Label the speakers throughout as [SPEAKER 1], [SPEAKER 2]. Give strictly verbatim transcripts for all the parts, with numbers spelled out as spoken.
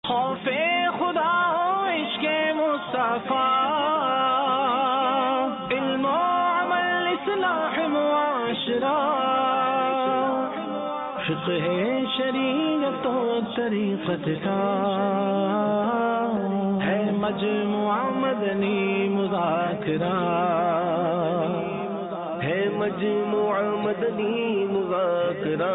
[SPEAKER 1] خوف خدا و عشق مصطفیٰ، علم و عمل اصلاح معاشرہ، فقہ شریعت و طریقت کا ہے مجموعہ مدنی مذاکرہ، ہے مجموعہ مدنی مذاکرہ۔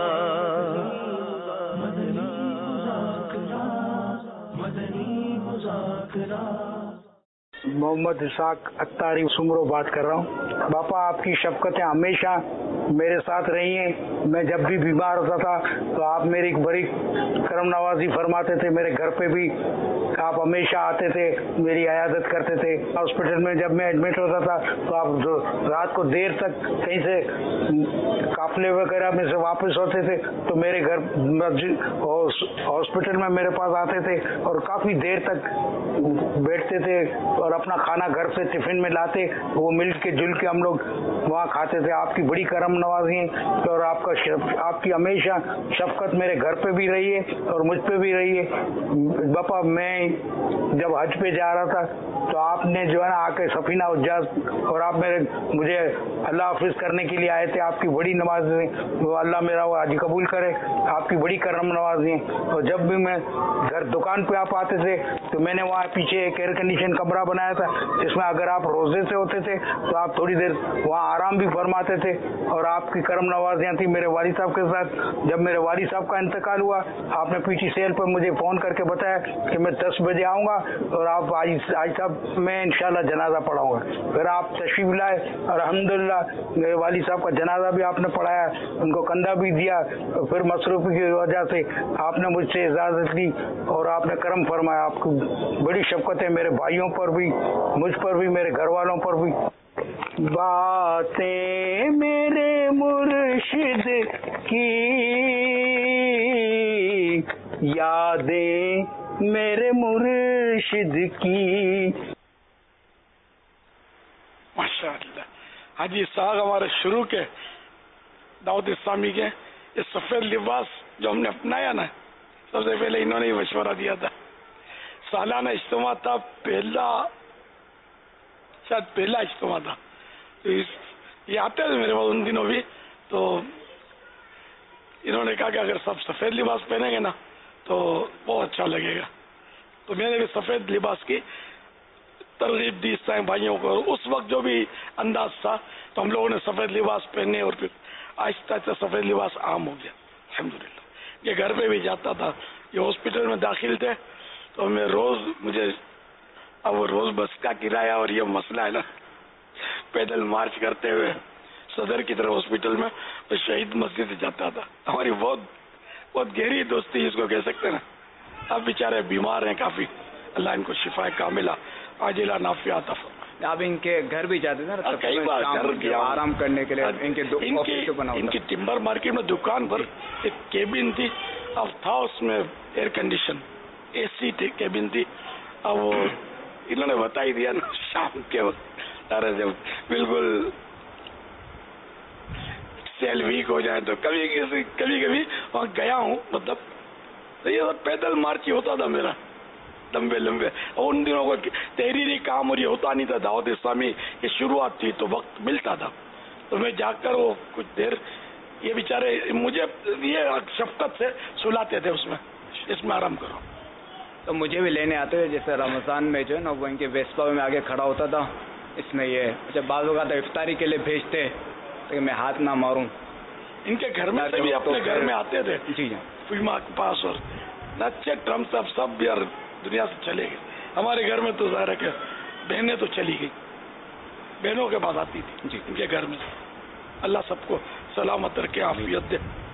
[SPEAKER 2] محمد اسحاق اتاری سمرو بات کر رہا ہوں۔ باپا آپ کی شفقتیں ہمیشہ میرے ساتھ رہی ہیں۔ میں جب بھی بیمار ہوتا تھا تو آپ میری بڑی کرم نوازی فرماتے تھے، میرے گھر پہ بھی آپ ہمیشہ آتے تھے، میری عیادت کرتے تھے۔ ہاسپٹل میں جب میں ایڈمٹ ہوتا تھا تو آپ رات کو دیر تک کہیں سے قافلے وغیرہ میں سے واپس ہوتے تھے تو میرے گھر ہاسپٹل میں میرے پاس آتے تھے اور کافی دیر تک بیٹھتے تھے اور اپنا کھانا گھر سے ٹفن میں لاتے، وہ مل کے جل کے ہم لوگ وہاں کھاتے تھے۔ آپ کی بڑی کرم نوازی ہے اور آپ کا آپ کی ہمیشہ شفقت میرے گھر پہ بھی رہی ہے اور مجھ پہ بھی رہی ہے۔ باپا میں جب حج پہ جا رہا تھا تو آپ نے جو ہے نا آ کے سفینہ حجاز اور آپ میرے مجھے اللہ حافظ کرنے کے لیے آئے تھے۔ آپ کی بڑی نماز ہے، وہ اللہ میرا وہ حج قبول کرے۔ آپ کی بڑی کرم نوازی ہے۔ اور جب بھی میں گھر دکان پہ آپ آتے تھے تو میں نے وہاں پیچھے ایک ایئر کنڈیشن کمرہ بنایا تھا جس میں اگر آپ روزے سے ہوتے تھے تو آپ تھوڑی دیر وہاں آرام بھی فرماتے تھے اور آپ کی کرم نوازیاں تھیں میرے والد صاحب کے ساتھ۔ جب میرے والد صاحب کا انتقال ہوا آپ نے پی ٹی سیل پر مجھے فون کر کے بتایا کہ میں دس بجے آؤں گا اور آپ آج آج صاحب میں انشاءاللہ جنازہ پڑھاؤں گا۔ پھر آپ تشریف لائے اور الحمدللہ میرے والد صاحب کا جنازہ بھی آپ نے پڑھایا، ان کو کندھا بھی دیا۔ پھر مصروفی کی وجہ سے آپ نے مجھ سے اجازت لی اور آپ نے کرم فرمایا۔ آپ کی بڑی شفقت ہے میرے بھائیوں پر بھی، مجھ پر بھی، میرے گھر والوں پر بھی۔ باتیں میرے مرشد کی، یادیں میرے مرشد کی۔
[SPEAKER 3] ماشاء اللہ حاجی صاحب ہمارے شروع کے دعوت اسلامی کے یہ سفید لباس جو ہم نے اپنایا نا، سب سے پہلے انہوں نے ہی مشورہ دیا تھا۔ سالانہ اجتماع تھا، پہلا شاید پہلا اجتماع تھا، تو یہ آتے تھے میرے پاس ان دنوں بھی، تو انہوں نے کہا کہ اگر سب سفید لباس پہنیں گے نا تو بہت اچھا لگے گا، تو میں نے بھی سفید لباس کی ترغیب دی سائیں بھائیوں کو۔ اس وقت جو بھی انداز تھا تو ہم لوگوں نے سفید لباس پہنے اور پھر آہستہ آہستہ سفید لباس عام ہو گیا الحمدللہ۔ یہ گھر پہ بھی جاتا تھا، یہ ہاسپٹل میں داخل تھے تو میں روز مجھے اب وہ روز بس کا کرایہ اور یہ مسئلہ ہے نا، پیدل مارچ کرتے ہوئے صدر کی طرف ہاسپٹل میں تو شہید مسجد جاتا تھا۔ ہماری بہت بہت گہری دوستی جس کو کہہ سکتے ہیں نا۔ اب بیچارے بیمار ہیں کافی، اللہ ان کو شفا کاملہ عاجلہ نافعہ عطا فرمائے۔
[SPEAKER 4] آپ ان کے گھر بھی جاتے تھے نا
[SPEAKER 3] کئی بار گھر گیا
[SPEAKER 4] آرام کرنے کے لیے؟ ان کے
[SPEAKER 3] ان کی ٹمبر مارکیٹ میں دکان پر ایک کیبن تھی، اب تھا اس میں ایئر کنڈیشن اے سی تھی، کیبن تھی۔ اب وہ انہوں نے بتا ہی دیا نا شام کے وقت ارے جب بالکل سیل ویک ہو جائے تو کبھی کبھی کبھی کبھی وہاں گیا ہوں، مطلب تو یہ سب پیدل مارچ ہی ہوتا تھا میرا لمبے لمبے۔ اور ان دنوں کو تحریری کام اور یہ ہوتا نہیں تھا، دعوت اسلامی کی شروعات تھی تو وقت ملتا تھا تو میں جا کر وہ کچھ دیر یہ بیچارے مجھے یہ شفقت سے سلاتے تھے اس میں اس میں آرام کرو۔
[SPEAKER 4] تو مجھے بھی لینے آتے تھے، جیسے رمضان میں جو ہے نا وہ ان کے ویسپا میں آگے کھڑا ہوتا تھا، اس میں یہ جب بعض لوگ آتا افطاری کے لیے بھیجتے کہ میں ہاتھ نہ ماروں۔
[SPEAKER 3] ان کے گھر میں سے بھی اپنے گھر میں آتے تھے
[SPEAKER 4] جی
[SPEAKER 3] فلما کے پاس، اور اچھے ٹرم سب سب یار دنیا سے چلے گئے۔ ہمارے گھر میں تو ظاہر ہے کہ بہنیں تو چلی گئی، بہنوں کے پاس آتی تھی جی ان کے گھر میں۔ اللہ سب کو سلامت رکھے، عافیت دے،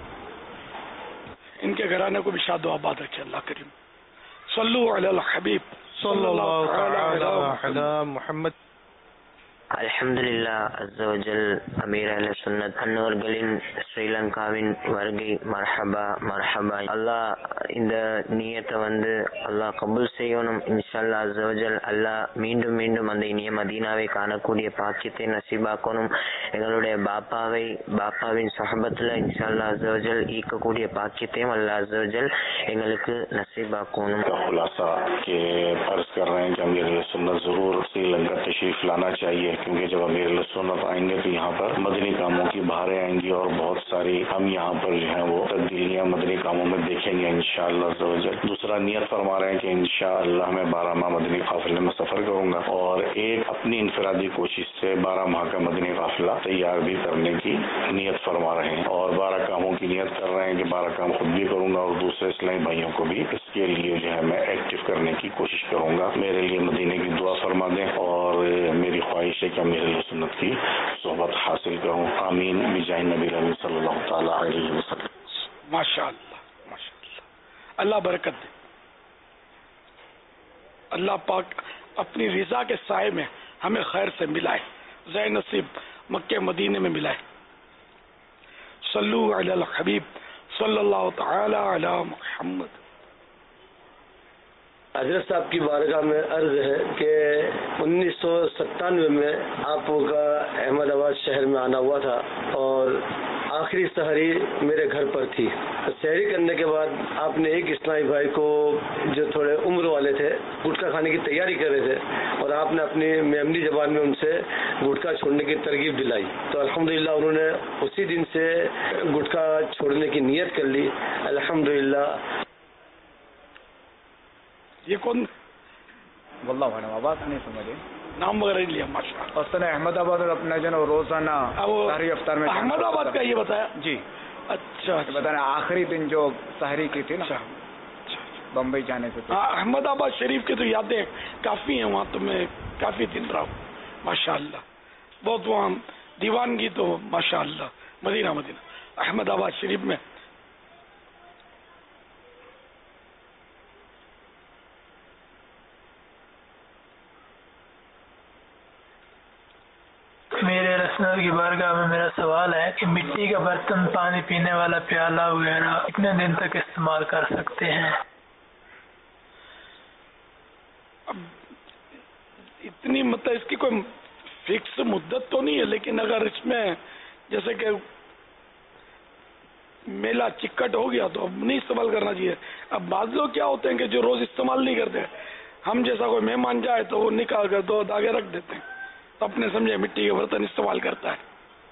[SPEAKER 3] ان کے گھرانے کو بھی شاد و آباد رکھے اللہ کریم۔ صلو علی الحبیب صلی اللہ علی محمد۔
[SPEAKER 5] அல்ஹம்துலில்லாஹ் அஸ்ஸவஜல் அமீர் அஹ்ல சுன்னத் அன்னோர்களின் ஸ்ரீலங்காவின் வருகை மர்ஹபா மர்ஹபா. அல்லாஹ் இந்த நியத்தை வந்து அல்லாஹ் கபூல் செய்யணும் இன்ஷா அல்லாஹ் அஸ்ஸவஜல். அல்லாஹ் மீண்டும் மீண்டும் அந்த இனிய மதீனாவை காணக்கூடிய பாக்கியத்தை நசீபாக்கணும். எங்களுடைய பாப்பாவை பாப்பாவின் சஹபத்தில் இன்ஷா அல்லாஹ் அஸ்ஸவஜல் ஈக்கக்கூடிய பாக்கியத்தையும் அல்லாஹ் அஸ்ஸவஜல் எங்களுக்கு நசீபாக்கணும்.
[SPEAKER 6] खुलासा के अर्ज कर रहे हैं कि अमीर सुन्नत जरूर श्रीलंका तशरीफ लाना चाहिए, क्योंकि जब अमीर सुन्नत आएंगे तो यहाँ पर मदनी कामों की बहारें आएंगी और बहुत सारी हम यहाँ पर जो है वो तब्दीलियाँ मदनी कामों में देखेंगे इंशाअल्लाह अज़्ज़वजल. दूसरा नियत फरमा रहे हैं कि इंशाअल्लाह मैं बारह माह मदनी काफिले में सफर करूँगा और एक अपनी इनफरादी कोशिश से बारह माह का मदनी काफिला तैयार भी करने की नियत फरमा रहे हैं और बारह कामों की नियत कर रहे हैं कि बारह काम खुद भी करूँगा और दूसरे इस्लामी भाइयों को भी इसके लिए जो है मैं एक्टिव करने की कोशिश करूँगा. मेरे लिए मदीने की दुआ फरमा दें और मेरी ख्वाहिश है कि अमीर सुन्नत की सोहबत हासिल करूँ. आमीन बिजाह नबी सल्लल्लाहु तआला अलैहि वसल्लम.
[SPEAKER 3] माशाअल्लाह माशाअल्लाह, अल्लाह बरकत दे. अल्लाह पाक अपनी रिजा के साए में हमें खैर से मिलाए, ज़ै नसीब मक्के मदीने में मिलाए. सल्लू अलल हबीब सल्लल्लाहु तआला अला मुहम्मद.
[SPEAKER 7] हजरत साहब की बारगाह में अर्ज है कि उन्नीस सौ सत्तानवे में आपका अहमदाबाद शहर में आना हुआ था और आखिरी सहरी मेरे घर पर थी. सहरी करने के बाद आपने एक इस्लामी भाई को जो थोड़े उम्र वाले थे गुटखा खाने की तैयारी कर रहे थे और आपने अपनी मेमनी जबान में उनसे गुटखा छोड़ने की तरगीब दिलाई. तो अल्हम्दुलिल्लाह उन्होंने उसी दिन से गुटखा छोड़ने की नीयत कर ली. अल्हम्दुलिल्लाह.
[SPEAKER 3] ये कौन
[SPEAKER 4] वल्लाह आवाज नहीं समझे,
[SPEAKER 3] नाम वगैरह नहीं लिया माशाअल्लाह.
[SPEAKER 4] असल अहमदाबाद और अपना जो रोजाना सहरी अफ्तार में
[SPEAKER 3] अहमदाबाद का ये बताया
[SPEAKER 4] जी.
[SPEAKER 3] अच्छा
[SPEAKER 4] बताना आखिरी दिन जो सहरी की थी ना बम्बई जाने से.
[SPEAKER 3] हाँ, अहमदाबाद शरीफ की तो यादें काफी हैं वहाँ, तो मैं काफी दिन रहा हूँ माशाअल्लाह. बहुत वहाँ दीवानगी तो माशाअल्लाह. मदीना मदीना अहमदाबाद शरीफ में
[SPEAKER 8] मेरे रसनत की बारगाह में मेरा सवाल है कि मिट्टी का बर्तन, पानी पीने वाला प्याला वगैरह कितने दिन तक इस्तेमाल कर सकते हैं?
[SPEAKER 3] अब इतनी मतलब इसकी कोई फिक्स मुद्दत तो नहीं है, लेकिन अगर इसमें जैसे कि मेला चिक्कट हो गया तो अब नहीं इस्तेमाल करना चाहिए. अब बाद लोग क्या होते हैं कि जो रोज इस्तेमाल नहीं करते, हम जैसा कोई मेहमान जाए तो वो निकाल कर दो धागे रख देते हैं, तो अपने समझे मिट्टी के बर्तन इस्तेमाल करता है,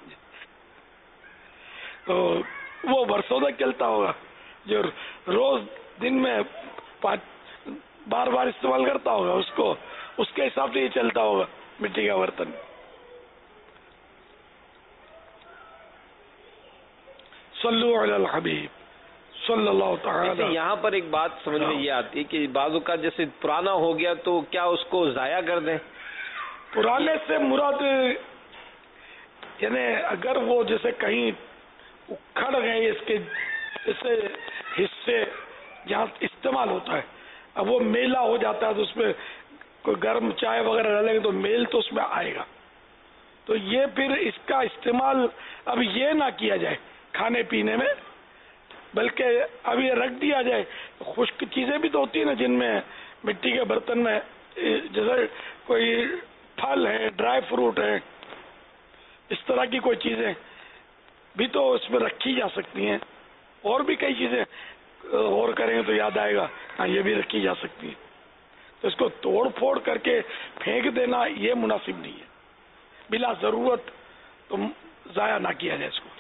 [SPEAKER 3] तो वो बरसों तक चलता होगा. जो रोज दिन में पाँच बार बार इस्तेमाल करता होगा उसको उसके हिसाब से ही चलता होगा मिट्टी का बर्तन. सल्लु अलल हबीब सल्लल्लाहु तआला.
[SPEAKER 9] यहाँ पर एक बात समझ में ये आती है कि बाजू का जैसे पुराना हो गया तो क्या उसको जाया कर दें?
[SPEAKER 3] पुराने से मुराद यानी अगर वो जैसे कहीं उखड़ गए इसके जैसे हिस्से जहाँ इस्तेमाल होता है, अब वो मेला हो जाता है तो उसमें कोई गर्म चाय वगैरह डालेंगे तो मेल तो उसमें आएगा. तो ये फिर इसका इस्तेमाल अब ये ना किया जाए खाने पीने में, बल्कि अब ये रख दिया जाए. खुश्क चीजें भी तो होती है ना जिनमें मिट्टी के बर्तन में, जैसे कोई फल है, ड्राई फ्रूट है, इस तरह की कोई चीजें भी तो इसमें रखी जा सकती हैं. और भी कई चीजें और करेंगे तो याद आएगा, हाँ ये भी रखी जा सकती है. तो इसको तोड़ फोड़ करके फेंक देना ये मुनासिब नहीं है. बिला जरूरत तो जाया ना किया जाए इसको.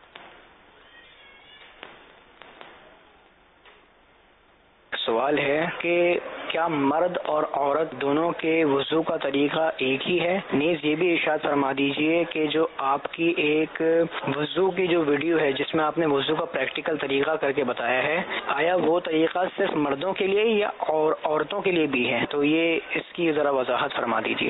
[SPEAKER 10] सवाल है कि क्या मर्द और औरत दोनों के वुजू का तरीका एक ही है? नीज ये भी इरशाद फरमा दीजिए कि जो आपकी एक वुजू की जो वीडियो है जिसमें आपने वुजू का प्रैक्टिकल तरीका करके बताया है, आया वो तरीका सिर्फ मर्दों के लिए या और औरतों के लिए भी है? तो ये इसकी ज़रा वजाहत फरमा दीजिए.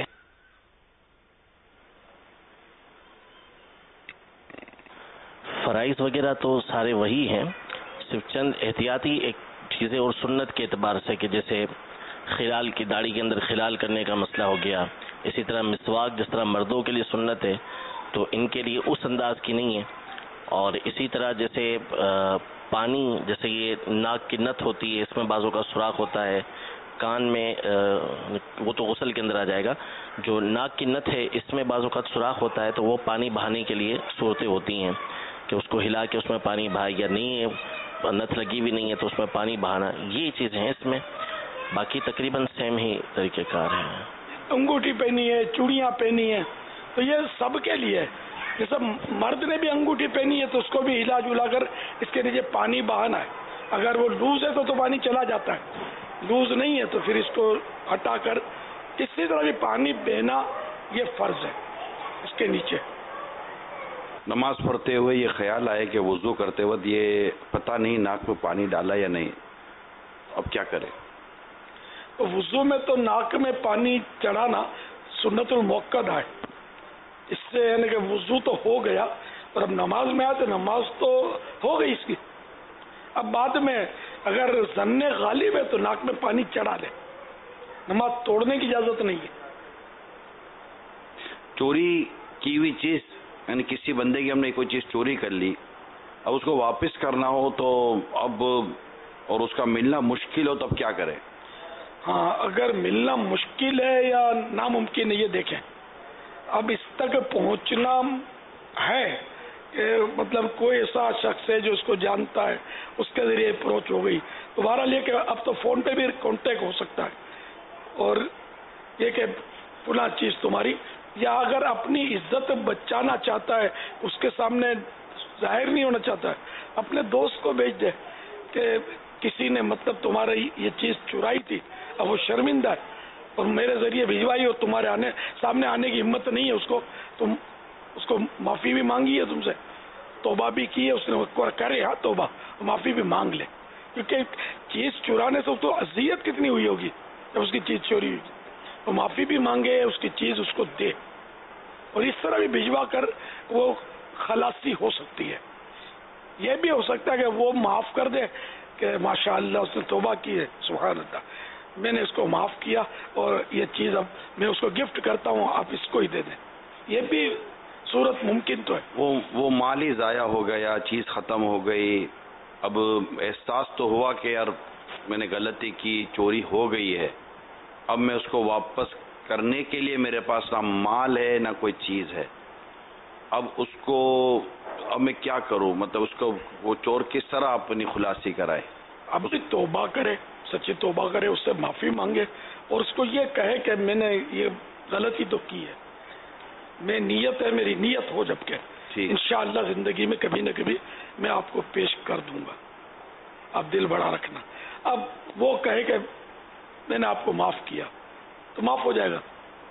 [SPEAKER 11] फराइज वगैरह तो सारे वही हैं, सिर्फ चंद एहतियाती एक चीज़ें और सुन्नत के एतबार से कि जैसे खिलाल की दाढ़ी के अंदर खिलाल करने का मसला हो गया, اسی طرح مسواک جس طرح مردوں کے لیے سنت ہے تو ان کے لیے اس انداز کی نہیں ہے. اور اسی طرح جیسے پانی، جیسے یہ ناک کی نت ہوتی ہے، اس میں بازوں کا سوراخ ہوتا ہے، کان میں وہ تو غسل کے اندر آ جائے گا، جو ناک کی نت ہے اس میں بعض اوقات سوراخ ہوتا ہے تو وہ پانی بہانے کے لیے صورتیں ہوتی ہیں کہ اس کو ہلا کے اس میں پانی بہائے، یا نہیں ہے نت لگی بھی نہیں ہے تو اس میں پانی بہانا، یہ چیزیں ہیں اس میں. باقی تقریباً سیم ہی طریقہ کار ہیں.
[SPEAKER 3] انگوٹھی پہنی ہے، چوڑیاں پہنی ہیں، تو یہ سب کے لیے ہے. جیسے مرد نے بھی انگوٹھی پہنی ہے تو اس کو بھی ہلا جلا کر اس کے نیچے پانی بہانا ہے. اگر وہ لوز ہے تو تو پانی چلا جاتا ہے، لوز نہیں ہے تو پھر اس کو ہٹا کر اسی طرح بھی پانی بہنا یہ فرض ہے اس کے نیچے.
[SPEAKER 12] نماز پڑھتے ہوئے یہ خیال آئے کہ وضو کرتے وقت یہ پتہ نہیں ناک میں پانی ڈالا یا نہیں، اب کیا کرے؟
[SPEAKER 3] وضو میں تو ناک میں پانی چڑھانا سنت المؤکد ہے. اس سے یعنی کہ وضو تو ہو گیا اور اب نماز میں آتے نماز تو ہو گئی اس کی. اب بعد میں اگر ظن غالب ہے تو ناک میں پانی چڑھا لے، نماز توڑنے کی اجازت نہیں ہے.
[SPEAKER 12] چوری کی ہوئی چیز یعنی کسی بندے کی ہم نے کوئی چیز چوری کر لی، اب اس کو واپس کرنا ہو تو اب اور اس کا ملنا مشکل ہو تب کیا کرے؟
[SPEAKER 3] ہاں، اگر ملنا مشکل ہے یا ناممکن ہے یہ دیکھیں. اب اس تک پہنچنا ہے کہ مطلب کوئی ایسا شخص ہے جو اس کو جانتا ہے، اس کے ذریعے اپروچ ہو گئی تو بہرحال یہ کہ اب تو فون پہ بھی کانٹیکٹ ہو سکتا ہے اور یہ کہ فلاں چیز تمہاری، یا اگر اپنی عزت بچانا چاہتا ہے، اس کے سامنے ظاہر نہیں ہونا چاہتا ہے، اپنے دوست کو بھیج دے کہ کسی نے مطلب تمہاری یہ چیز چرائی تھی، اب وہ شرمندہ ہے اور میرے ذریعے بھجوائی اور تمہارے آنے سامنے آنے کی ہمت نہیں ہے اس کو، تم اس کو معافی بھی مانگی ہے تم سے، توبہ بھی کی ہے اس نے، کرے ہاں توبہ، معافی بھی مانگ لے. کیونکہ چیز چرانے سے تو اذیت کتنی ہوئی ہوگی جب اس کی چیز چوری ہوئی، تو معافی بھی مانگے، اس کی چیز اس کو دے، اور اس طرح بھی بھجوا کر وہ خلاصی ہو سکتی ہے. یہ بھی ہو سکتا ہے کہ وہ معاف کر دے کہ ماشاء اللہ اس نے توبہ کی ہے، سبحان اللہ، میں نے اس کو معاف کیا اور یہ چیز اب میں اس کو گفٹ کرتا ہوں، آپ اس کو ہی دے دیں. یہ بھی صورت ممکن تو ہے.
[SPEAKER 12] وہ وہ مال ہی ضائع ہو گیا، چیز ختم ہو گئی، اب احساس تو ہوا کہ یار میں نے غلطی کی، چوری ہو گئی ہے، اب میں اس کو واپس کرنے کے لیے میرے پاس نہ مال ہے نہ کوئی چیز ہے، اب اس کو اب میں کیا کروں؟ مطلب اس کو وہ چور کس طرح اپنی خلاصی کرائے؟
[SPEAKER 3] اب بھی توبہ کرے، سچی توبہ کرے، اس سے معافی مانگے اور اس کو یہ کہے کہ میں نے یہ غلطی تو کی ہے، میں نیت ہے میری نیت ہو جب کہ انشاءاللہ زندگی میں کبھی نہ کبھی میں آپ کو پیش کر دوں گا، آپ دل بڑا رکھنا. اب وہ کہے کہ میں نے آپ کو معاف کیا تو معاف ہو جائے گا.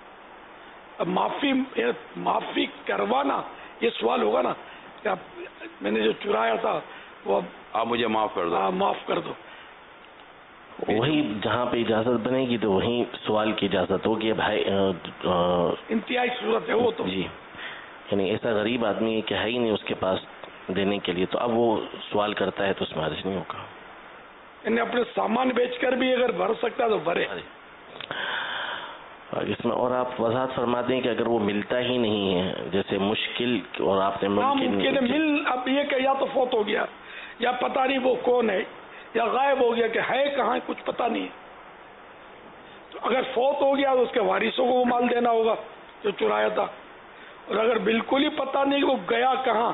[SPEAKER 3] اب معافی معافی کروانا یہ سوال ہوگا نا کہ اب میں نے جو چرایا تھا وہ اب
[SPEAKER 12] آپ مجھے معاف کر دو.
[SPEAKER 3] معاف کر دو.
[SPEAKER 11] وہی جہاں پہ اجازت بنے گی تو وہیں سوال کی اجازت ہوگی. بھائی
[SPEAKER 3] انتہائی صورت ہے وہ تو
[SPEAKER 11] جی، یعنی ایسا غریب آدمی کہ ہے ہی نہیں اس کے پاس دینے کے لیے، تو اب وہ سوال کرتا ہے تو اس میں حرج نہیں ہوگا.
[SPEAKER 3] یعنی اپنے سامان بیچ کر بھی اگر بھر سکتا ہے تو بھرے.
[SPEAKER 11] اس میں اور آپ وضاحت فرما دیں کہ اگر وہ ملتا ہی نہیں ہے، جیسے مشکل اور آپ نے
[SPEAKER 3] ممکن مل، اب یہ کہ یا تو فوت ہو گیا یا پتہ نہیں وہ کون ہے، یا غائب ہو گیا کہ ہے کہاں کچھ پتہ نہیں ہے، تو اگر فوت ہو گیا تو اس کے وارثوں کو وہ مال دینا ہوگا جو چرایا تھا، اور اگر بالکل ہی پتہ نہیں کہ وہ گیا کہاں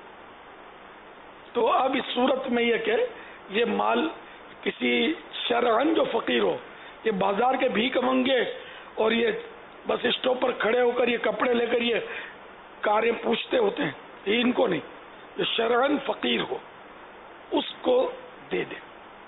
[SPEAKER 3] تو اب اس صورت میں یہ کہ یہ مال کسی شرعن جو فقیر ہو، یہ بازار کے بھیک منگے اور یہ بس اسٹاپ پر کھڑے ہو کر یہ کپڑے لے کر یہ کاریں پوچھتے ہوتے ہیں، یہ ان کو نہیں، جو شرعن فقیر ہو اس کو دے دے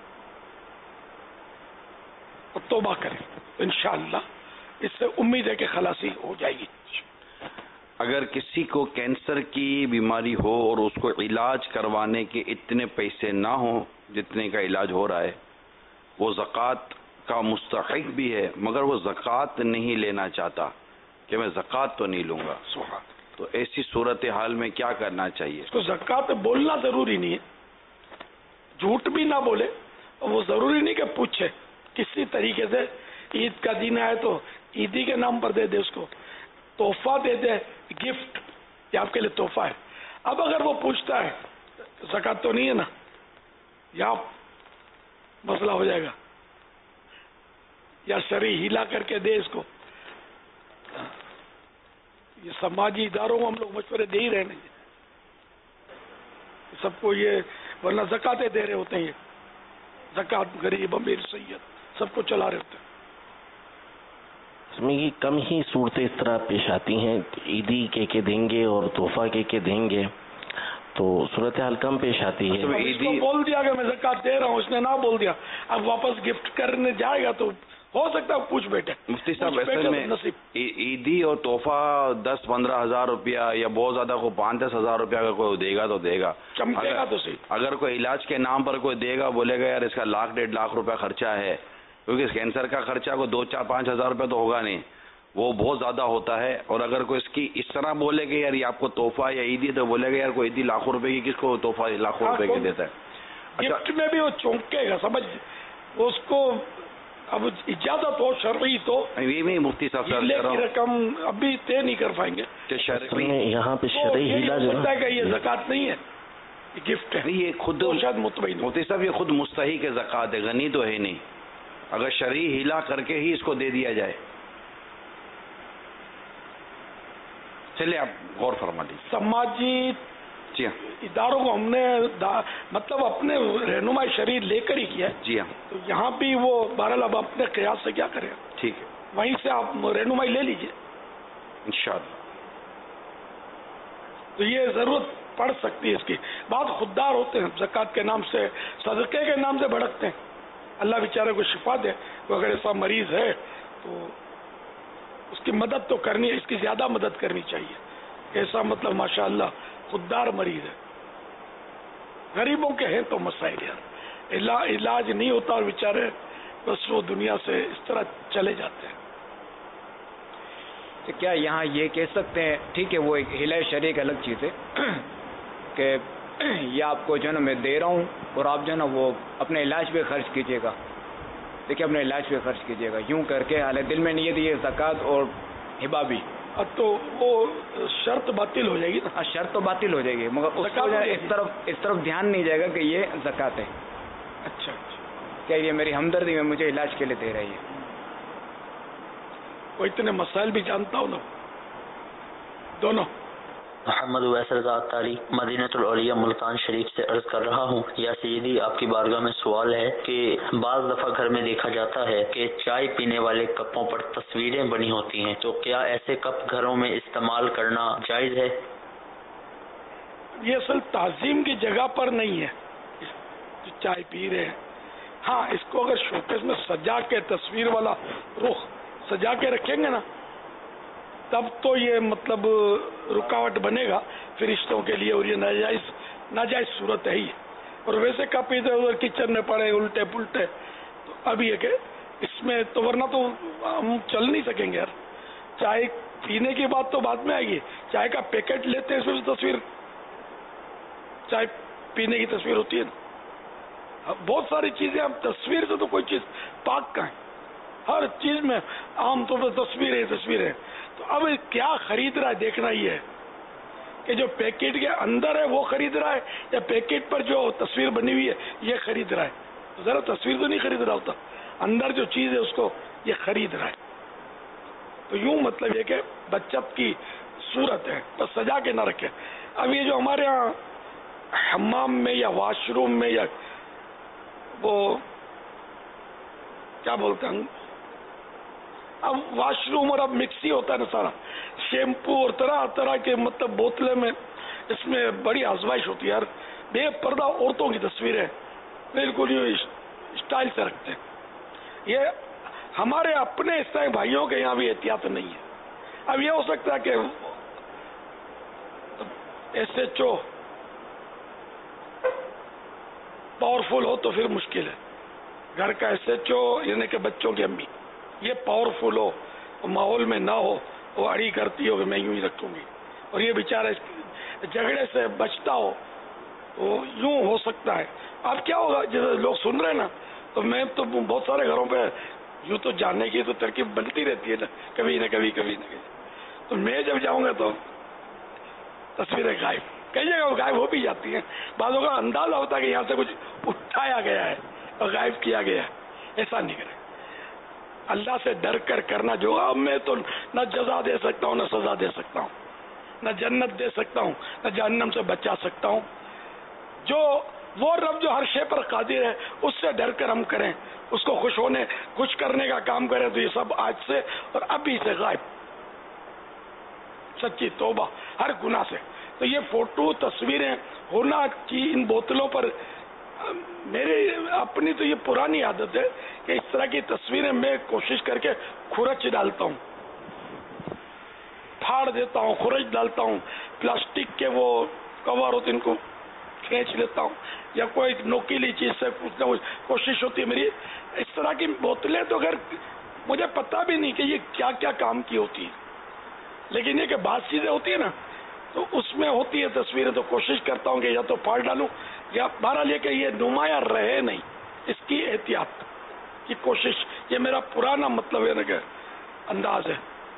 [SPEAKER 3] اور توبہ کرے، انشاءاللہ اس سے امید ہے کہ خلاصی ہو جائے گی.
[SPEAKER 12] اگر کسی کو کینسر کی بیماری ہو اور اس کو علاج کروانے کے اتنے پیسے نہ ہوں جتنے کا علاج ہو رہا ہے، وہ زکوٰۃ کا مستحق بھی ہے مگر وہ زکوٰۃ نہیں لینا چاہتا کہ میں زکوٰۃ تو نہیں لوں گا، تو ایسی صورتحال میں کیا کرنا چاہیے؟
[SPEAKER 3] اس کو زکوٰۃ بولنا ضروری نہیں ہے، جھوٹ بھی نہ بولے، وہ ضروری نہیں کہ پوچھے، کسی طریقے سے عید کا دن آئے تو عیدی کے نام پر دے دے اس کو, تحفہ دے دے, گفٹ, یہ آپ کے لیے تحفہ ہے. اب اگر وہ پوچھتا ہے زکات تو نہیں ہے نا, یا مسئلہ ہو جائے گا, یا شرعی ہیلا کر کے دے اس کو. یہ سماجی اداروں کو ہم لوگ مشورے دے ہی رہے ہیں سب کو, یہ ورنہ زکاتیں دے رہے ہوتے ہیں, یہ زکات غریب امیر سید سب کو چلا رہے ہوتے ہیں.
[SPEAKER 11] اس میں یہ کم ہی صورتیں اس طرح پیش آتی ہیں, عیدی کے کے دیں گے اور تحفہ کے کے دیں گے, تو صورتحال کم پیش آتی ہے.
[SPEAKER 3] اس کو بول دیا کہ میں زکات دے رہا ہوں, اس نے نہ بول دیا, اب واپس گفٹ کرنے جائے گا تو ہو سکتا ہے پوچھ بیٹھے.
[SPEAKER 12] مفتی صاحب اصل میں عیدی اور تحفہ دس پندرہ ہزار روپیہ یا بہت زیادہ کو پانچ دس ہزار روپیہ کا کوئی دے گا تو دے گا,
[SPEAKER 3] چمکے گا تو صحیح.
[SPEAKER 12] اگر کوئی علاج کے نام پر کوئی دے گا, بولے گا یار اس کا لاکھ ڈیڑھ لاکھ روپیہ خرچہ ہے, کیونکہ کینسر کا خرچہ کو دو چار پانچ ہزار روپے تو ہوگا نہیں, وہ بہت زیادہ ہوتا ہے. اور اگر کوئی اس کی اس طرح بولے گا یار یہ آپ کو تحفہ یا عیدی, تو بولے گا یار کوئی عیدی لاکھوں روپے کی, کس کو تحفہ لاکھوں روپے کی دیتا ہے.
[SPEAKER 3] گفٹ میں بھی وہ چونکے گا, سمجھ اس کو اب اجازت ہو شرعی تو
[SPEAKER 12] یہ بھی مفتی صاحب
[SPEAKER 3] کی رقم ابھی طے نہیں کر پائیں گے.
[SPEAKER 11] یہاں پہ شرعی ہیلا جو
[SPEAKER 3] ہے کہ یہ زکات نہیں ہے, یہ گفٹ ہے.
[SPEAKER 12] یہ خود
[SPEAKER 3] شاید مطمئن
[SPEAKER 12] مفتی صاحب یہ خود مستحق ہے زکات ہے, غنی تو ہے نہیں. اگر شرعی ہیلا کر کے ہی اس کو دے دیا جائے, چلیے آپ غور فرما دیجیے.
[SPEAKER 3] سماجی
[SPEAKER 12] جی ہاں
[SPEAKER 3] اداروں کو ہم نے مطلب اپنے رہنمائی شرعی لے کر ہی کیا ہے.
[SPEAKER 12] جی ہاں,
[SPEAKER 3] تو یہاں بھی وہ بہرحال اب اپنے قیاس سے کیا کریں,
[SPEAKER 12] ٹھیک ہے,
[SPEAKER 3] وہیں سے آپ رہنمائی لے لیجئے
[SPEAKER 12] انشاءاللہ.
[SPEAKER 3] تو یہ ضرورت پڑ سکتی ہے اس کی. بعض خوددار ہوتے ہیں, زکات کے نام سے صدقے کے نام سے بھڑکتے ہیں. اللہ بیچارے کو شفا دے, وہ اگر ایسا مریض ہے تو اس کی مدد تو کرنی, اس کی زیادہ مدد کرنی چاہیے. ایسا مطلب ماشاءاللہ خوددار مریض ہے. غریبوں کے ہیں تو مسائل یار, علاج نہیں ہوتا اور بیچارے بس وہ دنیا سے اس طرح چلے جاتے ہیں.
[SPEAKER 4] تو کیا یہاں یہ کہہ سکتے ہیں, ٹھیک ہے وہ ایک ہلا شرعی ایک الگ چیز ہے کہ یہ آپ کو جو ہے نا میں دے رہا ہوں اور آپ جو ہے نا وہ اپنے علاج پہ خرچ کیجیے گا, دیکھیے اپنے علاج پہ خرچ کیجیے گا, یوں کر کے حالانکہ دل میں نیت یہ زکات اور ہبا بھی,
[SPEAKER 3] تو وہ شرط باطل ہو جائے گی نا.
[SPEAKER 4] شرط تو باطل ہو جائے گی, مگر اس کو اس طرف اس طرف دھیان نہیں جائے گا کہ یہ زکات ہے.
[SPEAKER 3] اچھا اچھا,
[SPEAKER 4] کیا یہ میری ہمدردی میں مجھے علاج کے لیے دے رہی ہے.
[SPEAKER 3] وہ اتنے مسائل بھی جانتا ہوں نا دونوں.
[SPEAKER 13] محمد ویس رضا اتاری مدینۃ الاولیاء ملتان شریف سے عرض کر رہا ہوں, یا سیدی آپ کی بارگاہ میں سوال ہے کہ بعض دفعہ گھر میں دیکھا جاتا ہے کہ چائے پینے والے کپوں پر تصویریں بنی ہوتی ہیں, تو کیا ایسے کپ گھروں میں استعمال کرنا جائز ہے؟
[SPEAKER 3] یہ اصل تعظیم کی جگہ پر نہیں ہے جو چائے پی رہے ہیں. ہاں اس کو اگر شوکیس میں سجا کے تصویر والا رخ سجا کے رکھیں گے نا, تب تو یہ مطلب رکاوٹ بنے گا فرشتوں کے لیے, اور یہ ناجائز ناجائز صورت ہے ہی. اور ویسے کپ ادھر ادھر کچن میں پڑے الٹے پلٹے, تو اب یہ کہ اس میں تو ورنہ تو ہم چل نہیں سکیں گے یار. چائے پینے کی بات تو بعد میں آئے گی, چائے کا پیکٹ لیتے ہیں اس میں تصویر, چائے پینے کی تصویر ہوتی ہے نا. بہت ساری چیزیں, اب تصویر سے تو کوئی چیز پاک کا ہے, ہر چیز میں عام طور پر تصویریں تصویریں. تو اب کیا خرید رہا ہے دیکھنا یہ ہے کہ جو پیکٹ کے اندر ہے وہ خرید رہا ہے, یا پیکٹ پر جو تصویر بنی ہوئی ہے یہ خرید رہا ہے. ذرا تصویر تو نہیں خرید رہا ہوتا, اندر جو چیز ہے اس کو یہ خرید رہا ہے. تو یوں مطلب یہ کہ بچت کی صورت ہے, بس سجا کے نہ رکھے. اب یہ جو ہمارے ہاں حمام میں یا واش روم میں یا وہ کیا بولتے ہیں, اب واش روم اور اب مکسی ہوتا ہے نا سارا, شیمپو اور طرح طرح کے مطلب بوتلیں میں, اس میں بڑی آزمائش ہوتی ہے یار. بے پردہ عورتوں کی تصویریں بالکل یہ اسٹائل سے رکھتے ہیں. یہ ہمارے اپنے اس طرح بھائیوں کے یہاں بھی احتیاط نہیں ہے. اب یہ ہو سکتا ہے کہ ایس ایچ او پاورفل ہو تو پھر مشکل ہے. گھر کا ایس ایچ او یعنی کہ بچوں کی امی یہ پاورفل ہو, ماحول میں نہ ہو, وہ اڑی کرتی ہو کہ میں یوں ہی رکھوں گی, اور یہ بیچارہ جھگڑے سے بچتا ہو, تو یوں ہو سکتا ہے. اب کیا ہوگا جیسے لوگ سن رہے ہیں نا, تو میں تو بہت سارے گھروں پہ یوں تو جانے کی تو ترکیب بنتی رہتی ہے نا، کبھی نہ کبھی کبھی نہ کبھی. تو میں جب جاؤں گا تو تصویریں غائب، کئی جگہ غائب ہو بھی جاتی ہیں. بعضوں کا اندازہ ہوتا ہے کہ یہاں سے کچھ اٹھایا گیا ہے اور غائب کیا گیا ہے. ایسا نہیں کرے. اللہ سے ڈر کر کرنا جو. اب میں تو نہ جزا دے سکتا ہوں نہ سزا دے سکتا ہوں، نہ جنت دے سکتا ہوں نہ جہنم سے بچا سکتا ہوں. جو وہ رب جو ہر شے پر قادر ہے اس سے ڈر کر ہم کریں، اس کو خوش ہونے خوش کرنے کا کام کریں، تو یہ سب آج سے اور ابھی سے غائب. سچی توبہ ہر گناہ سے. تو یہ فوٹو تصویریں ہونا کی ان بوتلوں پر میری اپنی تو یہ پرانی عادت ہے کہ اس طرح کی تصویریں میں کوشش کر کے کھرچ ڈالتا ہوں، پھاڑ دیتا ہوں، کھرچ ڈالتا ہوں. پلاسٹک کے وہ کور ہوتے ان کو کھینچ لیتا ہوں، یا کوئی نوکیلی چیز سے کچھ نہ کچھ کوشش ہوتی ہے میری. اس طرح کی بوتلیں تو اگر مجھے پتا بھی نہیں کہ یہ کیا کیا کام کی ہوتی ہے، لیکن یہ کہ بعض چیزیں ہوتی ہیں نا تو اس میں ہوتی ہے تصویریں، تو کوشش کرتا ہوں کہ یا تو پھاڑ ڈالوں یا بہرحال یہ کہ یہ نمایاں رہے نہیں. اس کی احتیاط کی کوشش، یہ میرا پرانا مطلب ہے نا کہ انداز ہے.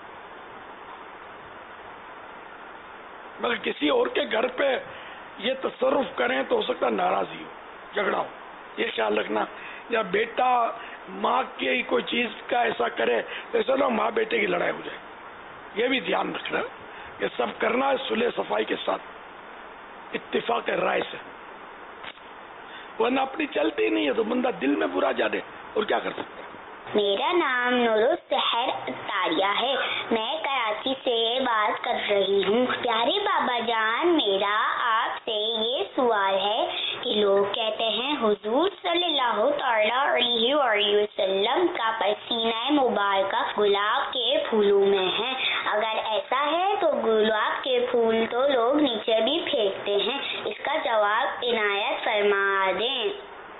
[SPEAKER 3] مگر کسی اور کے گھر پہ یہ تصرف کریں تو ہو سکتا ہے ناراضی ہو، جھگڑا ہو. یہ خیال رکھنا. یا بیٹا ماں کی کوئی چیز کا ایسا کرے تو ایسا نہ ماں بیٹے کی لڑائی ہو جائے. یہ بھی دھیان رکھنا کہ سب کرنا ہے صلح صفائی کے ساتھ، اتفاق رائے سے، ورنہ اپنی چلتی نہیں ہے تو بندہ دل میں برا جانے اور کیا کر سکتا ہے.
[SPEAKER 14] میرا نام نورالسحر اتاریہ ہے، میں کراچی سے بات کر رہی ہوں. پیارے بابا جان، میرا آپ سے یہ سوال ہے کہ لوگ کہتے ہیں حضور صلی اللہ تعالی علیہ وآلہ وسلم کا پسینہ مبارکہ گلاب کے پھولوں میں ہے. اگر ایسا ہے تو گلاب کے پھول تو لوگ نیچے بھی پھینکتے ہیں، اس کا جواب عنایت فرما دیں.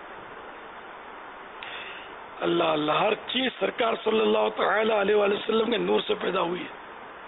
[SPEAKER 3] اللہ اللہ، ہر چیز سرکار صلی اللہ تعالی علیہ وآلہ وسلم کے نور سے پیدا ہوئی ہے.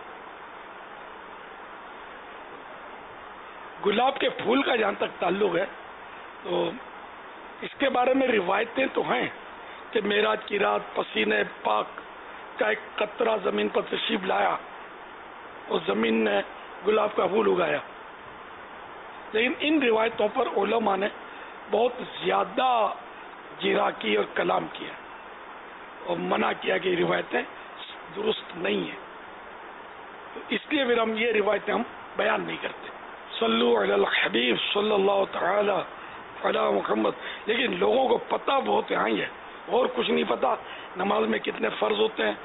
[SPEAKER 3] گلاب کے پھول کا جہاں تک تعلق ہے تو اس کے بارے میں روایتیں تو ہیں کہ معراج کی رات پسینے پاک کا ایک قطرہ زمین پر تشریف لایا اور زمین نے گلاب کا پھول اگایا. لیکن ان روایتوں پر علماء نے بہت زیادہ جرا کی اور کلام کیا اور منع کیا کہ روایتیں درست نہیں ہیں. تو اس لیے پھر ہم یہ روایتیں ہم بیان نہیں کرتے. صلو علی الحبیب صلی اللہ تعالی علی محمد. لیکن لوگوں کو پتہ بہت ہے یہ اور کچھ نہیں پتا. نماز میں کتنے فرض ہوتے ہیں،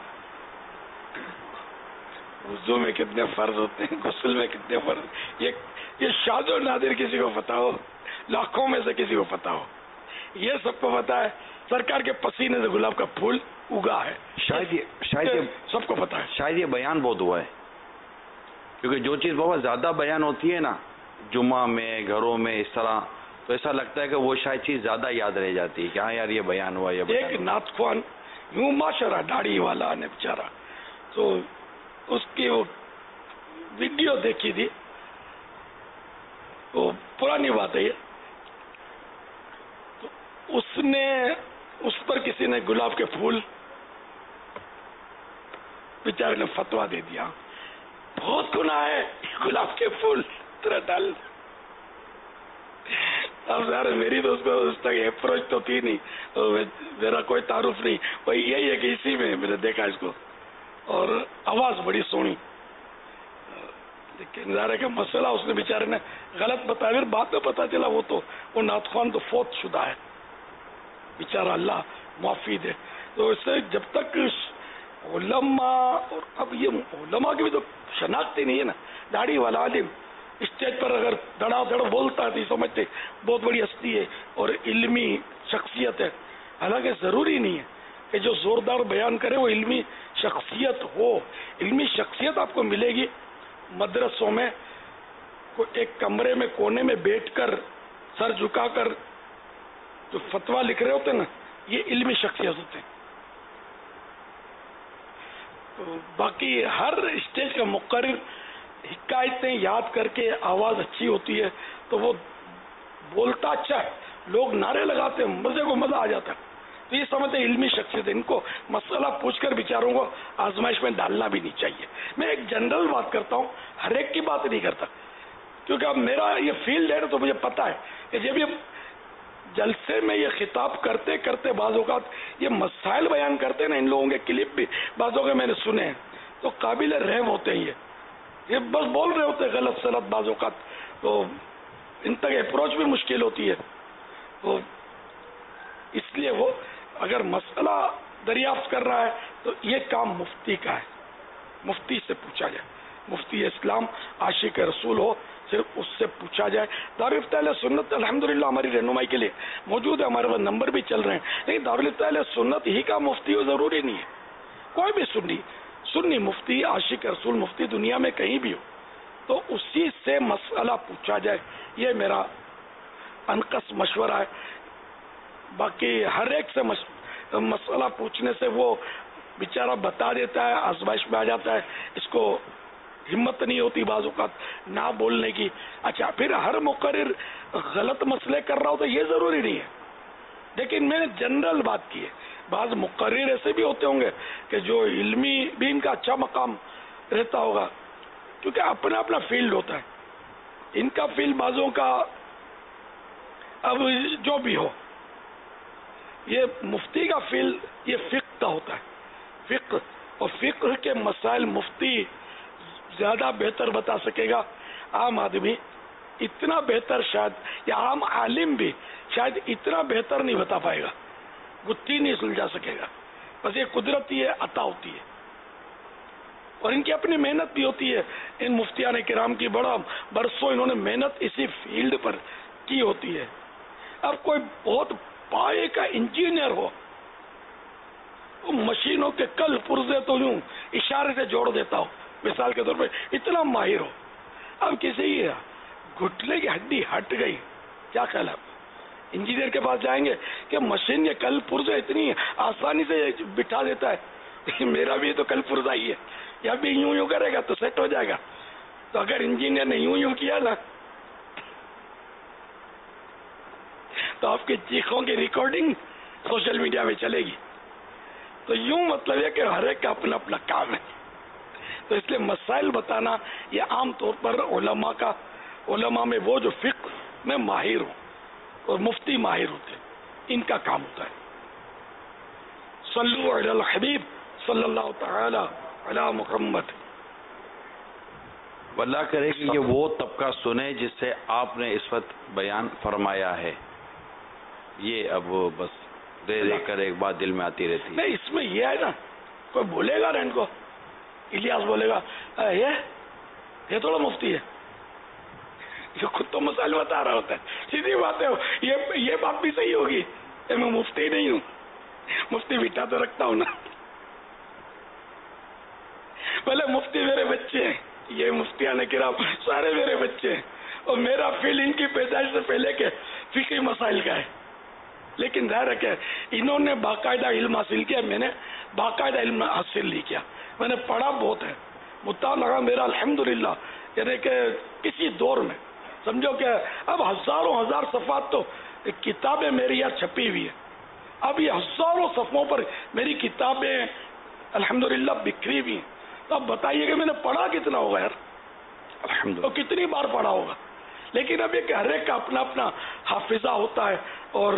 [SPEAKER 3] وضو میں کتنے فرض ہوتے ہیں، غسل میں کتنے فرض، یہ یہ شاذ و نادر کسی کو پتا ہو، لاکھوں میں سے کسی کو پتا ہو. یہ سب کو پتا ہے سرکار کے پسینے سے گلاب کا پھول اگا ہے.
[SPEAKER 12] شاید یہ شاید یہ
[SPEAKER 3] سب کو پتا ہے.
[SPEAKER 12] شاید یہ بیان بہت ہوا ہے، کیونکہ جو چیز بہت زیادہ بیان ہوتی ہے نا جمعہ میں گھروں میں اس طرح، تو ایسا لگتا ہے کہ وہ شاید چیز زیادہ یاد رہ جاتی ہے کہ ہاں یار یہ بیان ہوا. یہ
[SPEAKER 3] ایک نعت خوان یوں معاشرہ داڑھی والا نے بیچارہ، تو اس کی وہ ویڈیو دیکھی تھی، وہ پرانی بات ہے یہ. تو اس نے اس پر کسی نے گلاب کے پھول، بیچارے نے فتوا دے دیا بہت گناہ ہے گلاب کے پھول طرح ڈال. اب یار میری تو اس کو اس تک اپروچ تو تھی نہیں، میرا کوئی تعارف نہیں، وہی یہی ہے کہ اسی میں میں نے دیکھا اس کو، اور آواز بڑی سونی. لیکن ظاہر کا مسئلہ اس نے بیچارے نے غلط بتایا. پھر بعد میں پتا چلا وہ تو وہ نعت خوان تو فوت شدہ ہے بیچارہ، اللہ معافی دے. تو اس سے جب تک علماء، اور اب یہ علماء کی بھی تو شناخت ہی نہیں ہے نا. داڑھی والا عالم اسٹیج پر اگر دڑا دڑ بولتا ہے تو سمجھتے بہت بڑی ہستی ہے اور علمی شخصیت ہے. حالانکہ ضروری نہیں ہے کہ جو زوردار بیان کرے وہ علمی شخصیت ہو. علمی شخصیت آپ کو ملے گی مدرسوں میں، ایک کمرے میں کونے میں بیٹھ کر سر جھکا کر جو فتوا لکھ رہے ہوتے ہیں نا، یہ علمی شخصیت ہوتے ہیں. تو باقی ہر اسٹیج کا مقرر حکایتیں یاد کر کے آواز اچھی ہوتی ہے تو وہ بولتا اچھا ہے، لوگ نعرے لگاتے ہیں، مزے کو مزہ آ جاتا ہے. تو یہ سمجھتے علمی شخصیت، ان کو مسئلہ پوچھ کر بیچاروں کو آزمائش میں ڈالنا بھی نہیں چاہیے. میں ایک جنرل بات کرتا ہوں، ہر ایک کی بات نہیں کرتا، کیونکہ اب میرا یہ فیلڈ ہے تو مجھے پتا ہے کہ جب یہ جلسے میں یہ خطاب کرتے کرتے بعض اوقات یہ مسائل بیان کرتے ہیں نا، ان لوگوں کے کلپ بھی بعض اوقات میں نے سنے ہیں، تو قابل رحم ہوتے ہیں. یہ یہ بس بول رہے ہوتے ہیں غلط سلط بعض اوقات، تو ان تک اپروچ بھی مشکل ہوتی ہے. تو اس لیے وہ اگر مسئلہ دریافت کر رہا ہے تو یہ کام مفتی کا ہے، مفتی سے پوچھا جائے. مفتی اسلام عاشق رسول ہو، صرف اس سے پوچھا جائے. دارالفتہ اہل سنت الحمدللہ ہماری رہنمائی کے لیے موجود ہے، ہمارے پاس نمبر بھی چل رہے ہیں، لیکن دارالفتہ اہل سنت ہی کا مفتی ہو ضروری نہیں ہے. کوئی بھی سنی سنی مفتی عاشق رسول مفتی دنیا میں کہیں بھی ہو تو اسی سے مسئلہ پوچھا جائے. یہ میرا انقص مشورہ ہے. باقی ہر ایک سے مسئلہ پوچھنے سے وہ بیچارہ بتا دیتا ہے، آزمائش میں آ جاتا ہے، اس کو ہمت نہیں ہوتی بعض اوقات نہ بولنے کی. اچھا پھر ہر مقرر غلط مسئلے کر رہا ہو تو یہ ضروری نہیں ہے، لیکن میں نے جنرل بات کی ہے. بعض مقرر ایسے بھی ہوتے ہوں گے کہ جو علمی بھی ان کا اچھا مقام رہتا ہوگا، کیونکہ اپنا اپنا فیلڈ ہوتا ہے. ان کا فیلڈ بعضوں کا اب جو بھی ہو، یہ مفتی کا فیلڈ یہ فقہ کا ہوتا ہے. فقہ اور فقہ کے مسائل مفتی زیادہ بہتر بتا سکے گا. عام آدمی اتنا بہتر شاید، یا عام عالم بھی شاید اتنا بہتر نہیں بتا پائے گا، گتھی نہیں سلجھا سکے گا. بس یہ قدرتی ہے، عطا ہوتی ہے، اور ان کی اپنی محنت بھی ہوتی ہے. ان مفتیان کرام کی بڑا برسوں انہوں نے محنت اسی فیلڈ پر کی ہوتی ہے. اب کوئی بہت پائے کا انجینئر ہو، مشینوں کے کل پرزے تو یوں اشارے سے جوڑ دیتا ہو، مثال کے طور پہ اتنا ماہر ہو. اب کسی گھٹنے کی ہڈی ہٹ گئی، کیا خیال ہے؟ انجینئر کے پاس جائیں گے کہ مشین کے کل پرزے اتنی آسانی سے بٹھا دیتا ہے، میرا بھی تو کل پرزا ہی ہے، یا بھی یوں یوں کرے گا تو سیٹ ہو جائے گا. تو اگر انجینئر نے یوں یوں کیا نا تو آپ کی چیخوں کی ریکارڈنگ سوشل میڈیا میں چلے گی. تو یوں مطلب ہے کہ ہر ایک کا اپنا اپنا کام ہے. تو اس لیے مسائل بتانا یہ عام طور پر علماء کا علماء میں وہ جو فقہ میں ماہر ہوں اور مفتی ماہر ہوتے ہیں، ان کا کام ہوتا ہے. صلو علی الحبیب صلی اللہ تعالی علی محمد.
[SPEAKER 12] اللہ کرے کہ یہ وہ طبقہ سنے جس سے آپ نے اس وقت بیان فرمایا ہے. یہ اب بس دے دے کر ایک بات دل میں آتی رہتی ہے.
[SPEAKER 3] نہیں، اس میں یہ ہے نا، کوئی بولے گا نا ان کو، الیاس بولے گا یہ یہ تھوڑا مفتی ہے، یہ خود تو مسائل بتا رہا ہوتا ہے. سیدھی بات ہے، یہ یہ بات بھی صحیح ہوگی کہ میں مفتی نہیں ہوں، مفتی بیٹا تو رکھتا ہوں نا. بھلے مفتی میرے بچے ہیں، یہ مفتیان کرام سارے میرے بچے ہیں، اور میرا فیل ان کی پیدائش سے پہلے کے فقہی مسائل کا ہے. لیکن ظاہر ہے کہ انہوں نے باقاعدہ علم حاصل کیا، میں نے باقاعدہ علم حاصل نہیں کیا. میں نے پڑھا بہت ہے، مطالعہ میرا الحمدللہ، یعنی کہ کسی دور میں سمجھو کہ اب ہزاروں ہزار صفحات تو کتابیں میری یہاں چھپی ہوئی ہیں. اب یہ ہزاروں صفحوں پر میری کتابیں الحمدللہ بکھری ہوئی ہیں. تو اب بتائیے کہ میں نے پڑھا کتنا ہوگا یار، الحمدللہ کتنی بار پڑھا ہوگا. لیکن اب یہ کہ ہر ایک کا اپنا اپنا حافظہ ہوتا ہے، اور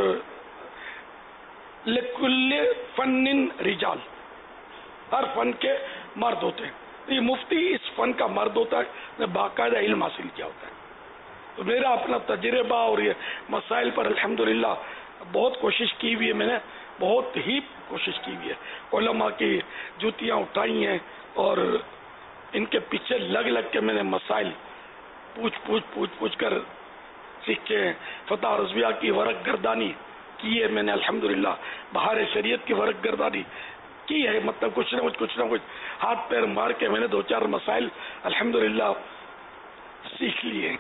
[SPEAKER 3] لکل فن رجال، ہر فن کے مرد ہوتے ہیں. یہ مفتی اس فن کا مرد ہوتا ہے، نے باقاعدہ علم حاصل کیا ہوتا ہے. تو میرا اپنا تجربہ اور یہ مسائل پر الحمدللہ بہت کوشش کی ہوئی ہے، میں نے بہت ہی کوشش کی ہوئی ہے. علماء کی جوتیاں اٹھائی ہیں اور ان کے پیچھے لگ لگ کے میں نے مسائل پوچھ پوچھ پوچھ پوچھ کر سیکھے. فتح رضویہ کی ورق گردانی کی ہے میں نے الحمدللہ، بہار شریعت کی ورق گردانی کی ہے. مطلب کچھ نہ کچھ کچھ نہ کچھ ہاتھ پیر مار کے میں نے دو چار مسائل الحمدللہ سیکھ لیے.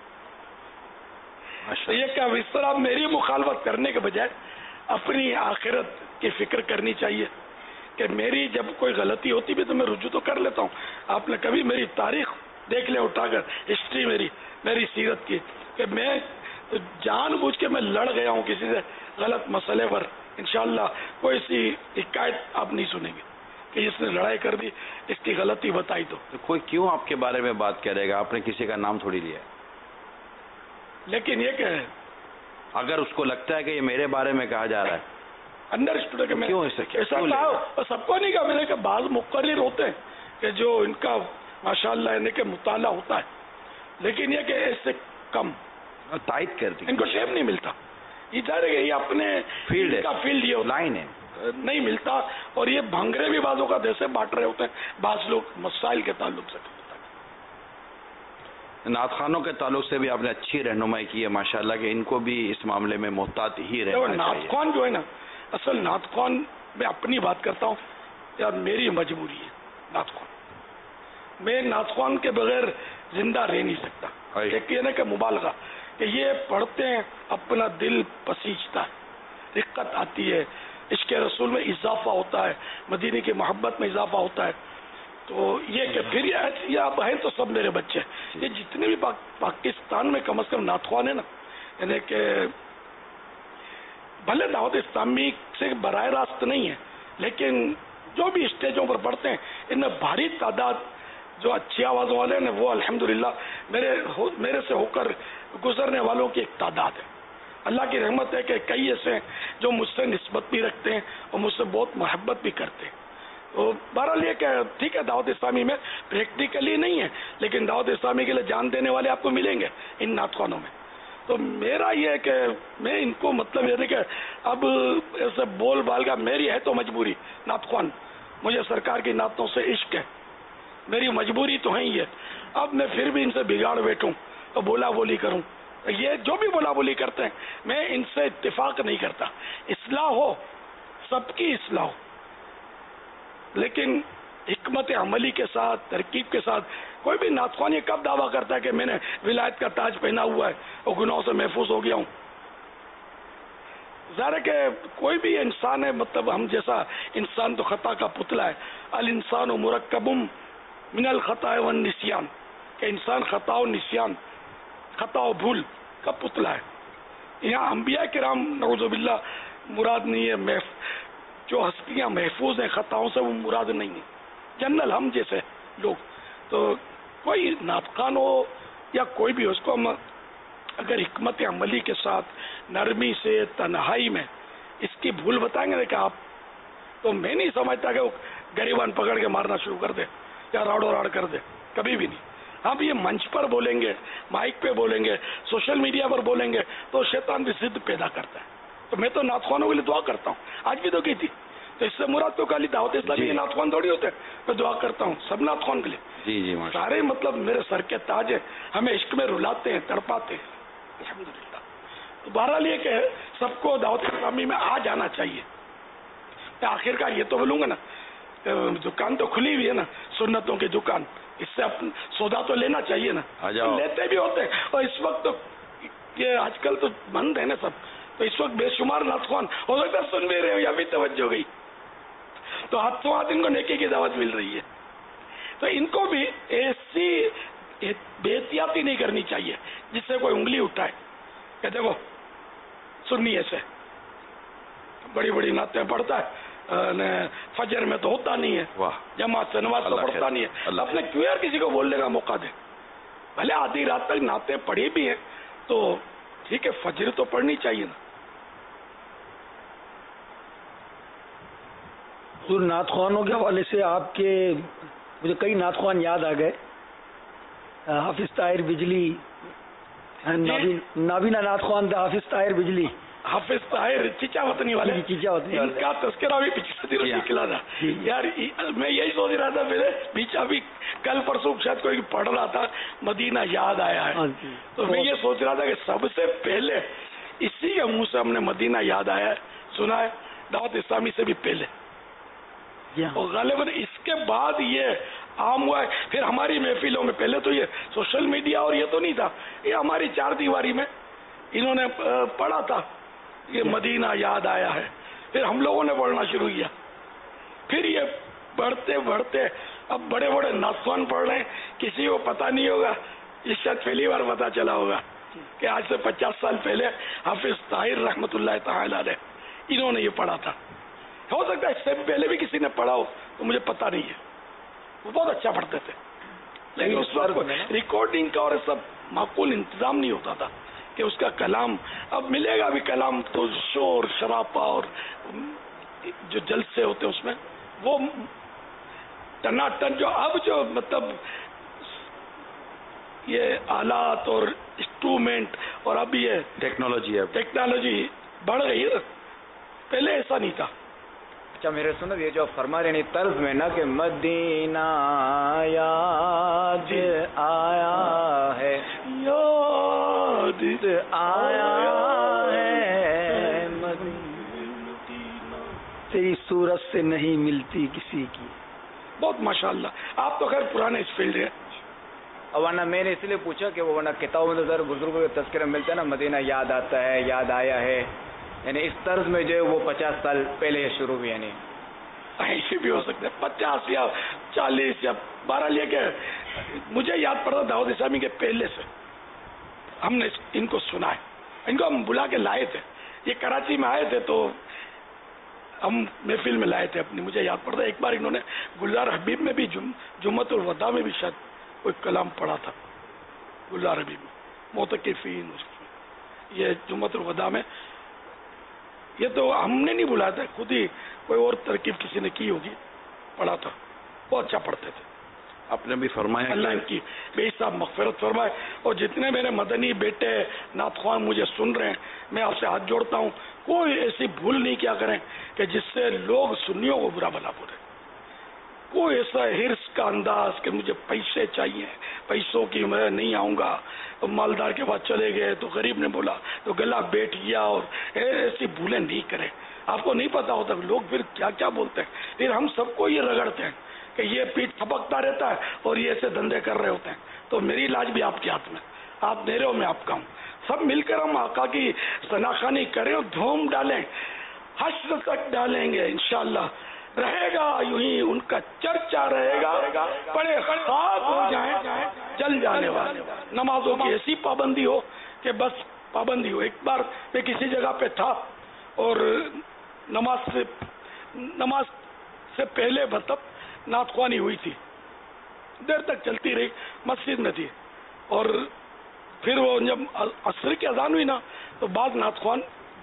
[SPEAKER 3] یہ کہ اس طرح میری مخالفت کرنے کے بجائے اپنی آخرت کی فکر کرنی چاہیے کہ میری جب کوئی غلطی ہوتی بھی تو میں رجوع تو کر لیتا ہوں. آپ نے کبھی میری تاریخ دیکھ لیں اٹھا کر، ہسٹری میری میری سیرت کی، کہ میں جان بوجھ کے میں لڑ گیا ہوں کسی سے غلط مسئلے پر، انشاءاللہ کوئی سی حکایت آپ نہیں سنیں گے کہ اس نے لڑائی کر دی، اس کی غلطی بتائی تو
[SPEAKER 12] کوئی کیوں آپ کے بارے میں بات کرے گا؟ آپ نے کسی کا نام تھوڑی لیا.
[SPEAKER 3] لیکن یہ کہ
[SPEAKER 12] اگر اس کو لگتا ہے کہ یہ میرے بارے میں کہا جا رہا ہے،
[SPEAKER 3] انڈر اسٹوڈ کہ میں
[SPEAKER 12] کیوں ایسا
[SPEAKER 3] ایسا کہا، سب کو نہیں کہا میں نے کہ بعض مقرر ہوتے ہیں کہ جو ان کا ماشاءاللہ ان کے مطالعہ ہوتا ہے، لیکن یہ کہ اس سے کم
[SPEAKER 12] تائید کر دی،
[SPEAKER 3] ان کو شیپ نہیں ملتا. یہ ظاہر ہے کہ یہ اپنے
[SPEAKER 12] فیلڈ
[SPEAKER 3] کا فیلڈ یہ
[SPEAKER 12] لائن ہے
[SPEAKER 3] نہیں ملتا، اور یہ بھانگڑے بھی بعضوں کا جیسے بانٹ رہے ہوتے ہیں بعض لوگ مسائل کے تعلق سے.
[SPEAKER 12] نعت خانوں کے تعلق سے بھی آپ نے اچھی رہنمائی کی ہے ماشاءاللہ کہ ان کو بھی اس معاملے میں محتاط ہی رہنا چاہیے.
[SPEAKER 3] نعت خوان جو ہے نا، اصل نعت خوان میں اپنی بات کرتا ہوں یار، میری مجبوری ہے. نعت خوان میں نعت خوان کے بغیر زندہ رہ نہیں سکتا. ایک یہ نا کہ مبالغہ کہ یہ پڑھتے ہیں اپنا دل پسیجتا ہے، رقت آتی ہے، عشق رسول میں اضافہ ہوتا ہے، مدینے کی محبت میں اضافہ ہوتا ہے. تو یہ کہ پھر یہ آپ ہیں تو سب میرے بچے ہیں. یہ جتنے بھی پاک پاکستان میں کم از کم نعت خوان ہیں نا، یعنی کہ بھلے دعوت اسلامی سے براہ راست نہیں ہے، لیکن جو بھی اسٹیجوں پر پڑھتے ہیں ان میں بھاری تعداد جو اچھی آوازوں والے ہیں وہ الحمدللہ میرے میرے سے ہو کر گزرنے والوں کی ایک تعداد ہے. اللہ کی رحمت ہے کہ کئی ایسے ہیں جو مجھ سے نسبت بھی رکھتے ہیں اور مجھ سے بہت محبت بھی کرتے ہیں. تو بہرحال یہ کہ ٹھیک ہے دعوت اسلامی میں پریکٹیکلی نہیں ہے، لیکن دعوت اسلامی کے لیے جان دینے والے آپ کو ملیں گے ان نعت خوانوں میں. تو میرا یہ ہے کہ میں ان کو مطلب یہ نہیں کہ اب ایسے بول بال کا میری ہے تو مجبوری. نعت خوان مجھے سرکار کی نعتوں سے عشق ہے، میری مجبوری تو ہے ہی ہے. اب میں پھر بھی ان سے بگاڑ بیٹھوں تو بولا بولی کروں، یہ جو بھی بولا بولی کرتے ہیں میں ان سے اتفاق نہیں کرتا. اصلاح ہو، سب کی اصلاح ہو، لیکن حکمت عملی کے ساتھ، ترکیب کے ساتھ. کوئی بھی نعت خوان یہ کب دعویٰ کرتا ہے کہ میں نے ولایت کا تاج پہنا ہوا ہے اور گناہوں سے محفوظ ہو گیا ہوں؟ ظاہر ہے کہ کوئی بھی انسان ہے، مطلب ہم جیسا انسان تو خطا کا پتلا ہے. الانسان و مرکب من الخطا والنسیان، کہ انسان خطا و نسیان، خطا و بھول کا پتلا ہے. یہاں انبیاء کرام نعوذ باللہ مراد نہیں ہے، محف... جو ہستیاں محفوظ ہیں خطاؤں سے وہ مراد نہیں ہے، جنرل ہم جیسے لوگ. تو کوئی نعت خوان ہو یا کوئی بھی ہو، اس کو ہم اگر حکمت عملی کے ساتھ نرمی سے تنہائی میں اس کی بھول بتائیں گے کہ آپ، تو میں نہیں سمجھتا کہ وہ گریبان پکڑ کے مارنا شروع کر دے یا راڑو راڑ کر دے، کبھی بھی نہیں. ہم یہ منچ پر بولیں گے، مائک پہ بولیں گے، سوشل میڈیا پر بولیں گے تو شیطان بھی ضد پیدا کرتا ہے. تو میں تو نعت خوانوں کے لیے دعا کرتا ہوں، آج بھی تو کی تھی. تو اس سے مراد تو خالی دعوت اسلامی کے نعت خوان تھوڑی ہوتے ہیں. میں دعا کرتا ہوں سب نعت خوان کے لیے.
[SPEAKER 12] جی جی
[SPEAKER 3] سارے مطلب میرے سر کے تاج ہیں، ہمیں عشق میں رلاتے ہیں، تڑپاتے ہیں الحمدللہ. تو بہرحال یہ کہ سب کو دعوت اسلامی میں آ جانا چاہیے. آخر کار یہ تو بولوں گا نا، دکان تو کھلی ہوئی ہے نا سنتوں کی دکان، اس سے سودا تو لینا چاہیے نا. لیتے بھی ہوتے ہیں، اور اس وقت تو یہ آج کل تو بند ہے نا سب، تو اس وقت بے شمار نعت خوان ہو سکتا ہے سن بھی رہے ہو یا بھی توجہ گئی، تو ہاتھوں ہاتھ ان کو نیکی کی دعوت مل رہی ہے. تو ان کو بھی ایسی بے احتیاطی نہیں کرنی چاہیے جس سے کوئی انگلی اٹھائے کہ دیکھو سنی ایسے بڑی بڑی نعتیں پڑھتا ہے، فجر میں تو ہوتا نہیں ہے، جماعت سے نماز تو پڑھتا نہیں ہے. اپنے کیوں یار کسی کو بولنے کا موقع دے؟ بھلے آدھی رات تک نعتیں پڑھی بھی ہیں تو ٹھیک ہے، فجر تو پڑھنی چاہیے نا.
[SPEAKER 15] حضور نعت خوانوں کے حوالے سے آپ کے مجھے کئی نعت خوان یاد آ گئے. حافظ طاہر بجلی، نابینا نعت خوان تھا حافظ طاہر بجلی،
[SPEAKER 3] حافظ طاہر چچا وطنی والے،
[SPEAKER 15] چچا وطنی والے
[SPEAKER 3] کا تذکرہ بھی پچھلے دنوں نکلا تھا. یار میں یہی سوچ رہا تھا، میرے بیچ ابھی کل پرسوں شاید کوئی پڑھ رہا تھا مدینہ یاد آیا ہے، تو میں یہ سوچ رہا تھا کہ سب سے پہلے اسی کے منہ سے ہم نے مدینہ یاد آیا ہے سنا ہے، دعوت اسلامی سے بھی پہلے، اور غالباً اس کے بعد یہ عام ہوا ہے. پھر ہماری محفلوں میں پہلے تو یہ سوشل میڈیا اور یہ تو نہیں تھا، یہ ہماری چار دیواری میں انہوں نے پڑھا تھا یہ مدینہ یاد آیا ہے، پھر ہم لوگوں نے پڑھنا شروع کیا، پھر یہ بڑھتے بڑھتے اب بڑے بڑے نعت خوان پڑھ رہے ہیں. کسی کو پتہ نہیں ہوگا، یہ شاید پہلی بار پتہ چلا ہوگا کہ آج سے پچاس سال پہلے حافظ طاہر رحمت اللہ تعالی علیہ انہوں نے یہ پڑھا تھا. ہو سکتا ہے اس سے پہلے بھی کسی نے پڑھا ہو تو مجھے پتہ نہیں ہے. وہ بہت اچھا پڑھتے تھے, لیکن اس وقت ریکارڈنگ کا اور سب معقول انتظام نہیں ہوتا تھا کہ اس کا کلام اب ملے گا. بھی کلام تو شور شراپا اور جو جلسے ہوتے ہیں اس میں وہ ٹناٹن جو اب جو مطلب یہ آلات اور انسٹرومنٹ اور اب یہ
[SPEAKER 12] ٹیکنالوجی ہے
[SPEAKER 3] ٹیکنالوجی بڑھ گئی ہے, پہلے ایسا نہیں تھا.
[SPEAKER 4] اچھا میرے سنو, یہ جو فرما رہے ہیں طرز میں نا کہ مدینہ یاد آیا ہے,
[SPEAKER 3] یاد
[SPEAKER 4] آیا ہے,
[SPEAKER 15] تیری صورت سے نہیں ملتی کسی کی.
[SPEAKER 3] بہت ماشاءاللہ, آپ تو خیر پرانے اس فیلڈ ہے.
[SPEAKER 4] ورنہ میں نے اس لیے پوچھا کہ وہ ورنہ کتابوں میں ذرا بزرگوں کے تذکرہ ملتا ہے نا, مدینہ یاد آتا ہے, یاد آیا ہے, یعنی اس طرز میں جو ہے وہ پچاس سال پہلے شروع بھی, یعنی
[SPEAKER 3] ایسے بھی ہو سکتے ہیں پچاس یا چالیس یا بارہ, لے کے مجھے یاد پڑتا داؤد اسلامی کے پہلے سے ہم نے ان کو سنا ہے. ان کو ہم بلا کے لائے تھے, یہ کراچی میں آئے تھے تو ہم محفل میں لائے تھے اپنی. مجھے یاد پڑتا ایک بار انہوں نے گلزار حبیب میں بھی جمعۃ الوداع میں بھی شاید کوئی کلام پڑھا تھا. گلزار حبیب میں موتقفین, یہ جمعۃ الوداع میں, یہ تو ہم نے نہیں بلایا تھا, خود ہی کوئی اور ترکیب کسی نے کی ہوگی, پڑھا تھا. بہت اچھا پڑھتے تھے.
[SPEAKER 12] آپ نے بھی فرمایا
[SPEAKER 3] اللہ ان کی بے حساب مغفرت فرمائے. اور جتنے میرے مدنی بیٹے نعت خوان مجھے سن رہے ہیں, میں آپ سے ہاتھ جوڑتا ہوں, کوئی ایسی بھول نہیں کیا کریں کہ جس سے لوگ سنیوں کو برا بھلا بولے. کوئی ایسا ہرس کا انداز کہ مجھے پیسے چاہیے, پیسوں کی میں نہیں آؤں گا, تو مالدار کے پاس چلے گئے تو غریب نے بولا تو گلا بیٹھ گیا, اور ایسی بھولیں نہیں کریں. آپ کو نہیں پتا ہوتا لوگ پھر کیا کیا بولتے ہیں. پھر ہم سب کو یہ رگڑتے ہیں کہ یہ پیٹ تھپکتا رہتا ہے اور یہ ایسے دھندے کر رہے ہوتے ہیں. تو میری علاج بھی آپ کے ہاتھ میں, آپ دے رہے ہو, میں آپ کا ہوں. سب مل کر ہم آقا کی ثناخوانی کریں اور دھوم ڈالیں, حشر تک ڈالیں گے انشاءاللہ. رہے گا یوں ہی ان کا چرچا رہے گا, بڑے خاص ہو جائیں جل جانے والے. نمازوں کی ایسی پابندی ہو کہ بس پابندی ہو. ایک بار میں کسی جگہ پہ تھا اور نماز سے نماز سے پہلے مطلب نعت خوانی ہوئی تھی, دیر تک چلتی رہی, مسجد میں تھی, اور پھر وہ جب عصر کی اذان ہوئی نا تو بعض نعت خوان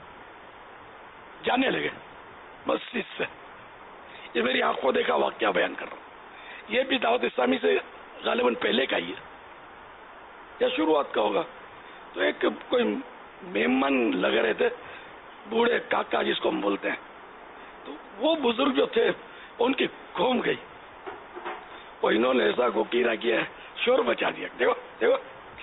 [SPEAKER 3] جانے لگے مسجد سے. یہ میری آنکھوں دیکھا واقعہ بیان کر رہا ہوں. یہ بھی دعوت اسلامی سے غالباً پہلے کا ہی ہے یا شروعات کا ہوگا. تو ایک کوئی مہمان لگ رہے تھے, بوڑھے کاکا جس کو ہم بولتے ہیں, تو وہ بزرگ جو تھے ان کی گھوم گئی, اور انہوں نے ایسا گوکیرا کیا, شور بچا دیا. دیکھو دیکھو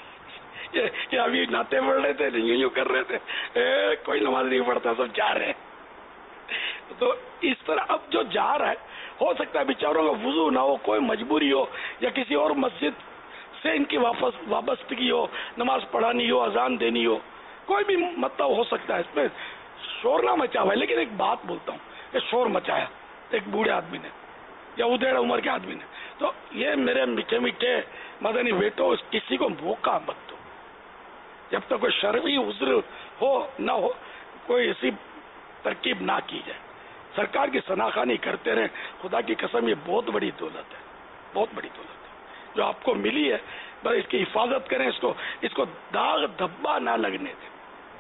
[SPEAKER 3] یہ ابھی ناطے پڑھ رہے تھے, یوں یوں کر رہے تھے, اے کوئی نماز نہیں پڑھتا, سب جا رہے ہیں. تو اس طرح اب جو جا رہا ہے, ہو سکتا ہے بیچاروں کا وضو نہ ہو, کوئی مجبوری ہو, یا کسی اور مسجد سے ان کی واپس وابستگی ہو, نماز پڑھانی ہو, اذان دینی ہو, کوئی بھی مطلب ہو سکتا ہے. اس میں شور نہ مچا ہوا ہے, لیکن ایک بات بولتا ہوں کہ شور مچایا ایک بوڑھے آدمی نے یا ادھیڑ عمر کے آدمی نے. تو یہ میرے میٹھے میٹھے مدنی بیٹو, کسی کو موقع مت دو جب تک کوئی شرعی عذر ہو نہ ہو, کوئی ایسی ترکیب نہ کی جائے. سرکار کی ثناخوانی کرتے رہیں, خدا کی قسم یہ بہت بڑی دولت ہے, بہت بڑی دولت ہے جو آپ کو ملی ہے. بس اس کی حفاظت کریں, اس کو اس کو داغ دھبا نہ لگنے دیں,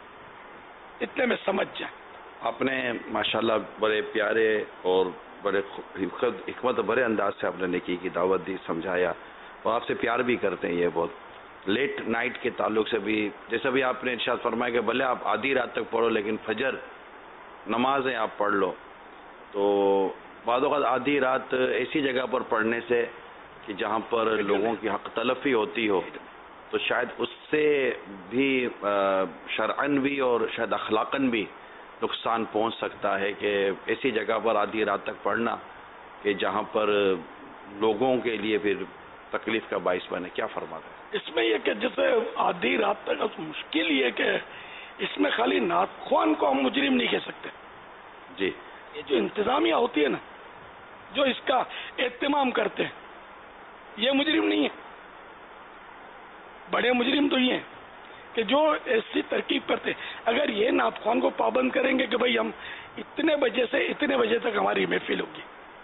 [SPEAKER 3] اتنے میں سمجھ جائیں.
[SPEAKER 12] آپ نے ماشاءاللہ بڑے پیارے اور بڑے حکمت بڑے انداز سے آپ نے نیکی کی دعوت دی, سمجھایا, اور آپ سے پیار بھی کرتے ہیں. یہ بہت لیٹ نائٹ کے تعلق سے بھی, جیسا بھی آپ نے ارشاد فرمایا کہ بھلے آپ آدھی رات تک پڑھو لیکن فجر نمازیں آپ پڑھ لو. تو بعض اوقات آدھی رات ایسی جگہ پر پڑھنے سے کہ جہاں پر لوگوں کی حق تلفی ہوتی ہو, تو شاید اس سے بھی شرعن بھی اور شاید اخلاقاً بھی نقصان پہنچ سکتا ہے کہ ایسی جگہ پر آدھی رات تک پڑھنا کہ جہاں پر لوگوں کے لیے پھر تکلیف کا باعث بنے. کیا فرماتے ہیں
[SPEAKER 3] اس میں؟ یہ کہ جیسے آدھی رات تک مشکل یہ کہ اس میں خالی نعت خوان کو ہم مجرم نہیں کہہ سکتے.
[SPEAKER 12] جی,
[SPEAKER 3] یہ جو انتظامیہ ہوتی ہے نا, جو اس کا اہتمام کرتے ہیں, یہ مجرم نہیں ہے. بڑے مجرم تو یہ ہیں کہ جو ایسی ترکیب کرتے، اگر یہ نعت خوان کو پابند کریں گے کہ بھائی ہم اتنے بجے سے اتنے بجے تک ہماری محفل ہوگی،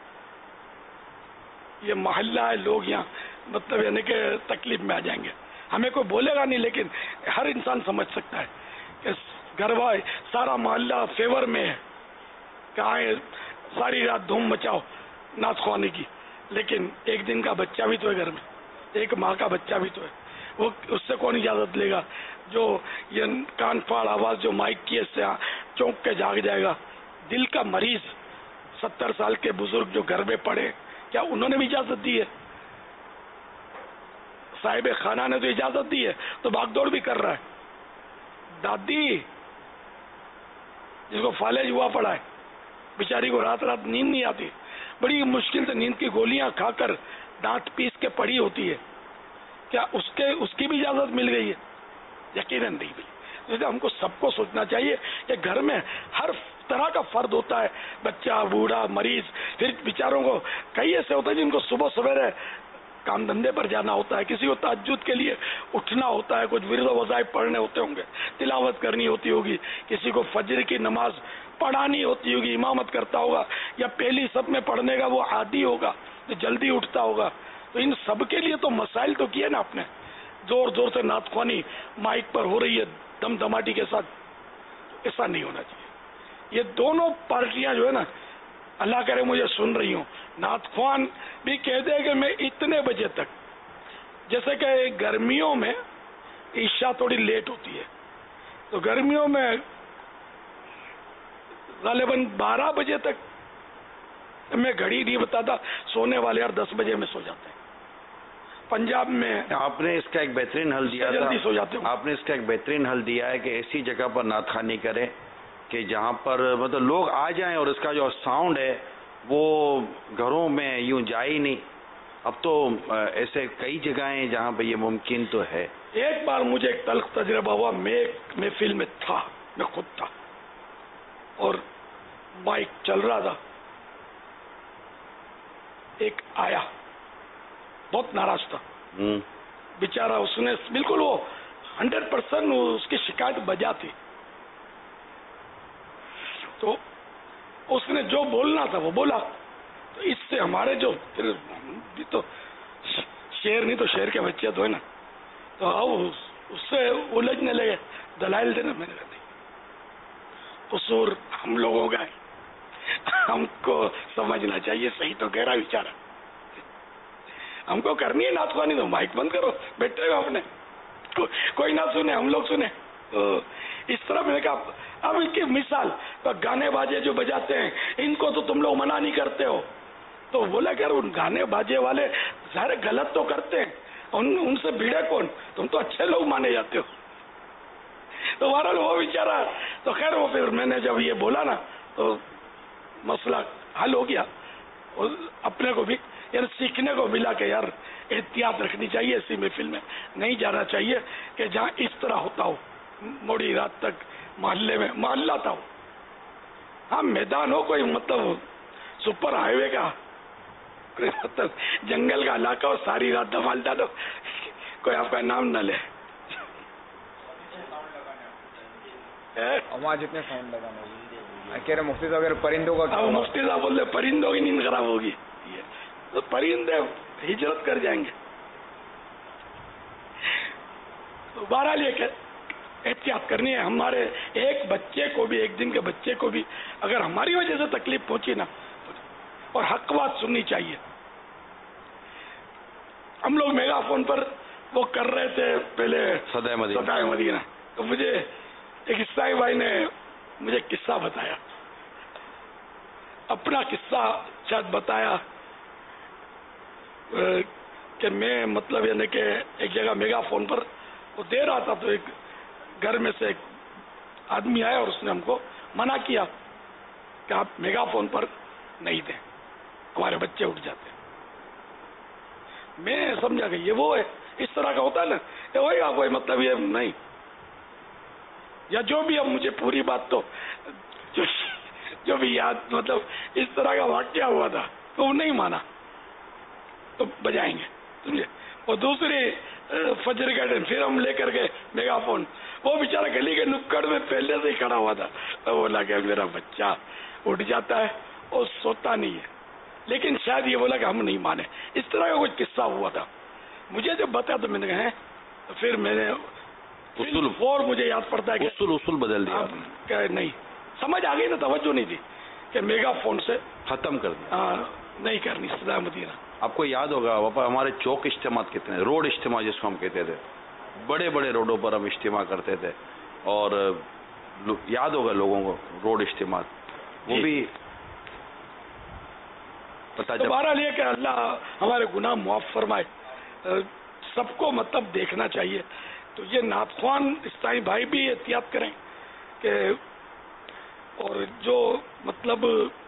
[SPEAKER 3] یہ محلہ ہے، لوگ یہاں مطلب یعنی کہ تکلیف میں آ جائیں گے. ہمیں کوئی بولے گا نہیں، لیکن ہر انسان سمجھ سکتا ہے کہ گھر والے سارا محلہ فیور میں ہے، کہاں ساری رات دھوم مچاؤ نعت خوانی کی، لیکن ایک دن کا بچہ بھی تو ہے گھر میں، ایک ماں کا بچہ بھی تو ہے، وہ اس سے کون اجازت لے گا؟ جو یہ کان پھاڑ آواز جو مائک کی اس سے چونک کے جاگ جائے گا. دل کا مریض ستر سال کے بزرگ جو گھر میں پڑے، کیا انہوں نے بھی اجازت دی ہے؟ صاحب خانہ نے تو اجازت دی ہے، تو بھاگ دوڑ بھی کر رہا ہے. دادی جس کو فالج ہوا پڑا ہے، بیچاری کو رات رات نیند نہیں آتی، بڑی مشکل سے نیند کی گولیاں کھا کر دانت پیس کے پڑی ہوتی ہے، کیا اس کے اس کی بھی اجازت مل گئی ہے؟ یقیناً نہیں ملی. جیسے ہم کو سب کو سوچنا چاہیے کہ گھر میں ہر طرح کا فرد ہوتا ہے، بچہ، بوڑھا، مریض، پھر بیچاروں کو کئی ایسے ہوتے ہیں جن کو صبح سویرے کام دھندے پر جانا ہوتا ہے، کسی کو تہجد کے لیے اٹھنا ہوتا ہے، کچھ ورد و وظائف پڑھنے ہوتے ہوں گے، تلاوت کرنی ہوتی ہوگی، کسی کو فجر کی نماز پڑھانی ہوتی ہوگی، امامت کرتا ہوگا، یا پہلی سب میں پڑھنے کا وہ عادی ہوگا جو جلدی اٹھتا ہوگا. تو ان سب کے لیے تو مسائل تو کیے نا آپ نے. زور زور سے نعت خوانی مائک پر ہو رہی ہے دم دماٹی کے ساتھ، ایسا نہیں ہونا چاہیے. یہ دونوں پارٹیاں جو ہے نا، اللہ کرے مجھے سن رہی ہوں، نعت خوان بھی کہہ دے کہ میں اتنے بجے تک، جیسے کہ گرمیوں میں عشاء تھوڑی لیٹ ہوتی ہے، تو گرمیوں میں غالباً بارہ بجے تک، میں گھڑی نہیں بتاتا، سونے والے اور دس بجے میں سو جاتے ہیں. پنجاب میں
[SPEAKER 12] آپ نے اس کا ایک بہترین حل دیا
[SPEAKER 3] جلدی سو جاتے
[SPEAKER 12] تھا، آپ نے اس کا ایک بہترین حل دیا ہے کہ ایسی جگہ پر نعت خوانی کریں کہ جہاں پر مطلب لوگ آ جائیں اور اس کا جو ساؤنڈ ہے وہ گھروں میں یوں جائے ہی نہیں. اب تو ایسے کئی جگہیں جہاں پہ یہ ممکن تو ہے.
[SPEAKER 3] ایک بار مجھے ایک تلخ تجربہ ہوا، میں ایک محفل میں تھا، میں خود تھا، اور مائک چل رہا تھا، ایک آیا بہت ناراض تھا بیچارہ، اس نے بالکل وہ ہنڈریڈ پرسینٹ اس کی شکایت بجا تھی، تو اس نے جو بولنا تھا وہ بولا. تو اس سے ہمارے جو پھر تو شیر نہیں تو شیر کے بچے تو ہے نا، تو اس سے الجھنے لگے، دلائل دینا. میں نے کہا نہیں، قصور ہم لوگوں کا ہے، ہم کو سمجھنا چاہیے، صحیح تو کہہ رہا بیچارہ، ہم کو کرنی ہے نعت خوانی تو مائک بند کرو، بیٹھے ہو اپنے، کوئی نہ سنے، ہم لوگ سنے. تو اس طرح میں نے کہا اب ان کی مثال، گانے باجے جو بجاتے ہیں ان کو تو تم لوگ منع نہیں کرتے ہو، تو بولا کہ ان گانے باجے والے ظاہر غلط تو کرتے ہیں، ان, ان سے بھیڑے کون، تم تو اچھے لوگ مانے جاتے ہو. تو بہرحال وہ بیچارہ، تو خیر وہ پھر میں نے جب یہ بولا نا تو مسئلہ حل ہو گیا، اور اپنے کو بھی یار سیکھنے کو ملا کہ یار احتیاط رکھنی چاہیے، ایسی محفل میں نہیں جانا چاہیے کہ جہاں اس طرح ہوتا ہو، موڑی رات تک محلے میں، محلہ تھا ہو، ہاں میدان ہو کوئی مطلب سپر ہائی وے کا، کوئی مطلب جنگل کا علاقہ ہو، ساری رات دمال ڈالو، کوئی آپ کا نام نہ لے.
[SPEAKER 4] وہاں جتنے ساؤنڈ لگانا کہہ رہے مفتی صاحب، اگر پرندوں کا
[SPEAKER 3] اب مفتی صاحب بولتے پرندوں کی نیند خراب ہوگی، تو پرندے ہجرت کر جائیں گے. تو بہرحال یہ کہ احتیاط کرنی ہے. ہمارے ایک بچے کو بھی، ایک دن کے بچے کو بھی اگر ہماری وجہ سے تکلیف پہنچی نا، اور حق بات سننی چاہیے. ہم لوگ میگا فون پر وہ کر رہے تھے پہلے
[SPEAKER 12] صدائے مدینہ،
[SPEAKER 3] صدائے مدینہ، تو مجھے ایک عیسائی بھائی نے مجھے قصہ بتایا، اپنا قصہ شاید بتایا کہ میں مطلب یعنی کہ ایک جگہ میگا فون پر وہ دے رہا تھا، تو ایک گھر میں سے ایک آدمی آیا اور اس نے ہم کو منع کیا کہ آپ میگا فون پر نہیں دیں، ہمارے بچے اٹھ جاتے ہیں. میں سمجھا کہ یہ وہ ہے، اس طرح کا ہوتا ہے نا، یہ وہی آپ کوئی مطلب یہ نہیں، یا جو بھی اب مجھے پوری بات تو جو, جو بھی یاد مطلب اس طرح کا واقعہ ہوا تھا تو وہ نہیں مانا، تو بجائیں گے، سمجھے. اور دوسری فجر کا ٹائم پھر ہم لے کر گئے میگا فون. وہ بیچارہ گلی کے نکڑ میں پہلے سے ہی کھڑا ہوا تھا. بولا کہ میرا بچہ اٹھ جاتا ہے اور سوتا نہیں ہے, لیکن شاید یہ بولا کہ ہم نہیں مانے. اس طرح کا کچھ قصہ ہوا تھا. مجھے جب بتا تو میں نے کہا تو پھر میں نے اصول اور مجھے یاد پڑتا ہے کہ
[SPEAKER 12] اصول اصول بدل دیا
[SPEAKER 3] کہ نہیں سمجھ آ گئی نا, توجہ نہیں تھی کہ میگا فون سے
[SPEAKER 12] ختم کر دیا,
[SPEAKER 3] نہیں کرنی صدا مدینہ. آپ
[SPEAKER 12] کو یاد ہوگا باپا ہمارے چوک اجتماع کتنے, روڈ اجتماع جس کو ہم کہتے تھے, بڑے بڑے روڈوں پر ہم اجتماع کرتے تھے, اور یاد ہوگا لوگوں کو روڈ اجتماع, وہ بھی پتا چلا.
[SPEAKER 3] بہرحال یہ کہ اللہ ہمارے گناہ معاف فرمائے. سب کو مطلب دیکھنا چاہیے. تو یہ نعت خوان اسلامی بھائی بھی احتیاط کریں کہ, اور جو مطلب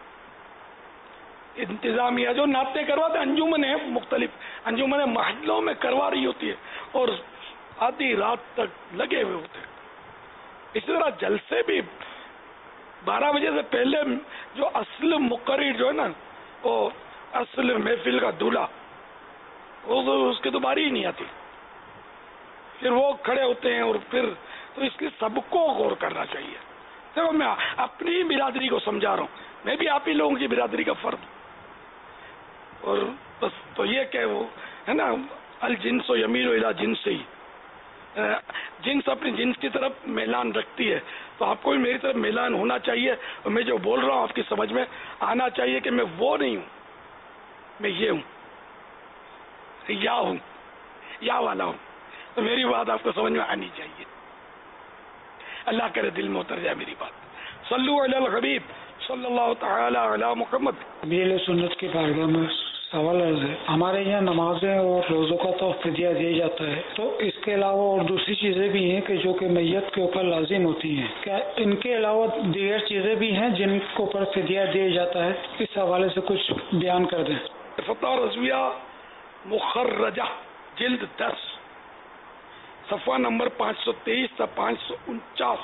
[SPEAKER 3] انتظامیہ جو نعتیں کرواتے انجمن ہے, مختلف انجمن محلوں میں کروا رہی ہوتی ہے اور آدھی رات تک لگے ہوئے ہوتے ہیں. اسی طرح جلسے بھی بارہ بجے سے پہلے جو اصل مقرر جو ہے نا, وہ اصل محفل کا دولہا, وہ اس کی تو باری ہی نہیں آتی, پھر وہ کھڑے ہوتے ہیں. اور پھر تو اس لیے سب کو غور کرنا چاہیے. دیکھو میں اپنی برادری کو سمجھا رہا ہوں, میں بھی آپ ہی لوگوں کی برادری کا فرد ہوں. اور بس تو یہ کہ وہ ہے نا, الجنس و یمیل الی جنس ہی, جنس اپنی جنس کی طرف میلان رکھتی ہے, تو آپ کو بھی میری طرف میلان ہونا چاہیے. اور میں جو بول رہا ہوں آپ کی سمجھ میں آنا چاہیے کہ میں وہ نہیں ہوں, میں یہ ہوں, یا ہوں, یا والا ہوں. تو میری بات آپ کو سمجھ میں آنی چاہیے. اللہ کرے دل میں اتر جائے میری بات. صلو علی الحبیب صلی اللہ تعالی علی محمد.
[SPEAKER 16] امیر سنت کی بارگاہ میں سوال عرض ہے, ہمارے یہاں نمازیں اور روزوں کا تو فدیہ دیا جاتا ہے, تو اس کے علاوہ اور دوسری چیزیں بھی ہیں کہ جو کہ میت کے اوپر لازم ہوتی ہیں, کیا ان کے علاوہ دیگر چیزیں بھی ہیں جن کے اوپر فدیہ دیا جاتا ہے؟ اس حوالے سے کچھ بیان کر دیں.
[SPEAKER 3] فتح رضویہ مخرجہ جلد دس صفحہ نمبر پانچ سو تیئیس سے پانچ سو انچاس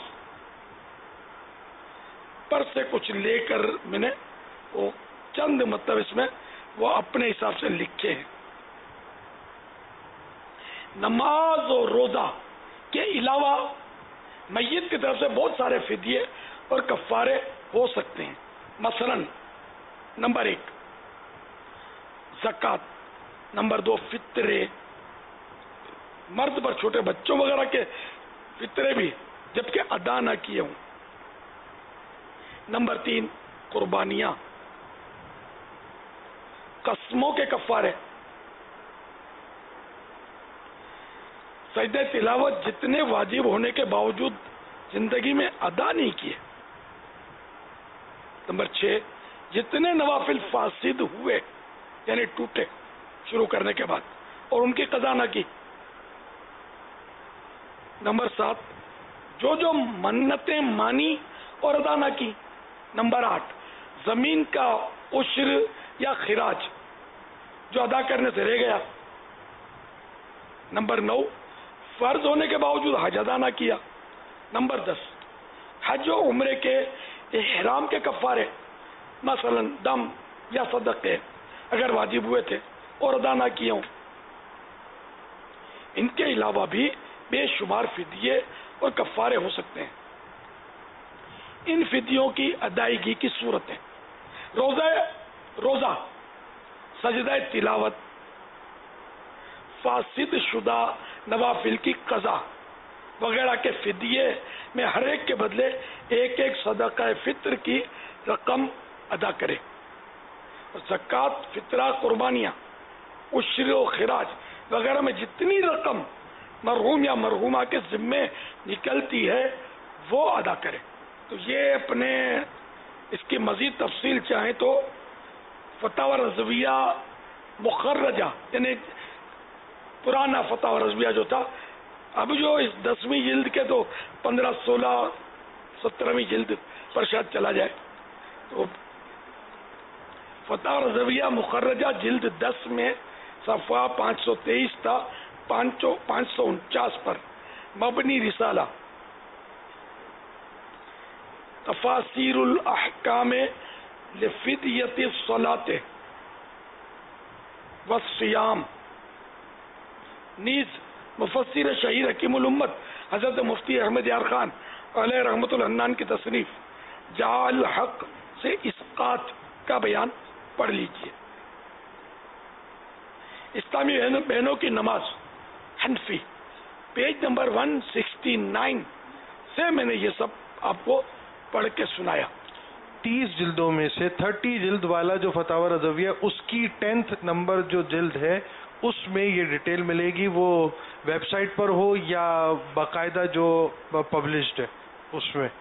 [SPEAKER 3] پر سے کچھ لے کر میں نے وہ چند مطلب اس میں وہ اپنے حساب سے لکھے ہیں. نماز اور روزہ کے علاوہ میت کی طرف سے بہت سارے فدیے اور کفارے ہو سکتے ہیں. مثلا نمبر ایک زکوٰۃ, نمبر دو فطرے, مرد پر چھوٹے بچوں وغیرہ کے فطرے بھی جبکہ ادا نہ کیے ہوں. نمبر تین قربانیاں, قسموں کے کفارے, سجدہ تلاوت جتنے واجب ہونے کے باوجود زندگی میں ادا نہیں کیے. نمبر چھ جتنے نوافل فاسد ہوئے یعنی ٹوٹے شروع کرنے کے بعد اور ان کی قضا نہ کی. نمبر سات جو جو منتیں مانی اور ادا نہ کی. نمبر آٹھ زمین کا عشر یا خراج جو ادا کرنے سے رہ گیا. نمبر نو فرض ہونے کے باوجود حج ادا نہ کیا. نمبر دس حج و عمرے کے احرام کے کفارے, مثلا دم یا صدقے اگر واجب ہوئے تھے اور ادا نہ کیے ہوں. ان کے علاوہ بھی بے شمار فدیے اور کفارے ہو سکتے ہیں. ان فدیوں کی ادائیگی کی صورتیں روزہ روزہ سجدہ تلاوت, فاسد شدہ نوافل کی قضا وغیرہ کے فدیے میں ہر ایک کے بدلے ایک ایک صدقہ فطر کی رقم ادا کرے. زکوٰۃ, فطرہ, قربانیاں, عشر و خراج وغیرہ میں جتنی رقم مرحوم یا مرحومہ کے ذمے نکلتی ہے وہ ادا کرے. تو یہ اپنے اس کی مزید تفصیل چاہیں تو فتاوی رضویہ مخرجہ یعنی پرانا فتاوی رضویہ جو تھا, اب جو اس دسویں جلد کے تو پندرہ سولہ سترہویں جلد پر شاید چلا جائے. تو فتاوی رضویہ مخرجہ جلد دس میں صفحہ پانچ سو تیئیس تھا پانچ سو انچاس پر مبنی رسالہ تفاسیر الاحکام لفدیت الصلاۃ والصیام نیز مفسر شہیر حکیم الامت حضرت مفتی احمد یار خان علیہ رحمت الحنان کی تصنیف جاء الحق سے اسقاط کا بیان پڑھ لیجیے. اسلامی بہنوں کی نماز حنفی page number one sixty nine سے میں نے یہ سب آپ کو پڑھ کے سنایا.
[SPEAKER 17] تیس جلدوں میں سے تھرٹی جلد والا جو فتاوی رضویہ اس کی ٹینتھ نمبر جو جلد ہے اس میں یہ ڈیٹیل ملے گی. وہ ویب سائٹ پر ہو یا باقاعدہ جو پبلشڈ ہے اس میں.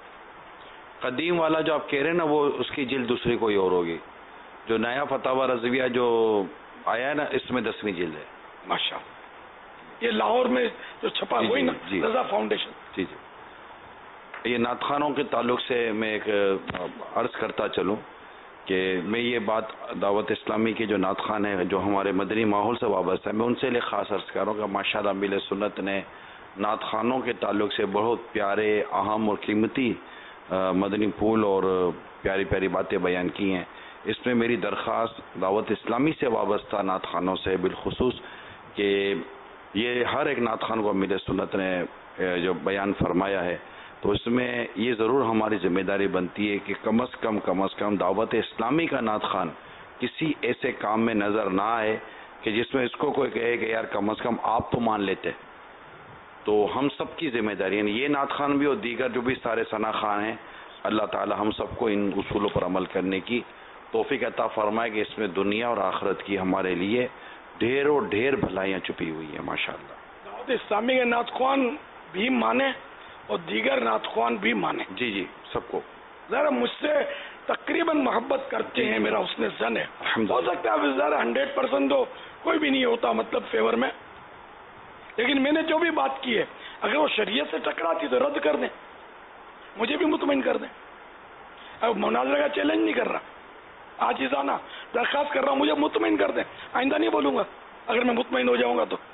[SPEAKER 12] قدیم والا جو آپ کہہ رہے ہیں نا وہ اس کی جلد دوسری کوئی اور ہوگی. جو نیا فتاوی رضویہ جو آیا ہے نا اس میں دسویں جلد ہے.
[SPEAKER 3] ماشاء اللہ. یہ لاہور میں جو چھپا
[SPEAKER 12] جی
[SPEAKER 3] ہوئی نا
[SPEAKER 12] جی
[SPEAKER 3] رضا فاؤنڈیشن.
[SPEAKER 12] جی جی یہ نعت خانوں کے تعلق سے میں ایک عرض کرتا چلوں کہ میں یہ بات دعوت اسلامی کے جو نعت خان ہیں جو ہمارے مدنی ماحول سے وابستہ ہیں میں ان سے لے خاص عرض کر رہا ہوں کہ ماشاء اللہ مل سنت نے نعت خانوں کے تعلق سے بہت پیارے اہم اور قیمتی مدنی پھول اور پیاری پیاری باتیں بیان کی ہیں. اس میں میری درخواست دعوت اسلامی سے وابستہ نعت خانوں سے بالخصوص کہ یہ ہر ایک نعت خان کو مل سنت نے جو بیان فرمایا ہے تو اس میں یہ ضرور ہماری ذمہ داری بنتی ہے کہ کم از کم کم از کم دعوت اسلامی کا نعت خان کسی ایسے کام میں نظر نہ آئے کہ جس میں اس کو کوئی کہے کہ یار کم از کم آپ تو مان لیتے. تو ہم سب کی ذمہ داری ہے یہ نعت خان بھی اور دیگر جو بھی سارے ثنا خان ہیں اللہ تعالی ہم سب کو ان اصولوں پر عمل کرنے کی توفیق عطا فرمائے کہ اس میں دنیا اور آخرت کی ہمارے لیے ڈھیر و ڈھیر بھلائیاں چھپی ہوئی ہیں ماشاءاللہ.
[SPEAKER 3] دعوت اسلامی کے نعت خوان بھی مانے اور دیگر نعت خوان بھی مانے.
[SPEAKER 12] جی جی سب کو
[SPEAKER 3] ذرا مجھ سے تقریباً محبت کرتے ہیں میرا حسن زن ہے. ہو سکتا ہے اب ذرا ہنڈریڈ پرسینٹ تو کوئی بھی نہیں ہوتا مطلب فیور میں لیکن میں نے جو بھی بات کی ہے اگر وہ شریعت سے ٹکراتی تو رد کر دیں مجھے بھی مطمئن کر دیں. اب مناظرہ کا چیلنج نہیں کر رہا عاجزانہ درخواست کر رہا ہوں مجھے مطمئن کر دیں. آئندہ نہیں بولوں گا اگر میں مطمئن ہو جاؤں گا تو.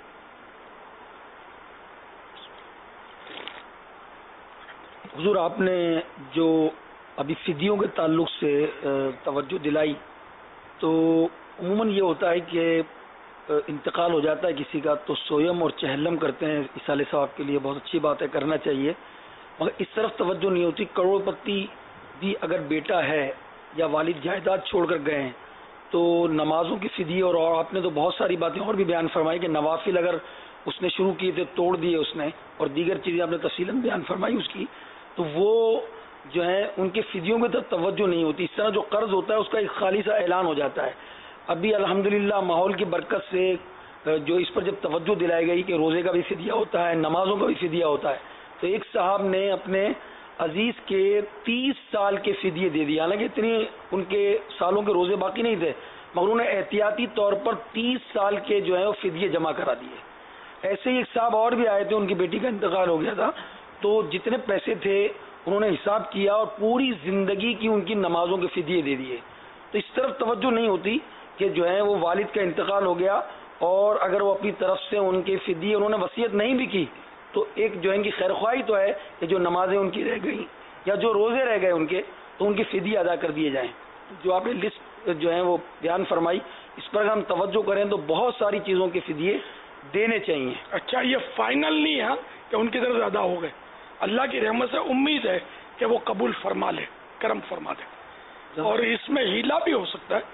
[SPEAKER 15] حضور آپ نے جو ابھی فدیوں کے تعلق سے توجہ دلائی تو عموماً یہ ہوتا ہے کہ انتقال ہو جاتا ہے کسی کا تو سویم اور چہلم کرتے ہیں اصالے ثواب کے لیے بہت اچھی بات ہے کرنا چاہیے مگر اس طرف توجہ نہیں ہوتی. کروڑ پتی بھی اگر بیٹا ہے یا والد جائیداد چھوڑ کر گئے ہیں تو نمازوں کی فدیے اور, اور آپ نے تو بہت ساری باتیں اور بھی بیان فرمائی کہ نوافل اگر اس نے شروع کیے تھے توڑ دیے اس نے اور دیگر چیزیں آپ نے تفصیلاً بیان فرمائی اس کی تو وہ جو ہے ان کے فدیوں کی طرف توجہ نہیں ہوتی. اس طرح جو قرض ہوتا ہے اس کا ایک خالی سا اعلان ہو جاتا ہے. ابھی الحمدللہ ماحول کی برکت سے جو اس پر جب توجہ دلائی گئی کہ روزے کا بھی فدیہ ہوتا ہے نمازوں کا بھی فدیہ ہوتا ہے تو ایک صاحب نے اپنے عزیز کے تیس سال کے فدیے دے دیے. حالانکہ اتنی ان کے سالوں کے روزے باقی نہیں تھے مگر انہوں نے احتیاطی طور پر تیس سال کے جو ہے وہ فدیے جمع کرا دیے. ایسے ہی ایک صاحب اور بھی آئے تھے ان کی بیٹی کا انتقال ہو گیا تھا تو جتنے پیسے تھے انہوں نے حساب کیا اور پوری زندگی کی ان کی نمازوں کے فدیے دے دیے. تو اس طرف توجہ نہیں ہوتی کہ جو ہے وہ والد کا انتقال ہو گیا اور اگر وہ اپنی طرف سے ان کے فدیے انہوں نے وصیت نہیں بھی کی تو ایک جو ہے ان کی خیر خواہی تو ہے کہ جو نمازیں ان کی رہ گئیں یا جو روزے رہ گئے ان کے تو ان کی فدیے ادا کر دیے جائیں. جو آپ نے لسٹ جو ہے وہ بیان فرمائی اس پر اگر ہم توجہ کریں تو بہت ساری چیزوں کے فدیے دینے چاہیے.
[SPEAKER 3] اچھا یہ فائنل نہیں ہے کہ ان کی طرف ادا ہو گئے. اللہ کی رحمت سے امید ہے کہ وہ قبول فرما لے کرم فرما دے. اور اس میں ہیلا بھی ہو سکتا ہے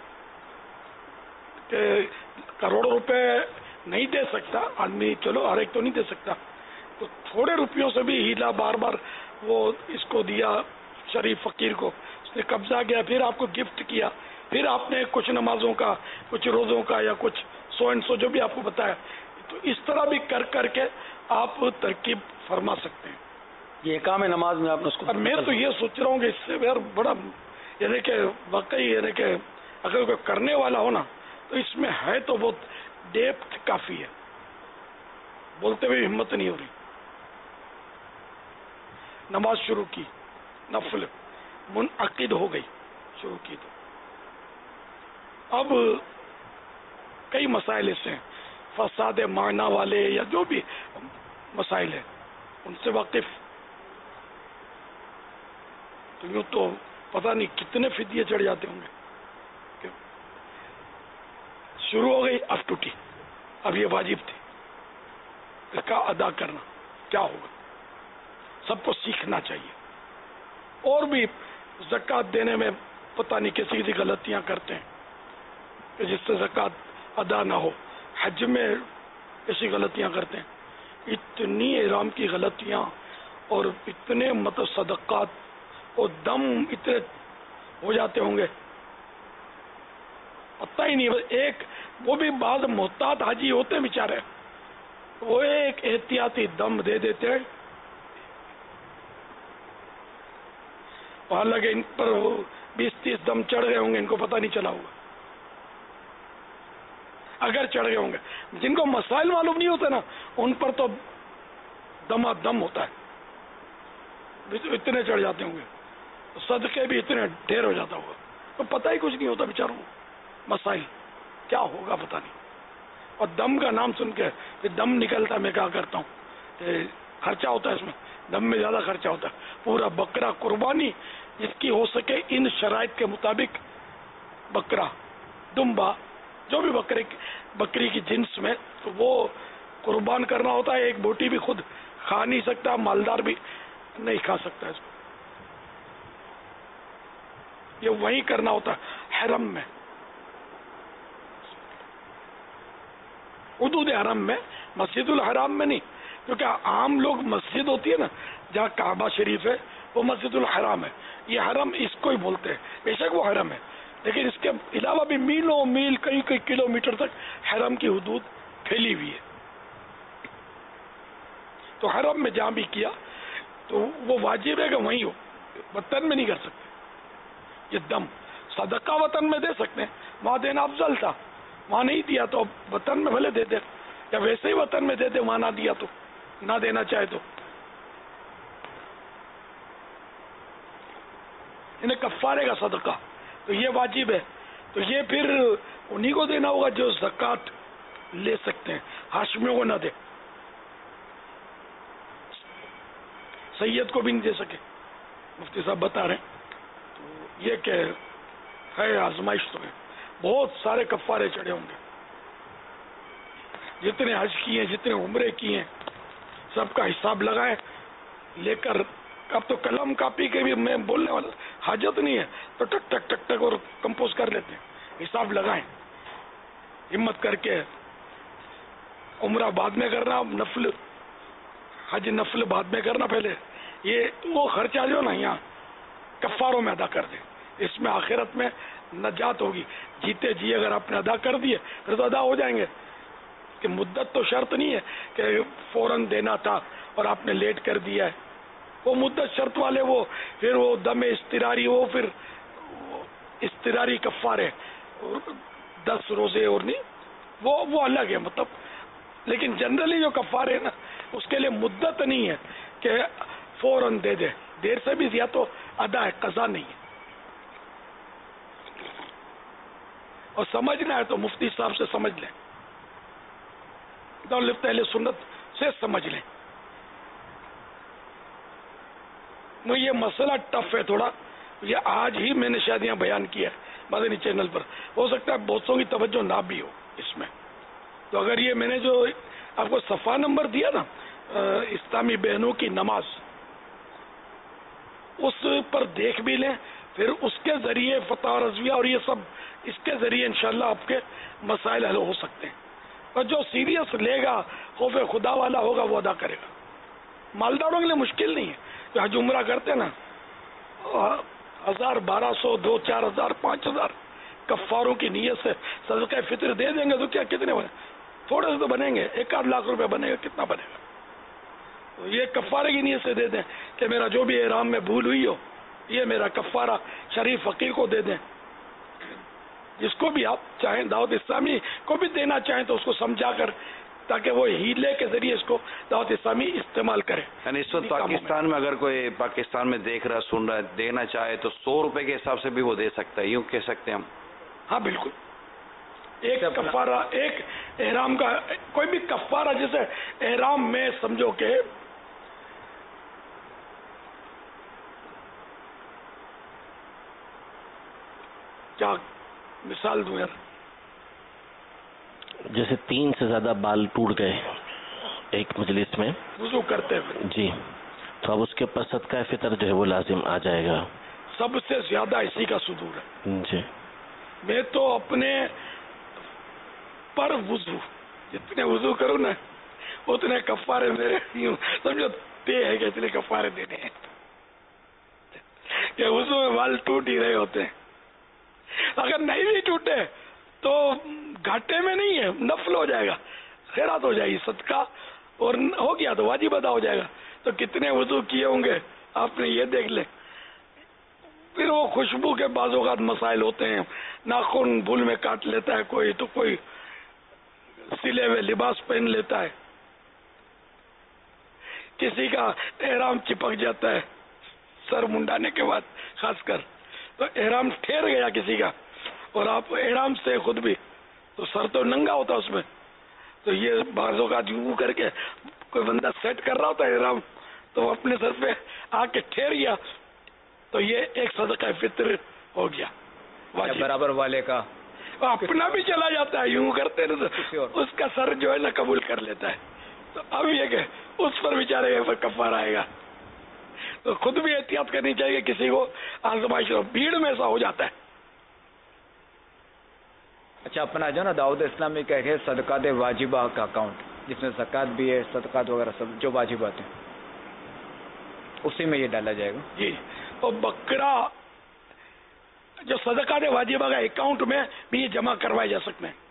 [SPEAKER 3] کہ کروڑوں روپے نہیں دے سکتا آدمی چلو ہر ایک تو نہیں دے سکتا تو تھوڑے روپیوں سے بھی ہیلا بار بار وہ اس کو دیا شریف فقیر کو اس نے قبضہ کیا پھر آپ کو گفٹ کیا پھر آپ نے کچھ نمازوں کا کچھ روزوں کا یا کچھ سو اینڈ سو جو بھی آپ کو بتایا تو اس طرح بھی کر کر کے آپ ترکیب فرما سکتے ہیں.
[SPEAKER 15] یہ کام ہے نماز میں آپ نے اس کو.
[SPEAKER 3] اور میں تو یہ سوچ رہا ہوں کہ اس سے یار بڑا یعنی کہ واقعی یعنی کہ اگر کوئی کرنے والا ہو نا تو اس میں ہے تو بہت ڈیپتھ کافی ہے بولتے ہوئے ہمت نہیں ہو رہی. نماز شروع کی نفل منعقد ہو گئی شروع کی تو اب کئی مسائل ایسے ہیں فساد معنی والے یا جو بھی مسائل ہیں ان سے واقف تو یوں تو پتہ نہیں کتنے فدیے چڑھ جاتے ہوں گے. شروع ہو گئی اب ٹوٹی اب یہ واجب تھی اس کا ادا کرنا کیا ہوگا، سب کو سیکھنا چاہیے. اور بھی زکوٰۃ دینے میں پتہ نہیں کیسی کسی غلطیاں کرتے ہیں کہ جس سے زکوٰۃ ادا نہ ہو. حج میں ایسی غلطیاں کرتے ہیں، اتنی احرام کی غلطیاں اور اتنے مطلب صدقات اور دم اتنے ہو جاتے ہوں گے پتہ ہی نہیں. ایک وہ بھی بعض محتاط حاجی ہوتے ہیں بیچارے، وہ ایک احتیاطی دم دے دیتے ہیں، حالانکہ ان پر بیس تیس دم چڑھ گئے ہوں گے، ان کو پتہ نہیں چلا ہوگا. اگر چڑھ گئے ہوں گے، جن کو مسائل معلوم نہیں ہوتے نا ان پر تو دما دم ہوتا ہے، اتنے چڑھ جاتے ہوں گے، صدقے بھی اتنے ڈھیر ہو جاتا ہوگا، تو پتہ ہی کچھ نہیں ہوتا بیچاروں کو. مسائل کیا ہوگا پتہ نہیں. اور دم کا نام سن کے کہ دم نکلتا، میں کیا کرتا ہوں کہ خرچہ ہوتا ہے اس میں، دم میں زیادہ خرچہ ہوتا ہے. پورا بکرا قربانی جس کی ہو سکے ان شرائط کے مطابق، بکرا دمبا جو بھی بکرے بکری کی جنس میں، تو وہ قربان کرنا ہوتا ہے. ایک بوٹی بھی خود کھا نہیں سکتا، مالدار بھی نہیں کھا سکتا اس کو، یہ وہیں کرنا ہوتا ہے حرم میں، حدود حرم میں، مسجد الحرام میں نہیں. کیونکہ عام لوگ مسجد ہوتی ہے نا جہاں کعبہ شریف ہے وہ مسجد الحرام ہے، یہ حرم اس کو ہی بولتے ہیں. بے شک وہ حرم ہے، لیکن اس کے علاوہ بھی میلوں میل کئی کئی کلو میٹر تک حرم کی حدود پھیلی ہوئی ہے. تو حرم میں جہاں بھی کیا تو وہ واجب ہے کہ وہیں ہو، وطن میں نہیں کر سکتے. یہ دم صدقہ وطن میں دے سکتے ہیں، وہاں دینا افضل تھا، وہاں نہیں دیا تو وطن میں بھلے دے دے، یا ویسے ہی وطن میں دے دے، وہاں نہ دیا تو نہ دینا چاہے تو. انہیں کفارے کا صدقہ تو یہ واجب ہے، تو یہ پھر انہی کو دینا ہوگا جو زکوٰۃ لے سکتے ہیں، ہاشمیوں کو نہ دے، سید کو بھی نہیں دے سکے. مفتی صاحب بتا رہے ہیں تو یہ کہ ہے آزمائش تو ہے، بہت سارے کفارے چڑھے ہوں گے. جتنے حج کیے، جتنے عمرے کیے، سب کا حساب لگائیں لے کر. اب تو قلم کاپی کے بھی میں بولنے والا حاجت نہیں ہے، تو ٹک ٹک ٹک ٹک اور کمپوز کر لیتے ہیں. حساب لگائیں، ہمت کر کے. عمرہ بعد میں کرنا، نفل حج نفل بعد میں کرنا، پہلے یہ وہ خرچہ جو نا یہاں کفاروں میں ادا کر دیں، اس میں آخرت میں نجات ہوگی. جیتے جی اگر آپ نے ادا کر دیے پھر تو ادا ہو جائیں گے. کہ مدت تو شرط نہیں ہے کہ فوراً دینا تھا اور آپ نے لیٹ کر دیا ہے، وہ مدت شرط والے، وہ پھر وہ دم استراری، وہ پھر استراری کفارے، دس روزے اور نہیں، وہ وہ الگ ہے مطلب. لیکن جنرلی جو کفارے ہے نا اس کے لیے مدت نہیں ہے کہ فوراً دے دے، دیر سے بھی دیا تو ادا ہے، قضا نہیں ہے. اور سمجھنا ہے تو مفتی صاحب سے سمجھ لیں، دولت اہل سنت سے سمجھ لیں. یہ مسئلہ ٹف ہے تھوڑا، یہ آج ہی میں نے شاید یہاں بیان کیا ہے مدنی چینل پر، ہو سکتا ہے بہتوں کی توجہ نہ بھی ہو اس میں. تو اگر یہ میں نے جو آپ کو صفحہ نمبر دیا نا اسلامی بہنوں کی نماز، اس پر دیکھ بھی لیں، پھر اس کے ذریعے فتح رضویہ اور یہ سب اس کے ذریعے انشاءاللہ آپ کے مسائل حل ہو سکتے ہیں. اور جو سیریس لے گا، خوف خدا والا ہوگا، وہ ادا کرے گا. مالداروں کے لیے مشکل نہیں ہے کہ حج عمرہ کرتے نا، ہزار بارہ سو دو چار ہزار پانچ ہزار کفاروں کی نیت سے صدقہ فطر دے دیں گے تو کیا کتنے بنے؟ تھوڑے سے تو بنیں گے، ایک آدھ لاکھ روپے بنے گا، کتنا بنے گا؟ تو یہ کفارے کی نیت سے دے دیں کہ میرا جو بھی احرام میں بھول ہوئی ہو، یہ میرا کفارہ شریف فقیر کو دے دیں. جس کو بھی آپ چاہیں، دعوت اسلامی کو بھی دینا چاہیں تو اس کو سمجھا کر، تاکہ وہ ہیلے کے ذریعے اس کو دعوت اسلامی استعمال کرے.
[SPEAKER 12] یعنی اس وقت پاکستان میں اگر کوئی پاکستان میں دیکھ رہا سن رہا ہے دینا چاہے تو سو روپے کے حساب سے بھی وہ دے سکتا ہے، یوں کہہ سکتے ہیں ہم؟
[SPEAKER 3] ہاں بالکل. ایک کفارہ، ایک احرام کا کوئی بھی کفارہ، جیسے احرام میں سمجھو کہ کیا مثال دوں یار،
[SPEAKER 11] جیسے تین سے زیادہ بال ٹوٹ گئے ایک مجلس میں
[SPEAKER 3] وضو کرتے ہوئے
[SPEAKER 11] جی، تو اب اس کے اوپر صدقہ فطر جو ہے وہ لازم آ جائے گا.
[SPEAKER 3] سب سے زیادہ اسی کا صدور ہے.
[SPEAKER 11] جی،
[SPEAKER 3] میں تو اپنے پر وضو جتنے وضو کروں نا اتنے کفارے میرے یوں سمجھو طے ہے کہ اتنے کفارے دینے ہیں کہ وضو میں بال ٹوٹ ہی رہے ہوتے ہیں. اگر نہیں بھی ٹوٹے تو گھاٹے میں نہیں ہے، نفل ہو جائے گا، خیرات ہو جائے گی، صدقہ اور ہو گیا تو واجب ادا ہو جائے گا. تو کتنے وضو کیے ہوں گے آپ نے یہ دیکھ لیں. پھر وہ خوشبو کے بعض اوقات مسائل ہوتے ہیں، ناخن بھول میں کاٹ لیتا ہے کوئی، تو کوئی سلے ہوئے لباس پہن لیتا ہے، کسی کا احرام چپک جاتا ہے سر منڈانے کے بعد، خاص کر تو احرام ٹھہر گیا کسی کا، اور آپ احرام سے خود بھی تو سر تو ننگا ہوتا اس میں. تو یہ بعض اوقات یوں کر کے کوئی بندہ سیٹ کر رہا ہوتا ہے احرام، تو اپنے سر پہ آ کے ٹھہر گیا، تو یہ ایک صدقہ فطر ہو گیا
[SPEAKER 4] برابر والے کا.
[SPEAKER 3] اپنا بھی چلا جاتا ہے یوں کرتے نا، اس کا سر جو ہے نا قبول کر لیتا ہے. تو اب یہ کہ اس پر بیچارے پر کفار آئے گا. تو خود بھی احتیاط کرنی چاہیے، کسی کو آزمائش ہو، بھیڑ میں ایسا ہو جاتا ہے.
[SPEAKER 4] اچھا، اپنا جو نا دعوت اسلامی کا ہے صدقات واجبہ کا اکاؤنٹ، جس میں زکوٰۃ بھی ہے، صدقات وغیرہ سب جو واجبات ہیں، اسی میں یہ ڈالا جائے گا.
[SPEAKER 3] جی، اور بکرا جو صدقات واجبہ کا اکاؤنٹ میں بھی یہ جمع کروائے جا سکتے ہیں.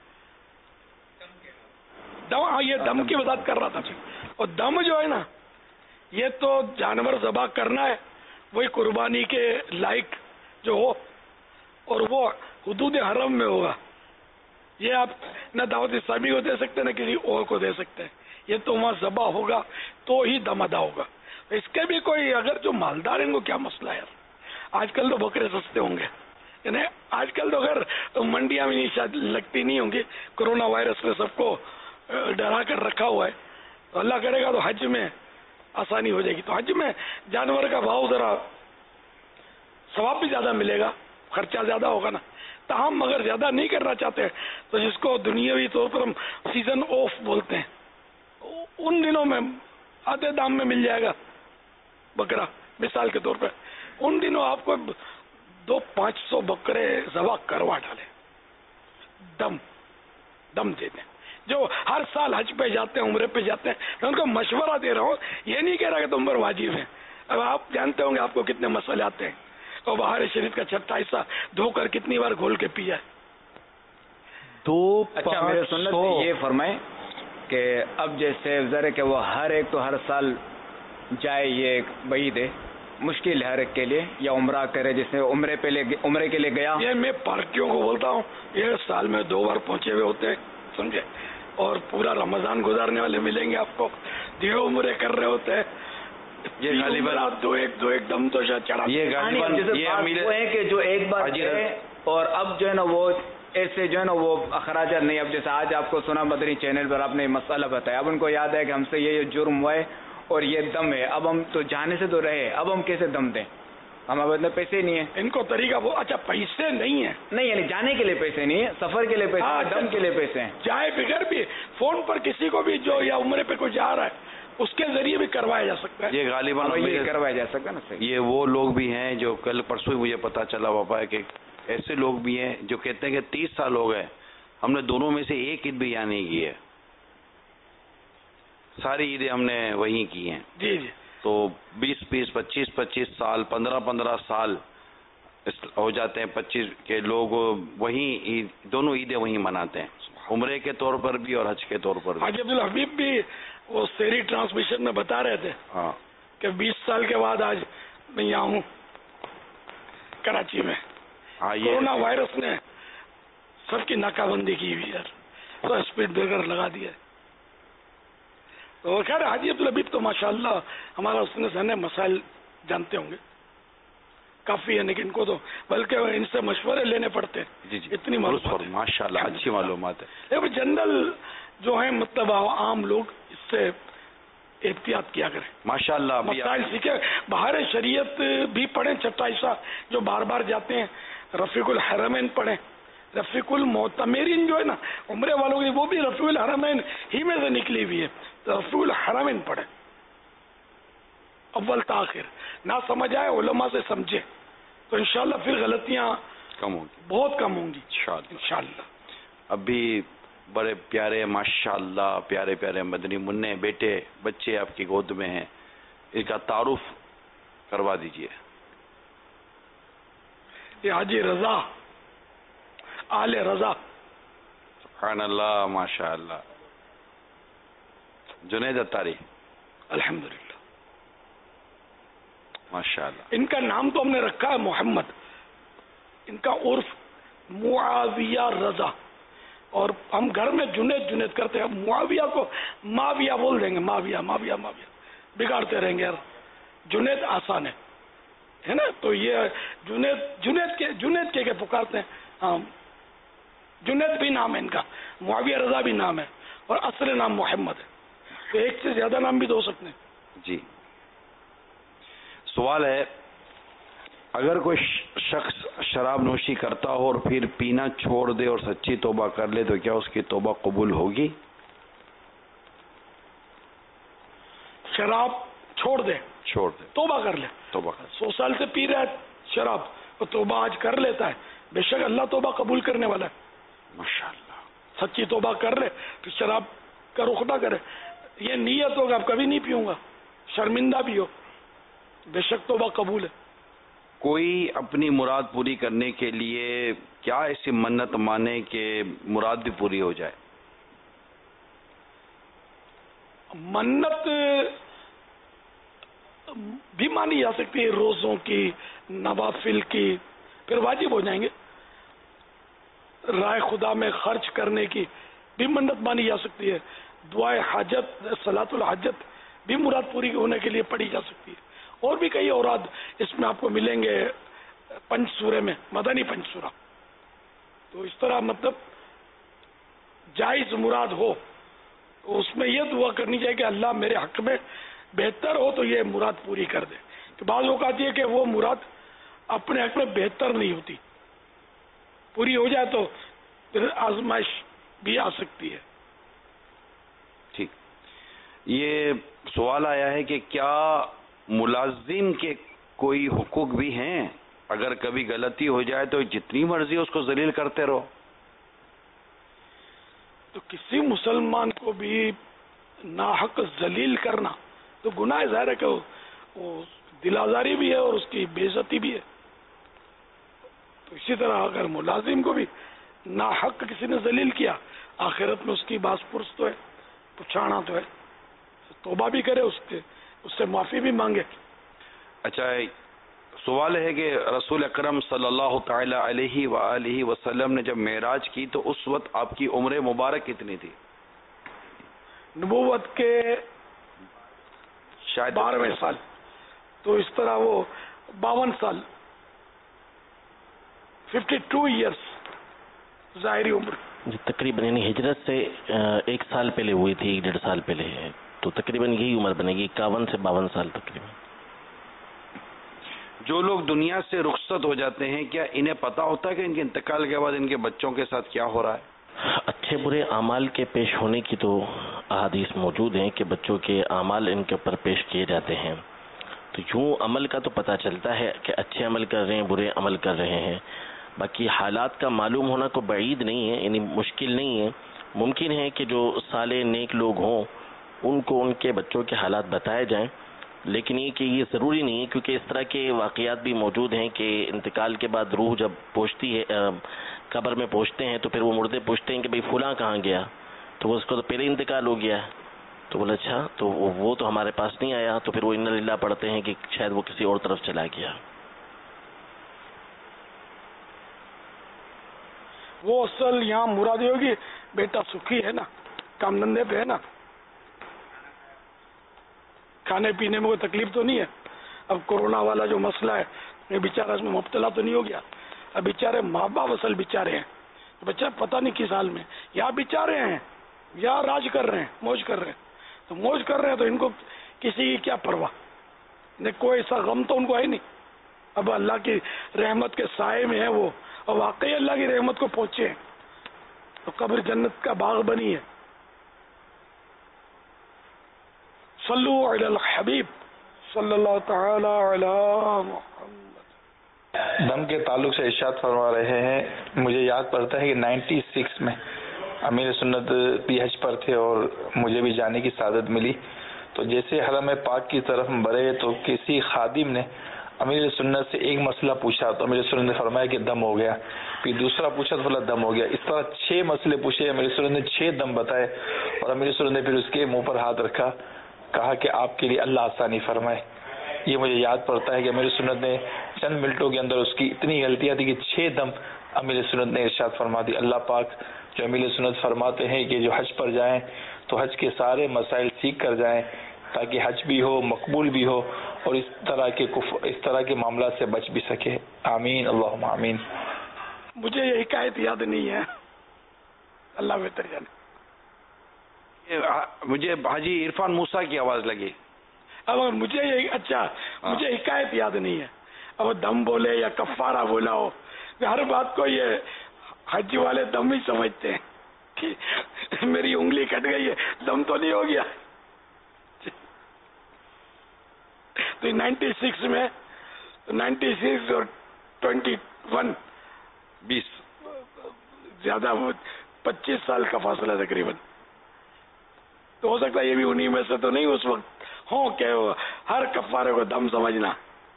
[SPEAKER 3] دم، یہ دم کی وضاحت کر رہا تھا. اور دم جو ہے نا، یہ تو جانور ذبح کرنا ہے وہی قربانی کے لائق جو ہو، اور وہ حدود حرم میں ہوگا. یہ آپ نہ دعوت اسلامی کو دے سکتے ہیں نہ کسی اور کو دے سکتے ہیں. یہ تو وہاں ذبح ہوگا تو ہی دم ادا ہوگا. اس کے بھی کوئی اگر جو مالدار ہیں ان کو کیا مسئلہ ہے؟ آج کل تو بکرے سستے ہوں گے، یعنی آج کل تو اگر منڈیاں میں شاید لگتی نہیں ہوں گی، کرونا وائرس نے سب کو ڈرا کر رکھا ہوا ہے. تو اللہ کرے گا تو حج میں آسانی ہو جائے گی. تو حج میں جانور کا بھاؤ ذرا ثواب بھی زیادہ ملے گا، خرچہ زیادہ ہوگا نا. تاہم اگر زیادہ نہیں کرنا چاہتے تو جس کو دنیاوی طور پر ہم سیزن آف بولتے ہیں، ان دنوں میں آدھے دام میں مل جائے گا بکرا. مثال کے طور پہ ان دنوں آپ کو دو پانچ سو بکرے ذبح کروا ڈالے، دم دم دے دیں. جو ہر سال حج پہ جاتے ہیں، عمرے پہ جاتے ہیں، میں ان کو مشورہ دے رہا ہوں. یہ نہیں کہہ رہا کہ تم پر واجب ہے. اب آپ جانتے ہوں گے آپ کو کتنے مسئلے آتے ہیں، اور بہار شریف کا چھٹا حصہ دھو کر کتنی بار گھول کے پیا ہے.
[SPEAKER 17] دو
[SPEAKER 4] اچھا، میرے سنت سے یہ فرمائیں کہ اب جیسے ذرا کہ وہ ہر ایک تو ہر سال جائے، یہ ایک بعید ہے، مشکل ہے ہر ایک کے لیے، یا عمرہ کرے، جس نے عمرے پہ عمرے کے لیے گیا.
[SPEAKER 3] یہ میں پارٹیوں کو بولتا ہوں، یہ سال میں دو بار پہنچے ہوئے ہوتے ہیں، سمجھے، اور پورا رمضان گزارنے والے ملیں گے آپ کو، دیو عمرے کر رہے ہوتے ہیں.
[SPEAKER 12] یہ غالباً
[SPEAKER 3] دو ایک دو ایک دم تو شاید چڑھا.
[SPEAKER 12] یہ غالباً یہ امیر
[SPEAKER 4] ہے کہ جو ایک بار گئے اور اب جو ہے نا وہ ایسے جو ہے نا وہ اخراجات نہیں. اب جیسے آج آپ کو سنا مدنی چینل پر آپ نے مسئلہ بتایا، اب ان کو یاد ہے کہ ہم سے یہ جرم ہوا ہے اور یہ دم ہے، اب ہم تو جانے سے تو رہے، اب ہم کیسے دم دیں؟ ہمارے اتنے پیسے نہیں ہیں.
[SPEAKER 3] ان کو طریقہ وہ اچھا پیسے نہیں ہیں،
[SPEAKER 4] نہیں یعنی جانے کے لیے پیسے نہیں ہیں، سفر کے لیے پیسے ہیں، دم کے لیے پیسے ہیں.
[SPEAKER 3] جائے بغیر بھی فون پر کسی کو بھی جو یا عمرے پہ کوئی جا رہا ہے اس کے ذریعے بھی کروایا جا سکتا ہے.
[SPEAKER 12] یہ غالباً
[SPEAKER 4] یہ کروایا جا سکتا ہے نا.
[SPEAKER 12] یہ وہ لوگ بھی ہیں جو کل پرسوں ہی مجھے پتا چلا پاپا ہے کہ ایسے لوگ بھی ہیں جو کہتے ہیں کہ تیس سال ہو گئے ہم نے دونوں میں سے ایک عید بھی یہاں نہیں کی ہے، ساری عیدیں ہم نے وہیں کی ہیں.
[SPEAKER 3] جی جی.
[SPEAKER 12] تو بیس بیس پچیس پچیس سال پندرہ پندرہ سال ہو جاتے ہیں، پچیس کے لوگ وہیں عید، دونوں عیدیں وہیں مناتے ہیں، عمرے کے طور پر بھی اور حج کے طور پر بھی.
[SPEAKER 3] حاجی عبدالحبیب بھی وہ سیری ٹرانسمیشن میں بتا رہے تھے
[SPEAKER 12] ہاں
[SPEAKER 3] کہ بیس سال کے بعد آج میں یہاں ہوں کراچی میں. کورونا وائرس نے سب کی ناکہ بندی کی ہوئی ہے، تو اسپیڈ بریکر لگا دیا. تو خیر حاجی عبدالحبیب تو ماشاءاللہ ہمارا اس نے سنے مسائل جانتے ہوں گے کافی ہے، لیکن ان کو تو بلکہ ان سے مشورے لینے پڑتے ہیں.
[SPEAKER 12] جی جی
[SPEAKER 3] اتنی معلومات
[SPEAKER 12] ماشاء اللہ اچھی معلومات ہے.
[SPEAKER 3] جنرل جو ہیں مطلب عام لوگ اس سے احتیاط کیا کریں.
[SPEAKER 12] ماشاء اللہ
[SPEAKER 3] مسائل سیکھے، بہار شریعت بھی پڑھیں، چھٹا حصہ جو بار بار جاتے ہیں، رفیق الحرمین پڑھیں. رفیق المعتمرین جو ہے نا عمرے والوں کی، وہ بھی رفیق الحرمین ہی میں سے نکلی ہوئی ہے. رفیع الحرمین پڑھیں اول تاخیر. نہ سمجھ آئے علماء سے سمجھے تو انشاءاللہ پھر غلطیاں
[SPEAKER 12] کم ہوگی,
[SPEAKER 3] بہت کم ہوں گی
[SPEAKER 12] انشاءاللہ.
[SPEAKER 3] انشاءاللہ.
[SPEAKER 12] ابھی بڑے پیارے ماشاءاللہ پیارے پیارے مدنی منع بیٹے بچے آپ کی گود میں ہیں, ان کا تعارف کروا دیجئے.
[SPEAKER 3] یہ حاجی رضا آل رضا.
[SPEAKER 12] سبحان اللہ ماشاءاللہ. جنید اتاری.
[SPEAKER 3] الحمدللہ
[SPEAKER 12] ماشاءاللہ.
[SPEAKER 3] ان کا نام تو ہم نے رکھا ہے محمد, ان کا عرف معاویہ رضا, اور ہم گھر میں جنید جنید کرتے ہیں. معاویہ کو ماویہ بول دیں گے, ماویہ ماویہ ماویہ بگاڑتے رہیں گے یار. جنید آسان ہے ہے نا, تو یہ جنید جنید کے جنید کے, کے پکارتے ہیں. ہاں جنید بھی نام ہے ان کا, معاویہ رضا بھی نام ہے, اور اصل نام محمد ہے. تو ایک سے زیادہ نام بھی تو ہو سکتے ہیں.
[SPEAKER 12] جی سوال ہے, اگر کوئی شخص شراب نوشی کرتا ہو اور پھر پینا چھوڑ دے اور سچی توبہ کر لے تو کیا اس کی توبہ قبول ہوگی؟
[SPEAKER 3] شراب چھوڑ دے
[SPEAKER 12] چھوڑ دے
[SPEAKER 3] توبہ کر لے.
[SPEAKER 12] توبہ کر.
[SPEAKER 3] سو سال سے پی رہا ہے شراب اور توبہ آج کر لیتا ہے, بے شک اللہ توبہ قبول کرنے والا ہے.
[SPEAKER 12] ماشاءاللہ.
[SPEAKER 3] سچی توبہ کر لے تو شراب کا رخ نہ کرے. یہ نیت ہوگا اب کبھی نہیں پیوں گا, شرمندہ بھی ہو, بے شک توبہ قبول ہے.
[SPEAKER 12] کوئی اپنی مراد پوری کرنے کے لیے کیا ایسی منت مانے کہ مراد بھی پوری ہو جائے؟
[SPEAKER 3] منت بھی مانی جا سکتی ہے, روزوں کی, نوافل کی, پھر واجب ہو جائیں گے. رائے خدا میں خرچ کرنے کی بھی منت مانی جا سکتی ہے. دعائے حاجت صلاۃ الحاجت بھی مراد پوری ہونے کے لیے پڑھی جا سکتی ہے. اور بھی کئی اوراد اس میں آپ کو ملیں گے پنچ سورے میں, مدنی پنچ سورہ. تو اس طرح مطلب جائز مراد ہو تو اس میں یہ دعا کرنی چاہیے کہ اللہ میرے حق میں بہتر ہو تو یہ مراد پوری کر دے. کہ بعض اوقات یہ کہ وہ مراد اپنے حق میں بہتر نہیں ہوتی, پوری ہو جائے تو پھر آزمائش بھی آ سکتی ہے.
[SPEAKER 12] ٹھیک. یہ سوال آیا ہے کہ کیا ملازم کے کوئی حقوق بھی ہیں؟ اگر کبھی غلطی ہو جائے تو جتنی مرضی اس کو ذلیل کرتے رہو.
[SPEAKER 3] تو کسی مسلمان کو بھی ناحق ذلیل کرنا تو گناہ ظاہر ہے کہ وہ دل آزاری بھی ہے اور اس کی بے عزتی بھی ہے. تو اسی طرح اگر ملازم کو بھی ناحق کسی نے ذلیل کیا, آخرت میں اس کی باس پرس تو ہے, پچھانا تو ہے, توبہ بھی کرے, اس کے اس سے معافی بھی مانگے.
[SPEAKER 12] اچھا سوال ہے کہ رسول اکرم صلی اللہ تعالی علیہ وآلہ وسلم نے جب معراج کی تو اس وقت آپ کی عمر مبارک کتنی تھی؟
[SPEAKER 3] نبوت کے
[SPEAKER 12] شاید
[SPEAKER 3] بارہویں سال, تو اس طرح وہ باون سال, ففٹی ٹو ایئرس ظاہری عمر.
[SPEAKER 11] جی تقریباً یعنی ہجرت سے ایک سال پہلے ہوئی تھی, ایک ڈیڑھ سال پہلے ہے, تو تقریباً یہی عمر بنے گی, اکاون سے باون سال تقریباً.
[SPEAKER 12] جو لوگ دنیا سے رخصت ہو جاتے ہیں کیا انہیں پتا ہوتا ہے کہ ان کے انتقال کے بعد ان کے بچوں کے ساتھ کیا ہو رہا ہے؟
[SPEAKER 11] اچھے برے اعمال کے پیش ہونے کی تو احادیث موجود ہیں کہ بچوں کے اعمال ان کے اوپر پیش کیے جاتے ہیں. تو یوں عمل کا تو پتہ چلتا ہے کہ اچھے عمل کر رہے ہیں, برے عمل کر رہے ہیں. باقی حالات کا معلوم ہونا کو بعید نہیں ہے, یعنی مشکل نہیں ہے. ممکن ہے کہ جو صالح نیک لوگ ہوں ان کو ان کے بچوں کے حالات بتائے جائیں, لیکن یہ کہ یہ ضروری نہیں ہے, کیونکہ اس طرح کے واقعات بھی موجود ہیں کہ انتقال کے بعد روح جب پہنچتی ہے قبر میں پہنچتے ہیں تو پھر وہ مردے پوچھتے ہیں کہ بھئی فلاں کہاں گیا, تو وہ اس کو تو پہلے انتقال ہو گیا. تو بولا اچھا تو وہ تو ہمارے پاس نہیں آیا, تو پھر وہ انا للہ پڑھتے ہیں کہ شاید وہ کسی اور طرف چلا گیا.
[SPEAKER 3] وہ اصل یہاں مرادی ہوگی بیٹا سکھی ہے نا, کام دھندے پہ ہے نا, کھانے پینے میں کوئی تکلیف تو نہیں ہے. اب کورونا والا جو مسئلہ ہے یہ بیچارہ اس میں مبتلا تو نہیں ہو گیا. اب بیچارے ماں باپ اصل بیچارے ہیں, بچہ پتہ نہیں کس حال میں, یا بیچارے ہیں یا راج کر رہے ہیں, موج کر رہے ہیں. تو موج کر رہے ہیں تو ان کو کسی کی کیا پرواہ, کوئی ایسا غم تو ان کو ہے نہیں. اب اللہ کی رحمت کے سائے میں ہے وہ, اور واقعی اللہ کی رحمت کو پہنچے ہیں تو قبر جنت کا باغ بنی ہے. صلو علی الحبیب صلی اللہ تعالی علی محمد۔
[SPEAKER 18] دم کے تعلق سے ارشاد فرما رہے ہیں، مجھے یاد پڑتا ہے کہ نائنٹی سکس میں امیر سنت بھی حج پر تھے اور مجھے بھی جانے کی سعادت ملی، تو جیسے حرم پاک کی طرف بڑھے تو کسی خادم نے امیر سنت سے ایک مسئلہ پوچھا تو امیر سنت نے فرمایا کہ دم ہو گیا، پھر دوسرا پوچھا تو بولا دم ہو گیا، اس طرح چھ مسئلے پوچھے، امیر سنت نے چھ دم بتائے اور امیر سنت نے پھر اس کے منہ پر ہاتھ رکھا، کہا کہ آپ کے لیے اللہ آسانی فرمائے۔ یہ مجھے یاد پڑتا ہے کہ امیر سنت نے چند منٹوں کے اندر اس کی اتنی غلطیاں تھی کہ چھ دم امیر سنت نے ارشاد فرما دی۔ اللہ پاک جو امیر سنت فرماتے ہیں کہ جو حج پر جائیں تو حج کے سارے مسائل سیکھ کر جائیں تاکہ حج بھی ہو، مقبول بھی ہو اور اس طرح کے اس طرح کے معاملات سے بچ بھی سکے۔ آمین، اللہم آمین۔
[SPEAKER 3] مجھے یہ حکایت یاد نہیں ہے، اللہ بہتر جانے۔
[SPEAKER 12] مجھے حاجی عرفان موسیٰ کی آواز لگی۔
[SPEAKER 3] اب مجھے یہ اچھا مجھے حکایت یاد نہیں ہے، اب دم بولے یا کفارہ بولا ہو، ہر بات کو یہ حج والے دم ہی سمجھتے ہیں کہ میری انگلی کٹ گئی ہے، دم تو نہیں ہو گیا۔ تو نائنٹی سکس میں نائنٹی سکس اور ٹوینٹی ون
[SPEAKER 12] بیس
[SPEAKER 3] زیادہ پچیس سال کا فاصلہ تقریباً، تو ہو سکتا ہے یہ بھی انہی میں سے تو نہیں اس وقت ہوں کہ ہر کفارے کو دم سمجھنا۔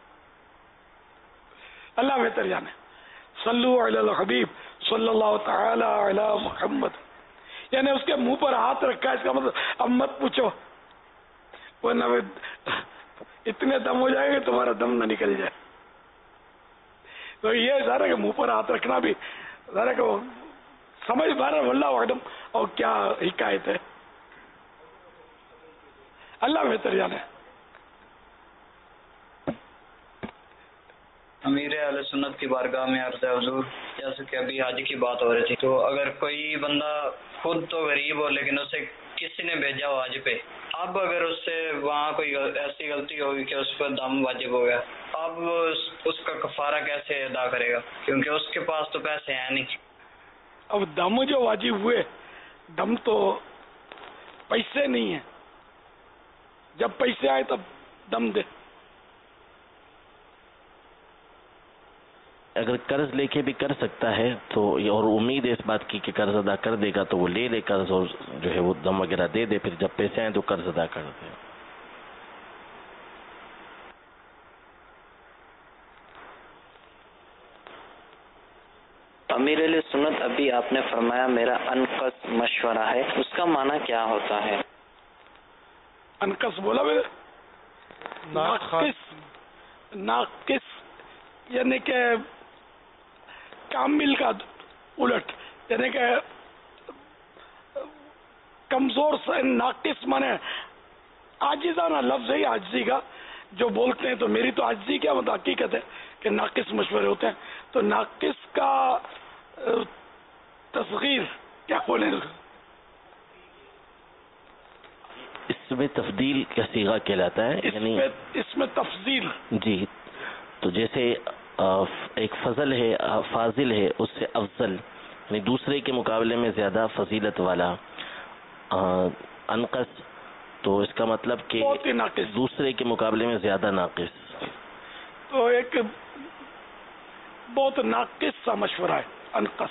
[SPEAKER 3] اللہ بہتر جانے۔ صلو علی الحبیب صلی اللہ تعالی علی محمد، یعنی اس کے منہ پر ہاتھ رکھا، اس کا مطلب اب مت پوچھو ورنہ اتنے دم ہو جائے گا تمہارا دم نہ نکل جائے۔ تو یہ ذرا کہ منہ پر ہاتھ رکھنا بھی ذرا کہ سمجھ بارہ اللہ اعلم اور کیا حکایت ہے، اللہ بہتر جانے۔
[SPEAKER 19] امیر اہل سنت کی بارگاہ میں عرض ہے حضور، جیسے کہ ابھی حج کی بات ہو رہی تھی، تو اگر کوئی بندہ خود تو غریب ہو لیکن اسے کسی نے بھیجا ہو حج پہ، اب اگر اس سے وہاں کوئی ایسی غلطی ہوگی کہ اس پر دم واجب ہو گیا، اب اس کا کفارہ کیسے ادا کرے گا؟ کیونکہ اس کے پاس تو پیسے ہیں نہیں۔
[SPEAKER 3] اب دم جو واجب ہوئے، دم تو پیسے نہیں ہیں، جب پیسے آئے تب دم دے۔
[SPEAKER 11] اگر قرض لے کے بھی کر سکتا ہے تو اور امید ہے اس بات کی کہ قرض ادا کر دے گا تو وہ لے لے قرض اور جو ہے وہ دم وغیرہ دے دے، پھر جب پیسے آئیں تو قرض ادا کر دے۔
[SPEAKER 5] امیر علیہ سنت، ابھی آپ نے فرمایا میرا انقص مشورہ ہے، اس کا معنی کیا ہوتا ہے؟
[SPEAKER 3] انقص بولا میں ناقص، ناقص یعنی کہ کامل کا الٹ، یعنی کہ کمزور سے ناقص مانے عاجزانہ لفظ ہے عاجزی کا، جو بولتے ہیں تو میری تو عاجزی کیا مطلب حقیقت ہے کہ ناقص مشورے ہوتے ہیں، تو ناقص کا تصغیر کیا بولیں؟
[SPEAKER 11] اس میں تفضیل کا صیغہ کہلاتا ہے، یعنی
[SPEAKER 3] اس میں تفضیل،
[SPEAKER 11] جی، تو جیسے ایک فضل ہے، فاضل ہے، اس سے افضل یعنی دوسرے کے مقابلے میں زیادہ فضیلت والا۔ انقص تو اس کا مطلب کہ دوسرے کے مقابلے میں زیادہ ناقص،
[SPEAKER 3] تو ایک بہت ناقص سا مشورہ ہے انقص۔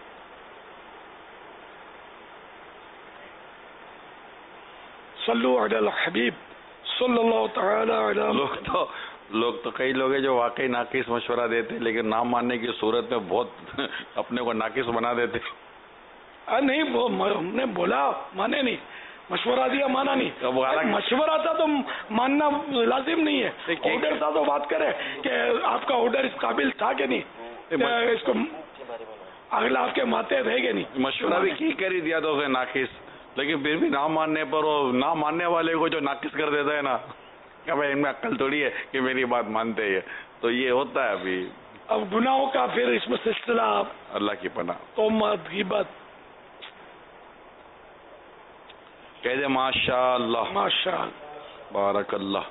[SPEAKER 3] صلو علی الحبیب صلی اللہ تعالی علی۔
[SPEAKER 12] لوگ تو لوگ تو کئی لوگ ہیں جو واقعی ناقص مشورہ دیتے لیکن نہ ماننے کی صورت میں بہت اپنے کو ناقص بنا دیتے۔
[SPEAKER 3] نہیں، وہ ہم نے بولا مانے نہیں، مشورہ دیا مانا نہیں، مشورہ تھا تو ماننا لازم نہیں ہے، آرڈر تھا تو بات کرے کہ آپ کا آرڈر اس قابل تھا کہ نہیں، اس کو اگلا آپ کے ماتے رہے گے نہیں۔
[SPEAKER 12] مشورہ بھی کی کر ہی دیا تو اسے ناقص، لیکن پھر بھی نہ ماننے پر وہ نہ ماننے والے کو جو ناقص کر دیتا ہے نا کہ بھائی ان میں عقل تھوڑی ہے کہ میری بات مانتے ہیں، تو یہ ہوتا ہے ابھی۔
[SPEAKER 3] اب گناہوں کا پھر اس میں سلسلہ،
[SPEAKER 12] اللہ کی پناہ،
[SPEAKER 3] تہمت، غیبت،
[SPEAKER 12] کہہ دے ماشاء اللہ،
[SPEAKER 3] ماشاء اللہ،
[SPEAKER 12] بارک اللہ۔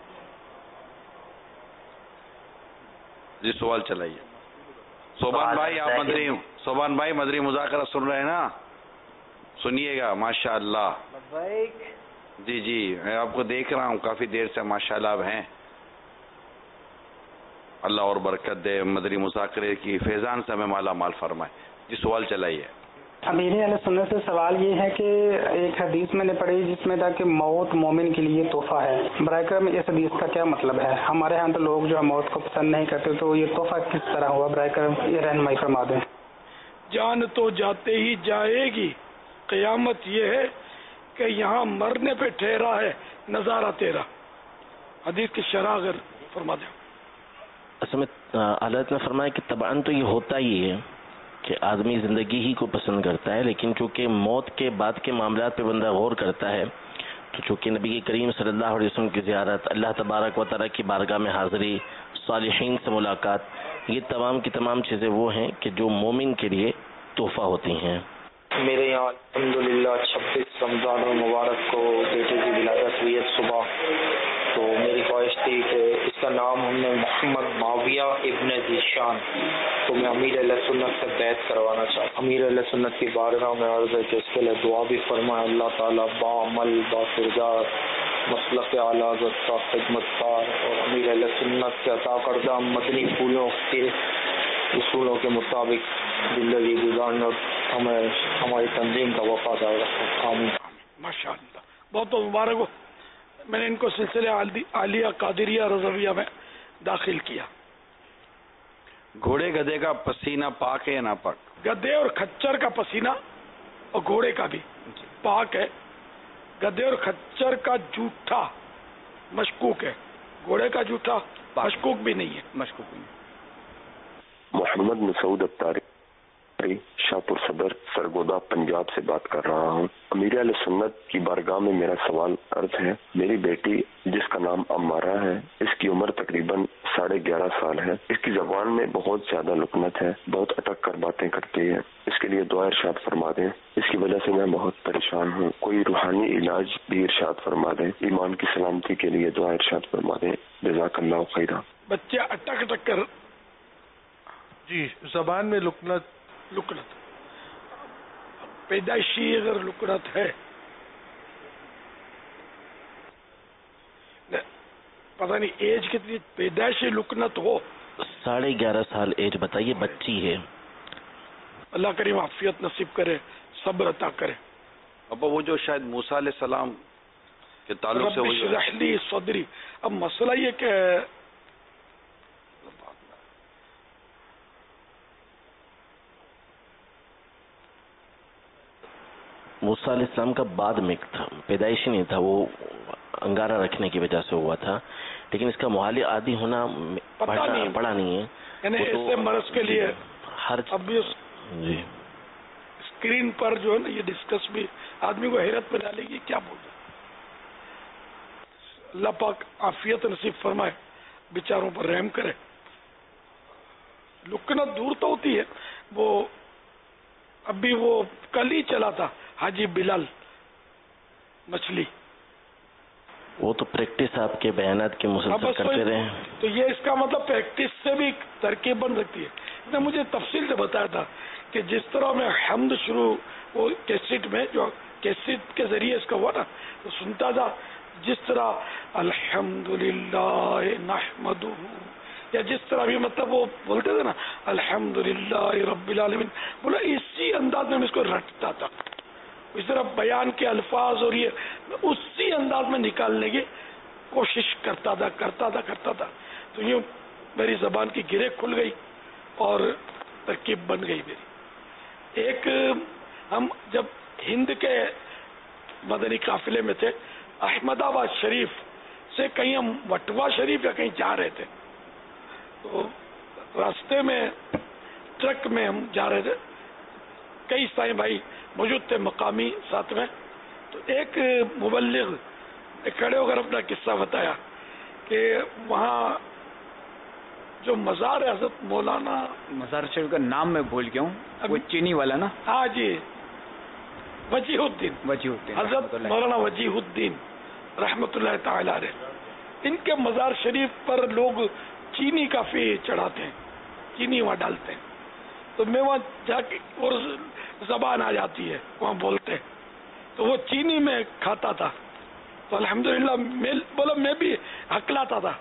[SPEAKER 12] جی سوال چلائیے۔ صوبان بھائی آپ مدری صوبان بھائی مدری مذاکرہ سن رہے ہیں نا، سنیے گا۔ ماشاء اللہ، جی جی میں آپ کو دیکھ رہا ہوں کافی دیر سے ماشاءاللہ آپ ہیں. اللہ اور برکت دے, مدنی مذاکرے کی فیضان سے ہمیں مالا مال فرمائے. جی سوال چلائیے.
[SPEAKER 20] امیر اہل سنت سے سوال یہ ہے کہ ایک حدیث میں نے پڑھی جس میں تھا کہ موت مومن کے لیے تحفہ ہے. برائے کرم اس حدیث کا کیا مطلب ہے؟ ہمارے ہاں تو لوگ جو ہے موت کو پسند نہیں کرتے, تو یہ تحفہ کس طرح ہوا؟ برائے کرم یہ رہنمائی فرما دیں.
[SPEAKER 3] جان تو جاتے ہی جائے گی, قیامت یہ ہے کہ یہاں مرنے پہ ٹھہرا ہے نظارہ تیرا. حدیث کی شرح اگر فرما دیں.
[SPEAKER 11] اصل میں حضرت نے فرمایا کہ طبعاً تو یہ ہوتا ہی ہے کہ آدمی زندگی ہی کو پسند کرتا ہے, لیکن چونکہ موت کے بعد کے معاملات پہ بندہ غور کرتا ہے, تو چونکہ نبی کریم صلی اللہ علیہ وسلم کی زیارت, اللہ تبارک و تعالیٰ کی بارگاہ میں حاضری, صالحین سے ملاقات, یہ تمام کی تمام چیزیں وہ ہیں کہ جو مومن کے لیے تحفہ ہوتی ہیں.
[SPEAKER 21] میرے یہاں الحمدللہ چھبیس رمضان المبارک کو بیٹے کی ولادت ہوئی ہے صبح, تو میری خواہش تھی کہ اس کا نام ہم نے محمد معاویہ ابن ذیشان, تو میں امیر اہل سنت سے بیعت کروانا چاہتا ہوں. امیر اہل سنت کی بارگاہ میں عرض ہے کہ اس کے لیے دعا بھی فرمائے. اللہ تعالیٰ با عمل با کردار مسلک اعلیٰ حضرت کا خدمت کار اور امیر اہل سنت سے عطا کردہ مدنی پھولوں کے اصولوں کے مطابق زندگی گزارنے اور ہمیں ہماری تنظیم کا وفادار رکھیں. آمین.
[SPEAKER 3] ماشاء اللہ, بہت بہت مبارک ہو. میں نے ان کو سلسلے عالیہ قادریہ رضویہ میں داخل کیا.
[SPEAKER 12] گھوڑے گدھے کا پسینہ پاک ہے یا ناپاک؟
[SPEAKER 3] گدھے اور کھچر کا پسینہ اور گھوڑے کا بھی پاک ہے. گدھے اور کھچر کا جھوٹا مشکوک ہے, گھوڑے کا جھوٹا مشکوک بھی نہیں ہے.
[SPEAKER 12] مشکوک نہیں.
[SPEAKER 22] محمد مسعود اتاری شاہپور صدر سرگودا پنجاب سے بات کر رہا ہوں. امیر اہل سنت کی بارگاہ میں میرا سوال عرض ہے. میری بیٹی جس کا نام امارہ ہے, اس کی عمر تقریباً ساڑھے گیارہ سال ہے. اس کی زبان میں بہت زیادہ لکنت ہے, بہت اٹک کر باتیں کرتی ہے. اس کے لیے دعا ارشاد فرما دیں. اس کی وجہ سے میں بہت پریشان ہوں. کوئی روحانی علاج بھی ارشاد فرما دیں. ایمان کی سلامتی کے لیے دعا ارشاد فرما دیں. جزاک اللہ خیرہ.
[SPEAKER 3] بچے اٹک اٹک کر
[SPEAKER 17] جی زبان میں لکنت
[SPEAKER 3] لکنت پیدائشی اگر لکنت ہے, پتہ نہیں ایج کتنی, پیدائشی لکنت ہو.
[SPEAKER 11] ساڑھے گیارہ سال ایج بتائیے, بچی ہے.
[SPEAKER 3] اللہ کریم عافیت نصیب کرے, صبر عطا کرے.
[SPEAKER 12] ابا وہ جو شاید موسیٰ علیہ السلام کے تعلق سے
[SPEAKER 3] رب اشرح لی صدری, اب مسئلہ یہ کہ
[SPEAKER 11] موسیٰ علیہ السلام کا بعد میں تھا, پیدائشی نہیں تھا, وہ انگارہ رکھنے کی وجہ سے ہوا تھا, لیکن اس کا محالی عادی ہونا پڑھا نہیں, پڑھا نہیں ہے.
[SPEAKER 3] یعنی ایسے مرض کے لیے
[SPEAKER 11] ہر
[SPEAKER 3] اب بھی جی اسکرین پر جو ہے نا یہ ڈسکس بھی آدمی کو حیرت میں ڈالے گی, کیا بول رہے. اللہ پاک عافیت نصیب فرمائے, بیچاروں پر رحم کرے. لکنت دور تو ہوتی ہے, وہ ابھی وہ کل ہی چلا تھا حاجی بلال مچھلی,
[SPEAKER 11] وہ تو پریکٹس آپ کے بیانات کے مسلسل کرتے رہے.
[SPEAKER 3] تو یہ اس کا مطلب پریکٹس سے بھی ترکیب بن سکتی ہے. اس نے مجھے تفصیل سے بتایا تھا کہ جس طرح میں حمد شروع وہ کیسٹ میں جو کیسٹ کے ذریعے اس کا ہوا نا, تو سنتا تھا جس طرح الحمدللہ نحمدہ, یا جس طرح بھی مطلب وہ بولتے تھے نا الحمدللہ رب العالمین, بولا اسی انداز میں اس کو رٹتا تھا. اس طرح بیان کے الفاظ اور یہ اسی انداز میں نکالنے کی کوشش کرتا تھا کرتا تھا کرتا تھا تو یوں میری زبان کی گرے کھل گئی اور ترکیب بن گئی میری. ایک ہم جب ہند کے مدنی قافلے میں تھے, احمد آباد شریف سے کہیں ہم وٹوا شریف یا کہیں جا رہے تھے, تو راستے میں ٹرک میں ہم جا رہے تھے, کئی سائیں بھائی موجود تھے مقامی ساتھ میں. تو ایک مبلغ کھڑے ہو کر اپنا قصہ بتایا کہ وہاں جو مزار ہے حضرت مولانا,
[SPEAKER 4] مزار شریف کا نام میں بھول گیا ہوں, وہ چینی والا نا,
[SPEAKER 3] ہاں جی, وجیہ الدین,
[SPEAKER 4] وجیہ الدین
[SPEAKER 3] حضرت مولانا وجیہ الدین رحمت اللہ تعالی علیہ, ان کے مزار شریف پر لوگ چینی کافی چڑھاتے ہیں, چینی وہاں ڈالتے ہیں. تو میں وہاں جا کے اور زبان آ جاتی ہے, وہاں بولتے ہیں, تو وہ چینی میں کھاتا تھا. تو الحمدللہ میں بولا میں بھی ہکلاتا تھا،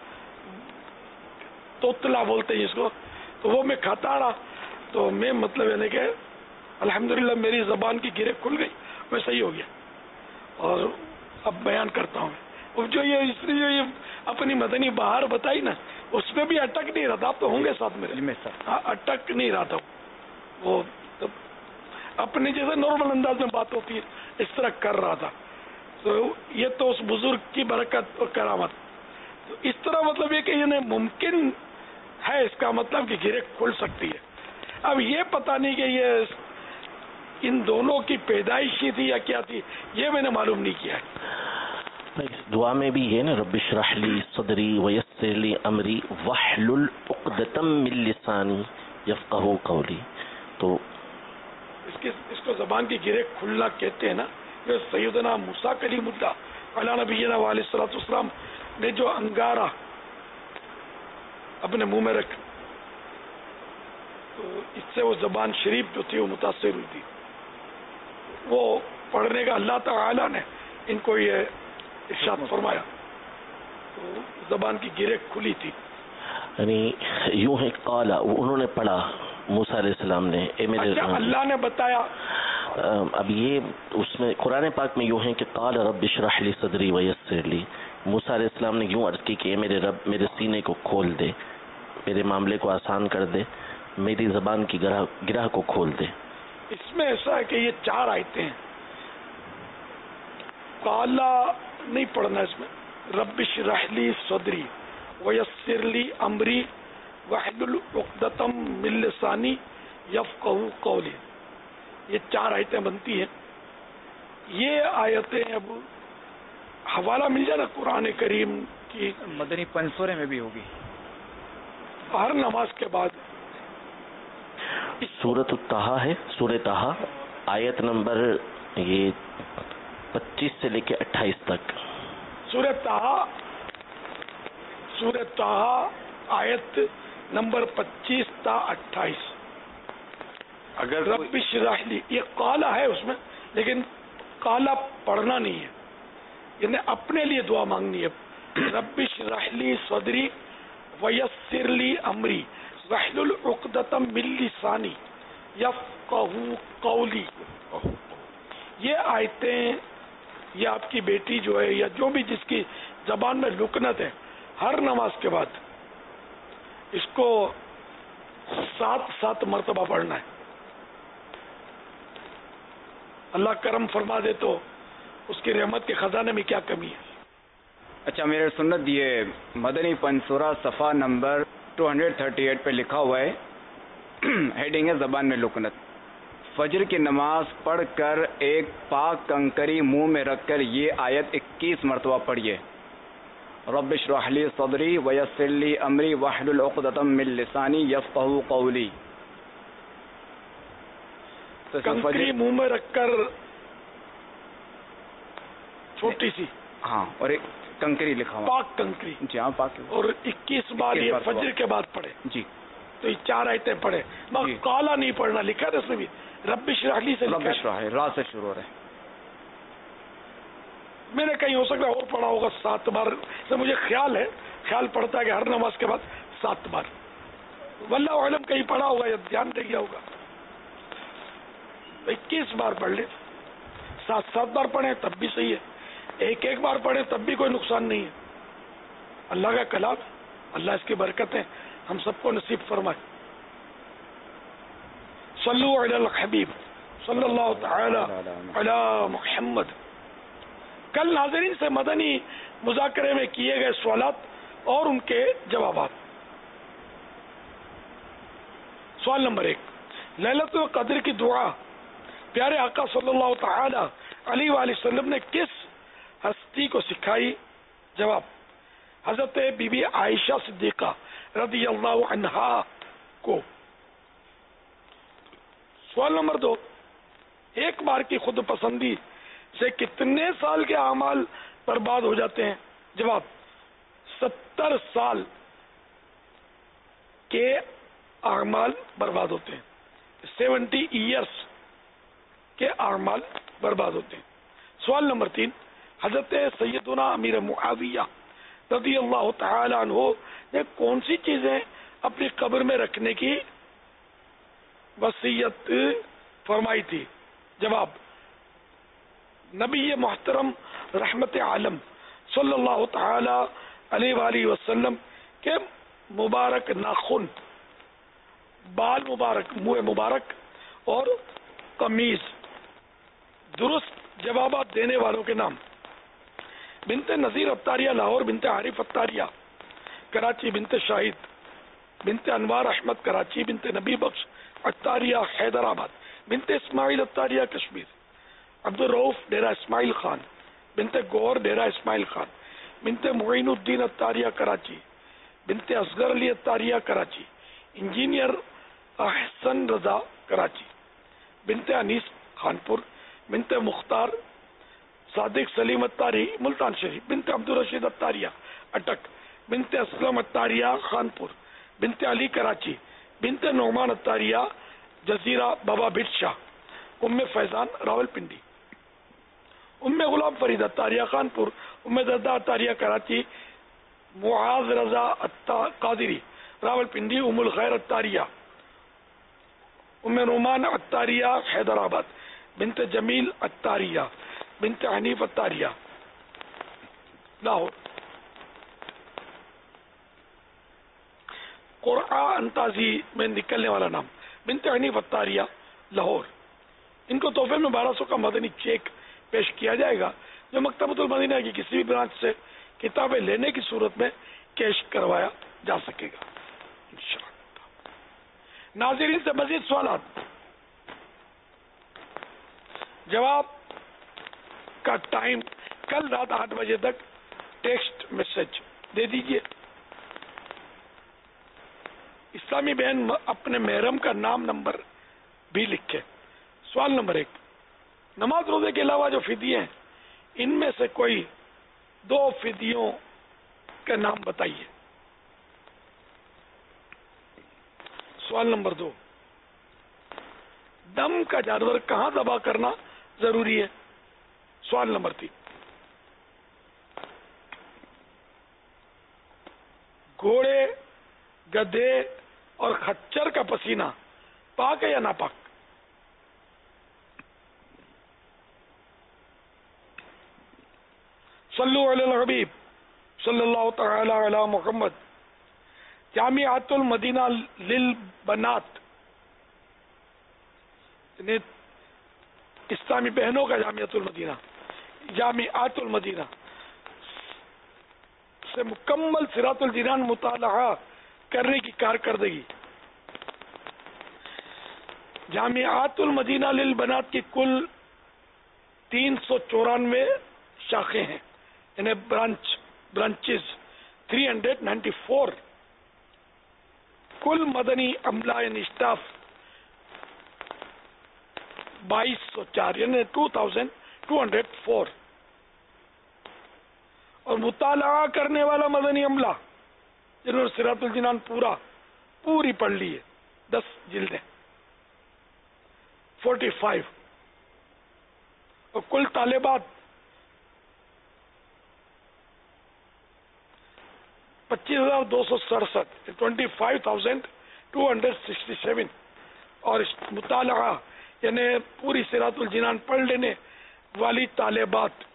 [SPEAKER 3] توتلا بولتے ہیں اس کو، تو وہ میں کھاتا رہا، تو میں مطلب یعنی کہ الحمدللہ میری زبان کی گرے کھل گئی، میں صحیح ہو گیا اور اب بیان کرتا ہوں۔ اب جو یہ اس نے جو یہ اپنی مدنی بہار بتائی نا، اس میں بھی اٹک نہیں رہا تھا، آپ تو ہوں گے ساتھ میرے، ہاں اٹک نہیں رہا تھا، وہ اپنے جیسے نارمل انداز میں بات ہوتی ہے اس طرح کر رہا تھا۔ تو یہ تو اس بزرگ کی برکت اور کرامت، تو اس طرح مطلب یہ کہ یہ ممکن ہے، اس کا مطلب کہ گرے کھل سکتی ہے۔ اب یہ پتہ نہیں کہ یہ ان دونوں کی پیدائشی تھی یا کیا تھی، یہ میں نے معلوم نہیں کیا ہے۔
[SPEAKER 11] دعا میں بھی ہے نا، رب اشرح لی صدری ویسر لی امری واحلل عقدۃ من لسانی یفقہوا قولی، تو
[SPEAKER 3] اس کی اس کو زبان کی گرے کھلنا کہتے ہیں نا۔ کہ سیدنا موسیٰ کلیم اللہ علیہ نبینا علیہ الصلوۃ والسلام نے جو انگارہ اپنے منہ میں رکھ، تو اس سے وہ زبان شریف جو تھی وہ متاثر ہوئی تھی، وہ پڑھنے کا اللہ تعالی نے ان کو یہ ارشاد فرمایا، تو زبان کی گرے کھلی تھی۔
[SPEAKER 11] یعنی یوں ہے قالا، انہوں نے پڑھا موسیٰ علیہ السلام نے، اے میرے
[SPEAKER 3] اچھا اللہ نے بتایا۔
[SPEAKER 11] اب یہ اس میں قرآن پاک میں یوں ہے کہ قال رب اشرح لی صدری ویسر لی، موسیٰ علیہ السلام نے یوں عرض کی کہ اے میرے رب میرے سینے کو کھول دے، میرے معاملے کو آسان کر دے، میری زبان کی گرہ گرہ کو کھول دے۔
[SPEAKER 3] اس میں ایسا ہے کہ یہ چار آیتیں ہیں، قالا نہیں پڑھنا اس میں، رب اشرح لی صدری ویسر لی امری واحلل عقدۃ من لسانی یفقہوا قولی، یہ چار آیتیں بنتی ہیں۔ یہ آیتیں اب حوالہ مل جائے نا قرآن کریم کی،
[SPEAKER 4] مدنی پنسورے میں بھی ہوگی،
[SPEAKER 3] ہر نماز کے بعد۔
[SPEAKER 11] سورۃ الطٰہٰ ہے، سورہ طٰہٰ آیت نمبر یہ پچیس سے لے کے اٹھائیس تک۔
[SPEAKER 3] سورہ طٰہٰ سورہ طٰہٰ آیت نمبر پچیس تا اٹھائیس۔
[SPEAKER 12] اگر
[SPEAKER 3] رب اشرح لی، یہ قالا ہے اس میں، لیکن قالا پڑھنا نہیں ہے، یعنی اپنے لیے دعا مانگنی ہے۔ رب اشرح لی صدری ویسر لی امری واحلل عقدۃ من لسانی یفقہوا قولی۔ یہ آیتیں، یہ آپ کی بیٹی جو ہے یا جو بھی جس کی زبان میں لکنت ہے، ہر نماز کے بعد اس کو سات سات مرتبہ پڑھنا ہے۔ اللہ کرم فرما دے تو اس کی رحمت کے خزانے میں کیا کمی ہے۔
[SPEAKER 4] اچھا میرے سنت، یہ مدنی پنسورہ صفحہ نمبر دو سو اڑتیس پہ لکھا ہوا ہے، ہیڈنگ ہے زبان میں لکنت۔ فجر کی نماز پڑھ کر ایک پاک کنکری منہ میں رکھ کر یہ آیت اکیس مرتبہ پڑھیے، رب اشرح لی صدری ویسر لی امری واحلل عقدۃ من لسانی یفقہوا قولی۔
[SPEAKER 3] کنکری منہ میں رکھ کر چھوٹی سی،
[SPEAKER 4] ہاں، اور ایک کنکری لکھا ہوا،
[SPEAKER 3] پاک کنکری،
[SPEAKER 4] جی ہاں پاک،
[SPEAKER 3] اور اکیس بار یہ فجر کے بعد پڑھے،
[SPEAKER 4] جی
[SPEAKER 3] تو یہ چار آیتیں پڑھے۔ مگر کالا نہیں پڑھنا، لکھا ہے اس میں بھی رب اشرح لی سے،
[SPEAKER 4] رب اشرح را سے شروع ہو رہا ہے۔
[SPEAKER 3] میں نے کہیں ہو سکتا ہے اور پڑھا ہوگا سات بار، سے مجھے خیال ہے، خیال پڑتا ہے کہ ہر نماز کے بعد سات بار، واللہ علم کہیں پڑھا ہوگا یا دھیان دے گیا ہوگا۔ اکیس بار پڑھ لے، سات سات بار پڑھیں تب بھی صحیح ہے، ایک ایک بار پڑھیں تب بھی کوئی نقصان نہیں ہے۔ اللہ کا کلام، اللہ اس کی برکتیں ہم سب کو نصیب فرمائے۔ صلو علی الحبیب صلی اللہ تعالی علی محمد۔ کل ناظرین سے مدنی مذاکرے میں کیے گئے سوالات اور ان کے جوابات۔ سوال نمبر ایک، لیلۃ القدر کی دعا پیارے آقا صلی اللہ تعالی علیہ وآلہ وسلم نے کس ہستی کو سکھائی؟ جواب، حضرت بی بی عائشہ صدیقہ رضی اللہ عنہا کو۔ سوال نمبر دو، ایک بار کی خود پسندی سے کتنے سال کے اعمال برباد ہو جاتے ہیں؟ جواب، ستر سال کے اعمال برباد ہوتے ہیں، سیونٹی ایئرس کے اعمال برباد ہوتے ہیں۔ سوال نمبر تین، حضرت سیدنا امیر معاویہ رضی اللہ تعالی عنہ نے کون سی چیزیں اپنی قبر میں رکھنے کی وصیت فرمائی تھی؟ جواب: نبی محترم رحمت عالم صلی اللہ تعالی علیہ وآلہ وسلم کے مبارک ناخن، بال مبارک، منہ مبارک اور قمیض. درست جوابات دینے والوں کے نام: بنت نذیر اتاریہ لاہور، بنت عارف اتاریہ کراچی، بنت شاہد، بنت انوار احمد کراچی، بنت نبی بخش اتاریہ حیدرآباد، بنت اسماعیل اتاریہ کشمیر، عبد الرؤف ڈیرہ اسماعیل خان، بنت گور ڈیرہ اسماعیل خان، بنت معین الدین اتاریہ کراچی، بنت اصغر علی اتاریہ کراچی، انجینئر احسن رضا کراچی، بنت انیس خانپور، بنت مختار صادق سلیم اتاری ملتان شریف، بنت عبد الرشید اتاریہ اٹک، بنت اسلم اتاریہ خانپور، بنت علی کراچی، بنت نعمان اتاریہ جزیرہ بابا بٹ شاہ، ام فیضان راول پنڈی، ام غلام فرید اتاریہ خانپور، ام زردہ اتاریہ کراچی، معاذ رضا قادری راول پنڈی، ام الخیر اتاریہ، ام نعمان اتاریہ حیدرآباد، بنت جمیل اتاریہ، بنت حنیف اتاریہ لاہور. قرآن انتازی میں نکلنے والا نام: بنت حنیف اتاریہ لاہور. ان کو تحفے میں بارہ سو کا مدنی چیک پیش کیا جائے گا جو مکتبۃ المدینہ کی کسی بھی برانچ سے کتابیں لینے کی صورت میں کیش کروایا جا سکے گا انشاءاللہ. ناظرین سے مزید سوالات، جواب کا ٹائم کل رات آٹھ بجے تک ٹیکسٹ میسج دے دیجئے. اسلامی بہن اپنے محرم کا نام نمبر بھی لکھے. سوال نمبر ایک: نماز روزے کے علاوہ جو فدیے ہیں ان میں سے کوئی دو فدیوں کا نام بتائیے. سوال نمبر دو: دم کا جانور کہاں ذبح کرنا ضروری ہے؟ سوال نمبر تین: گھوڑے، گدھے اور خچر کا پسینہ پاک ہے یا ناپاک؟ صلو علی الحبیب صلی اللہ تعالی علی محمد. جامعۃ المدینہ للبنات، یعنی اسلامی بہنوں کا جامعۃ المدینہ، جامعۃ المدینہ سے مکمل صراط الجنان مطالعہ کرنے کی کارکردگی. جامعۃ المدینہ للبنات کی کل تین سو چورانوے شاخیں ہیں، یعنی branch branches three hundred ninety four. کل مدنی عملہ یعنی اسٹاف بائیس سو چار یعنی two thousand two hundred four. اور مطالعہ کرنے والا مدنی عملہ جنہوں نے صراط الجنان پورا پوری پڑھ لی ہے، دس جلدیں فورٹی فائیو. اور کل طالبات پچیس ہزار دو سو سڑسٹھ twenty five thousand two hundred sixty seven. اور مطالعہ یعنی پوری صراط الجنان پڑھ لینے والی طالبات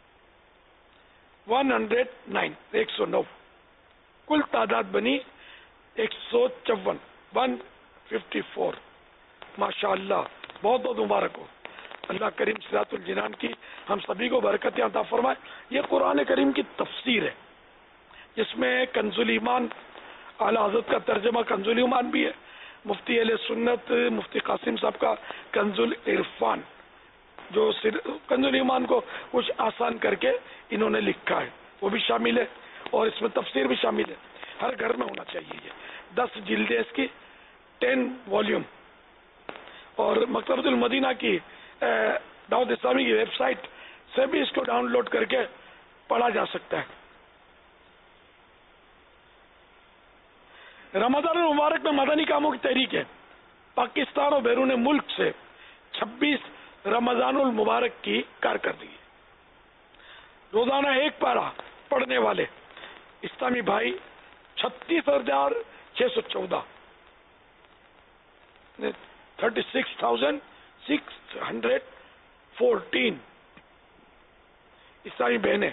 [SPEAKER 3] ون ہنڈریڈ نائن ایک سو نو. کل تعداد بنی ایک سو چون ون ففٹی فور. ماشاء اللہ، بہت بہت مبارک ہو. اللہ کریم صراط الجنان کی ہم سبھی کو برکتیں عطا فرمائے. یہ قرآن کریم کی تفسیر ہے جس میں کنز الایمان اعلی حضرت کا ترجمہ کنز الایمان بھی ہے، مفتی اہل سنت مفتی قاسم صاحب کا کنز العرفان جو کنز الایمان کو کچھ آسان کر کے انہوں نے لکھا ہے وہ بھی شامل ہے، اور اس میں تفسیر بھی شامل ہے. ہر گھر میں ہونا چاہیے. یہ دس جلدیں اس کی، ٹین والیوم. اور مکتبۃ المدینہ کی دعوت اسلامی کی ویب سائٹ سے بھی اس کو ڈاؤن لوڈ کر کے پڑھا جا سکتا ہے. رمضان المبارک میں مدنی کاموں کی تحریک ہے. پاکستان اور بیرون ملک سے چھبیس رمضان المبارک کی کارکردگی. روزانہ ایک پارہ پڑھنے والے اسلامی بھائی چھتیس ہزار چھ سو چودہ thirty six thousand six hundred fourteen اسلامی بہنیں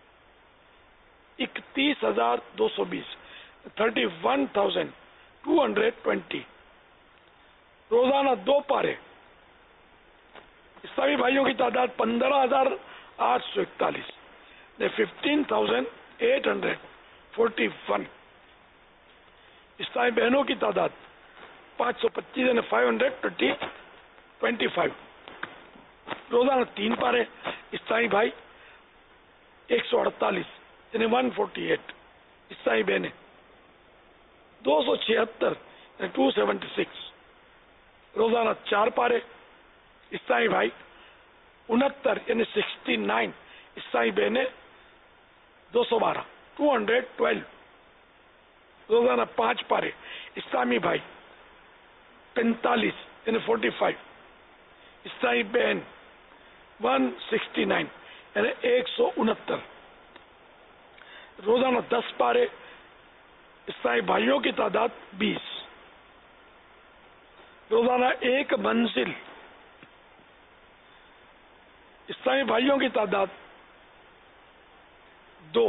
[SPEAKER 3] اکتیس ہزار دو سو بیس thirty one thousand two hundred twenty روزانہ دو پارے اسلامی بھائیوں کی تعداد پندرہ ہزار آٹھ سو اکتالیس fifteen thousand eight hundred forty one اسلامی بہنوں کی تعداد پانچ سو پچیس یعنی five hundred twenty twenty five روزانہ تین پارے اسلامی بھائی ایک سو اڑتالیس یعنی ون فورٹی ایٹ اسلامی بہنیں دو سو چھہتر یعنی ٹو سیونٹی سکس روزانہ چار پارے اسلامی بھائی انہتر یعنی سکسٹی نائن اسلامی بہنیں دو سو بارہ ٹو ہنڈریڈ ٹویلو روزانہ پانچ پارے اسلامی بھائی پینتالیس یعنی فورٹی فائیو اسلامی بہن ون سکسٹی نائن یعنی ایک سو انہتر روزانہ دس پارے اسلامی بھائیوں کی تعداد بیس روزانہ ایک منزل اسلامی بھائیوں کی تعداد دو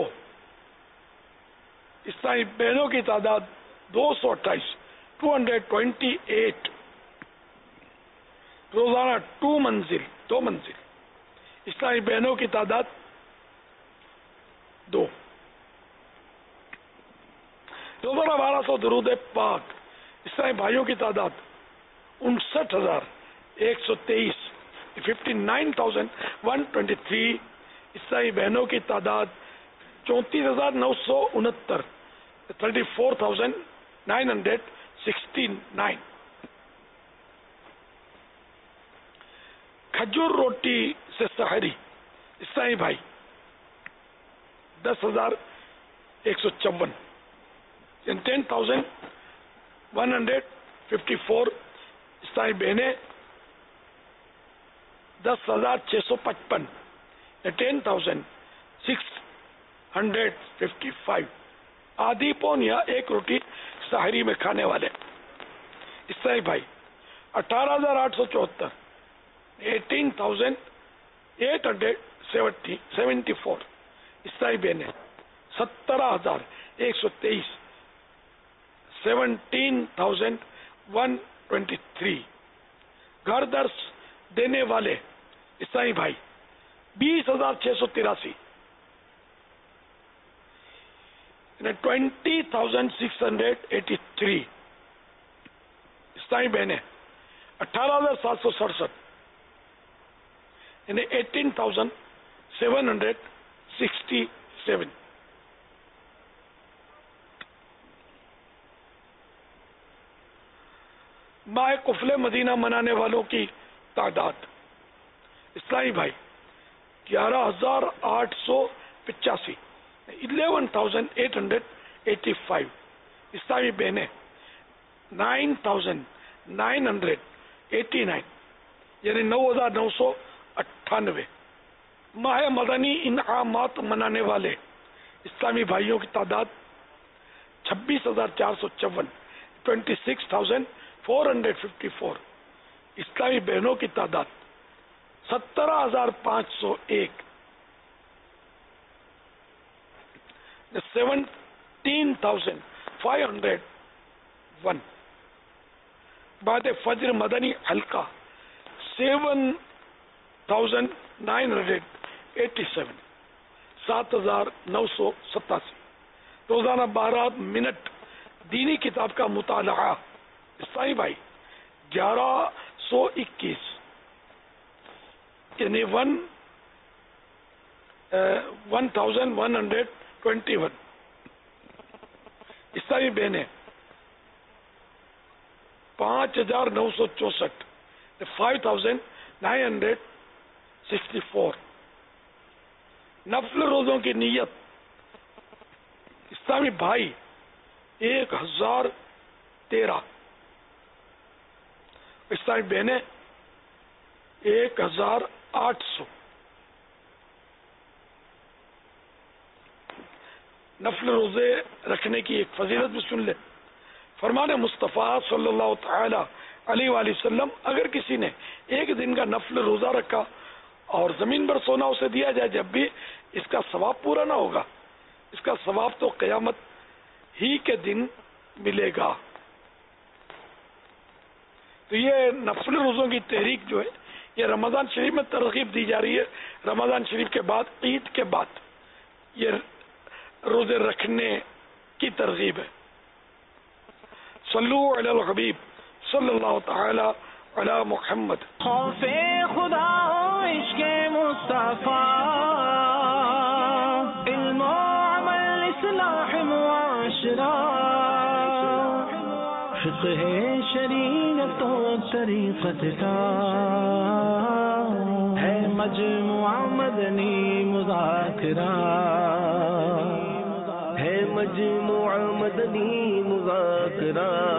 [SPEAKER 3] اسلامی بہنوں کی تعداد دو سو اٹھائیس ٹو ہنڈریڈ ٹوینٹی ایٹ روزانہ ٹو منزل دو منزل اسلامی بہنوں کی تعداد دو روزانہ بارہ سو درود پاک اسلامی بھائیوں کی تعداد انسٹھ ہزار ایک سو تیئیس fifty nine thousand one twenty three اسلامی بہنوں کی تعداد چونتیس ہزار نو سو انہتر thirty four thousand nine hundred sixty nine کھجور روٹی سے سحری اسلامی بھائی دس ہزار ایک سو چون ten thousand one hundred fifty four اسلامی بہنیں دس ہزار چھ سو پچپن ten thousand six hundred fifty five آدھی پون یا ایک روٹی سحری میں کھانے والے اسلامی بھائی اٹھارہ ہزار آٹھ سو چوہتر eighteen thousand eight hundred seventy seventy four اسلامی بہنیں سترہ ہزار ایک سو تیئیس seventeen thousand one twenty three گھر درس دینے والے اسلامی بھائی بیس ہزار چھ سو تراسی twenty thousand six hundred eighty three اسلامی بہنیں اٹھارہ ہزار سات سو سڑسٹھ یعنی eighteen thousand seven hundred sixty seven ماہ قفل مدینہ منانے والوں کی تعداد اسلامی بھائی گیارہ ہزار آٹھ سو پچاسی eleven thousand eight hundred eighty five اسلامی بہنیں nine thousand nine hundred eighty nine یعنی نو ہزار نو سو اٹھانوے ماہ مدنی انعامات منانے والے اسلامی بھائیوں کی تعداد چھبیس ہزار چار سو چون twenty six thousand four hundred fifty four اسلامی بہنوں کی تعداد سترہ ہزار پانچ سو ایک seventeen thousand five hundred one بعد فجر مدنی حلقہ seven thousand nine hundred eighty seven سات ہزار نو سو ستاسی روزانہ بارہ منٹ دینی کتاب کا مطالعہ اسلامی بھائی گیارہ سو اکیس یعنی one one thousand one hundred twenty one اسلامی بہنیں پانچ ہزار نو سو چونسٹھ five thousand nine hundred sixty four نفل روزوں کی نیت اسلامی بھائی ایک ہزار تیرہ اسلامی بہنیں ایک ہزار آٹھ سو نفل روزے رکھنے کی ایک فضیلت بھی سن لے. فرمان مصطفیٰ صلی اللہ تعالی علیہ وآلہ وسلم اگر کسی نے ایک دن کا نفل روزہ رکھا اور زمین پر سونا اسے دیا جائے جب بھی اس کا ثواب پورا نہ ہوگا, اس کا ثواب تو قیامت ہی کے دن ملے گا. تو یہ نفل روزوں کی تحریک جو ہے یہ رمضان شریف میں ترغیب دی جا رہی ہے. رمضان شریف کے بعد عید کے بعد یہ روزے رکھنے کی ترغیب ہے. صلو علی الحبیب صلی اللہ تعالی علی محمد.
[SPEAKER 1] خوف خدا و عشق مصطفیٰ, علم و عمل اصلاح معاشرہ, فقہ شریعت و طریقت کا ہے مجموعہ مدنی مذاکرہ, ہے مجموعہ مدنی مذاکرہ.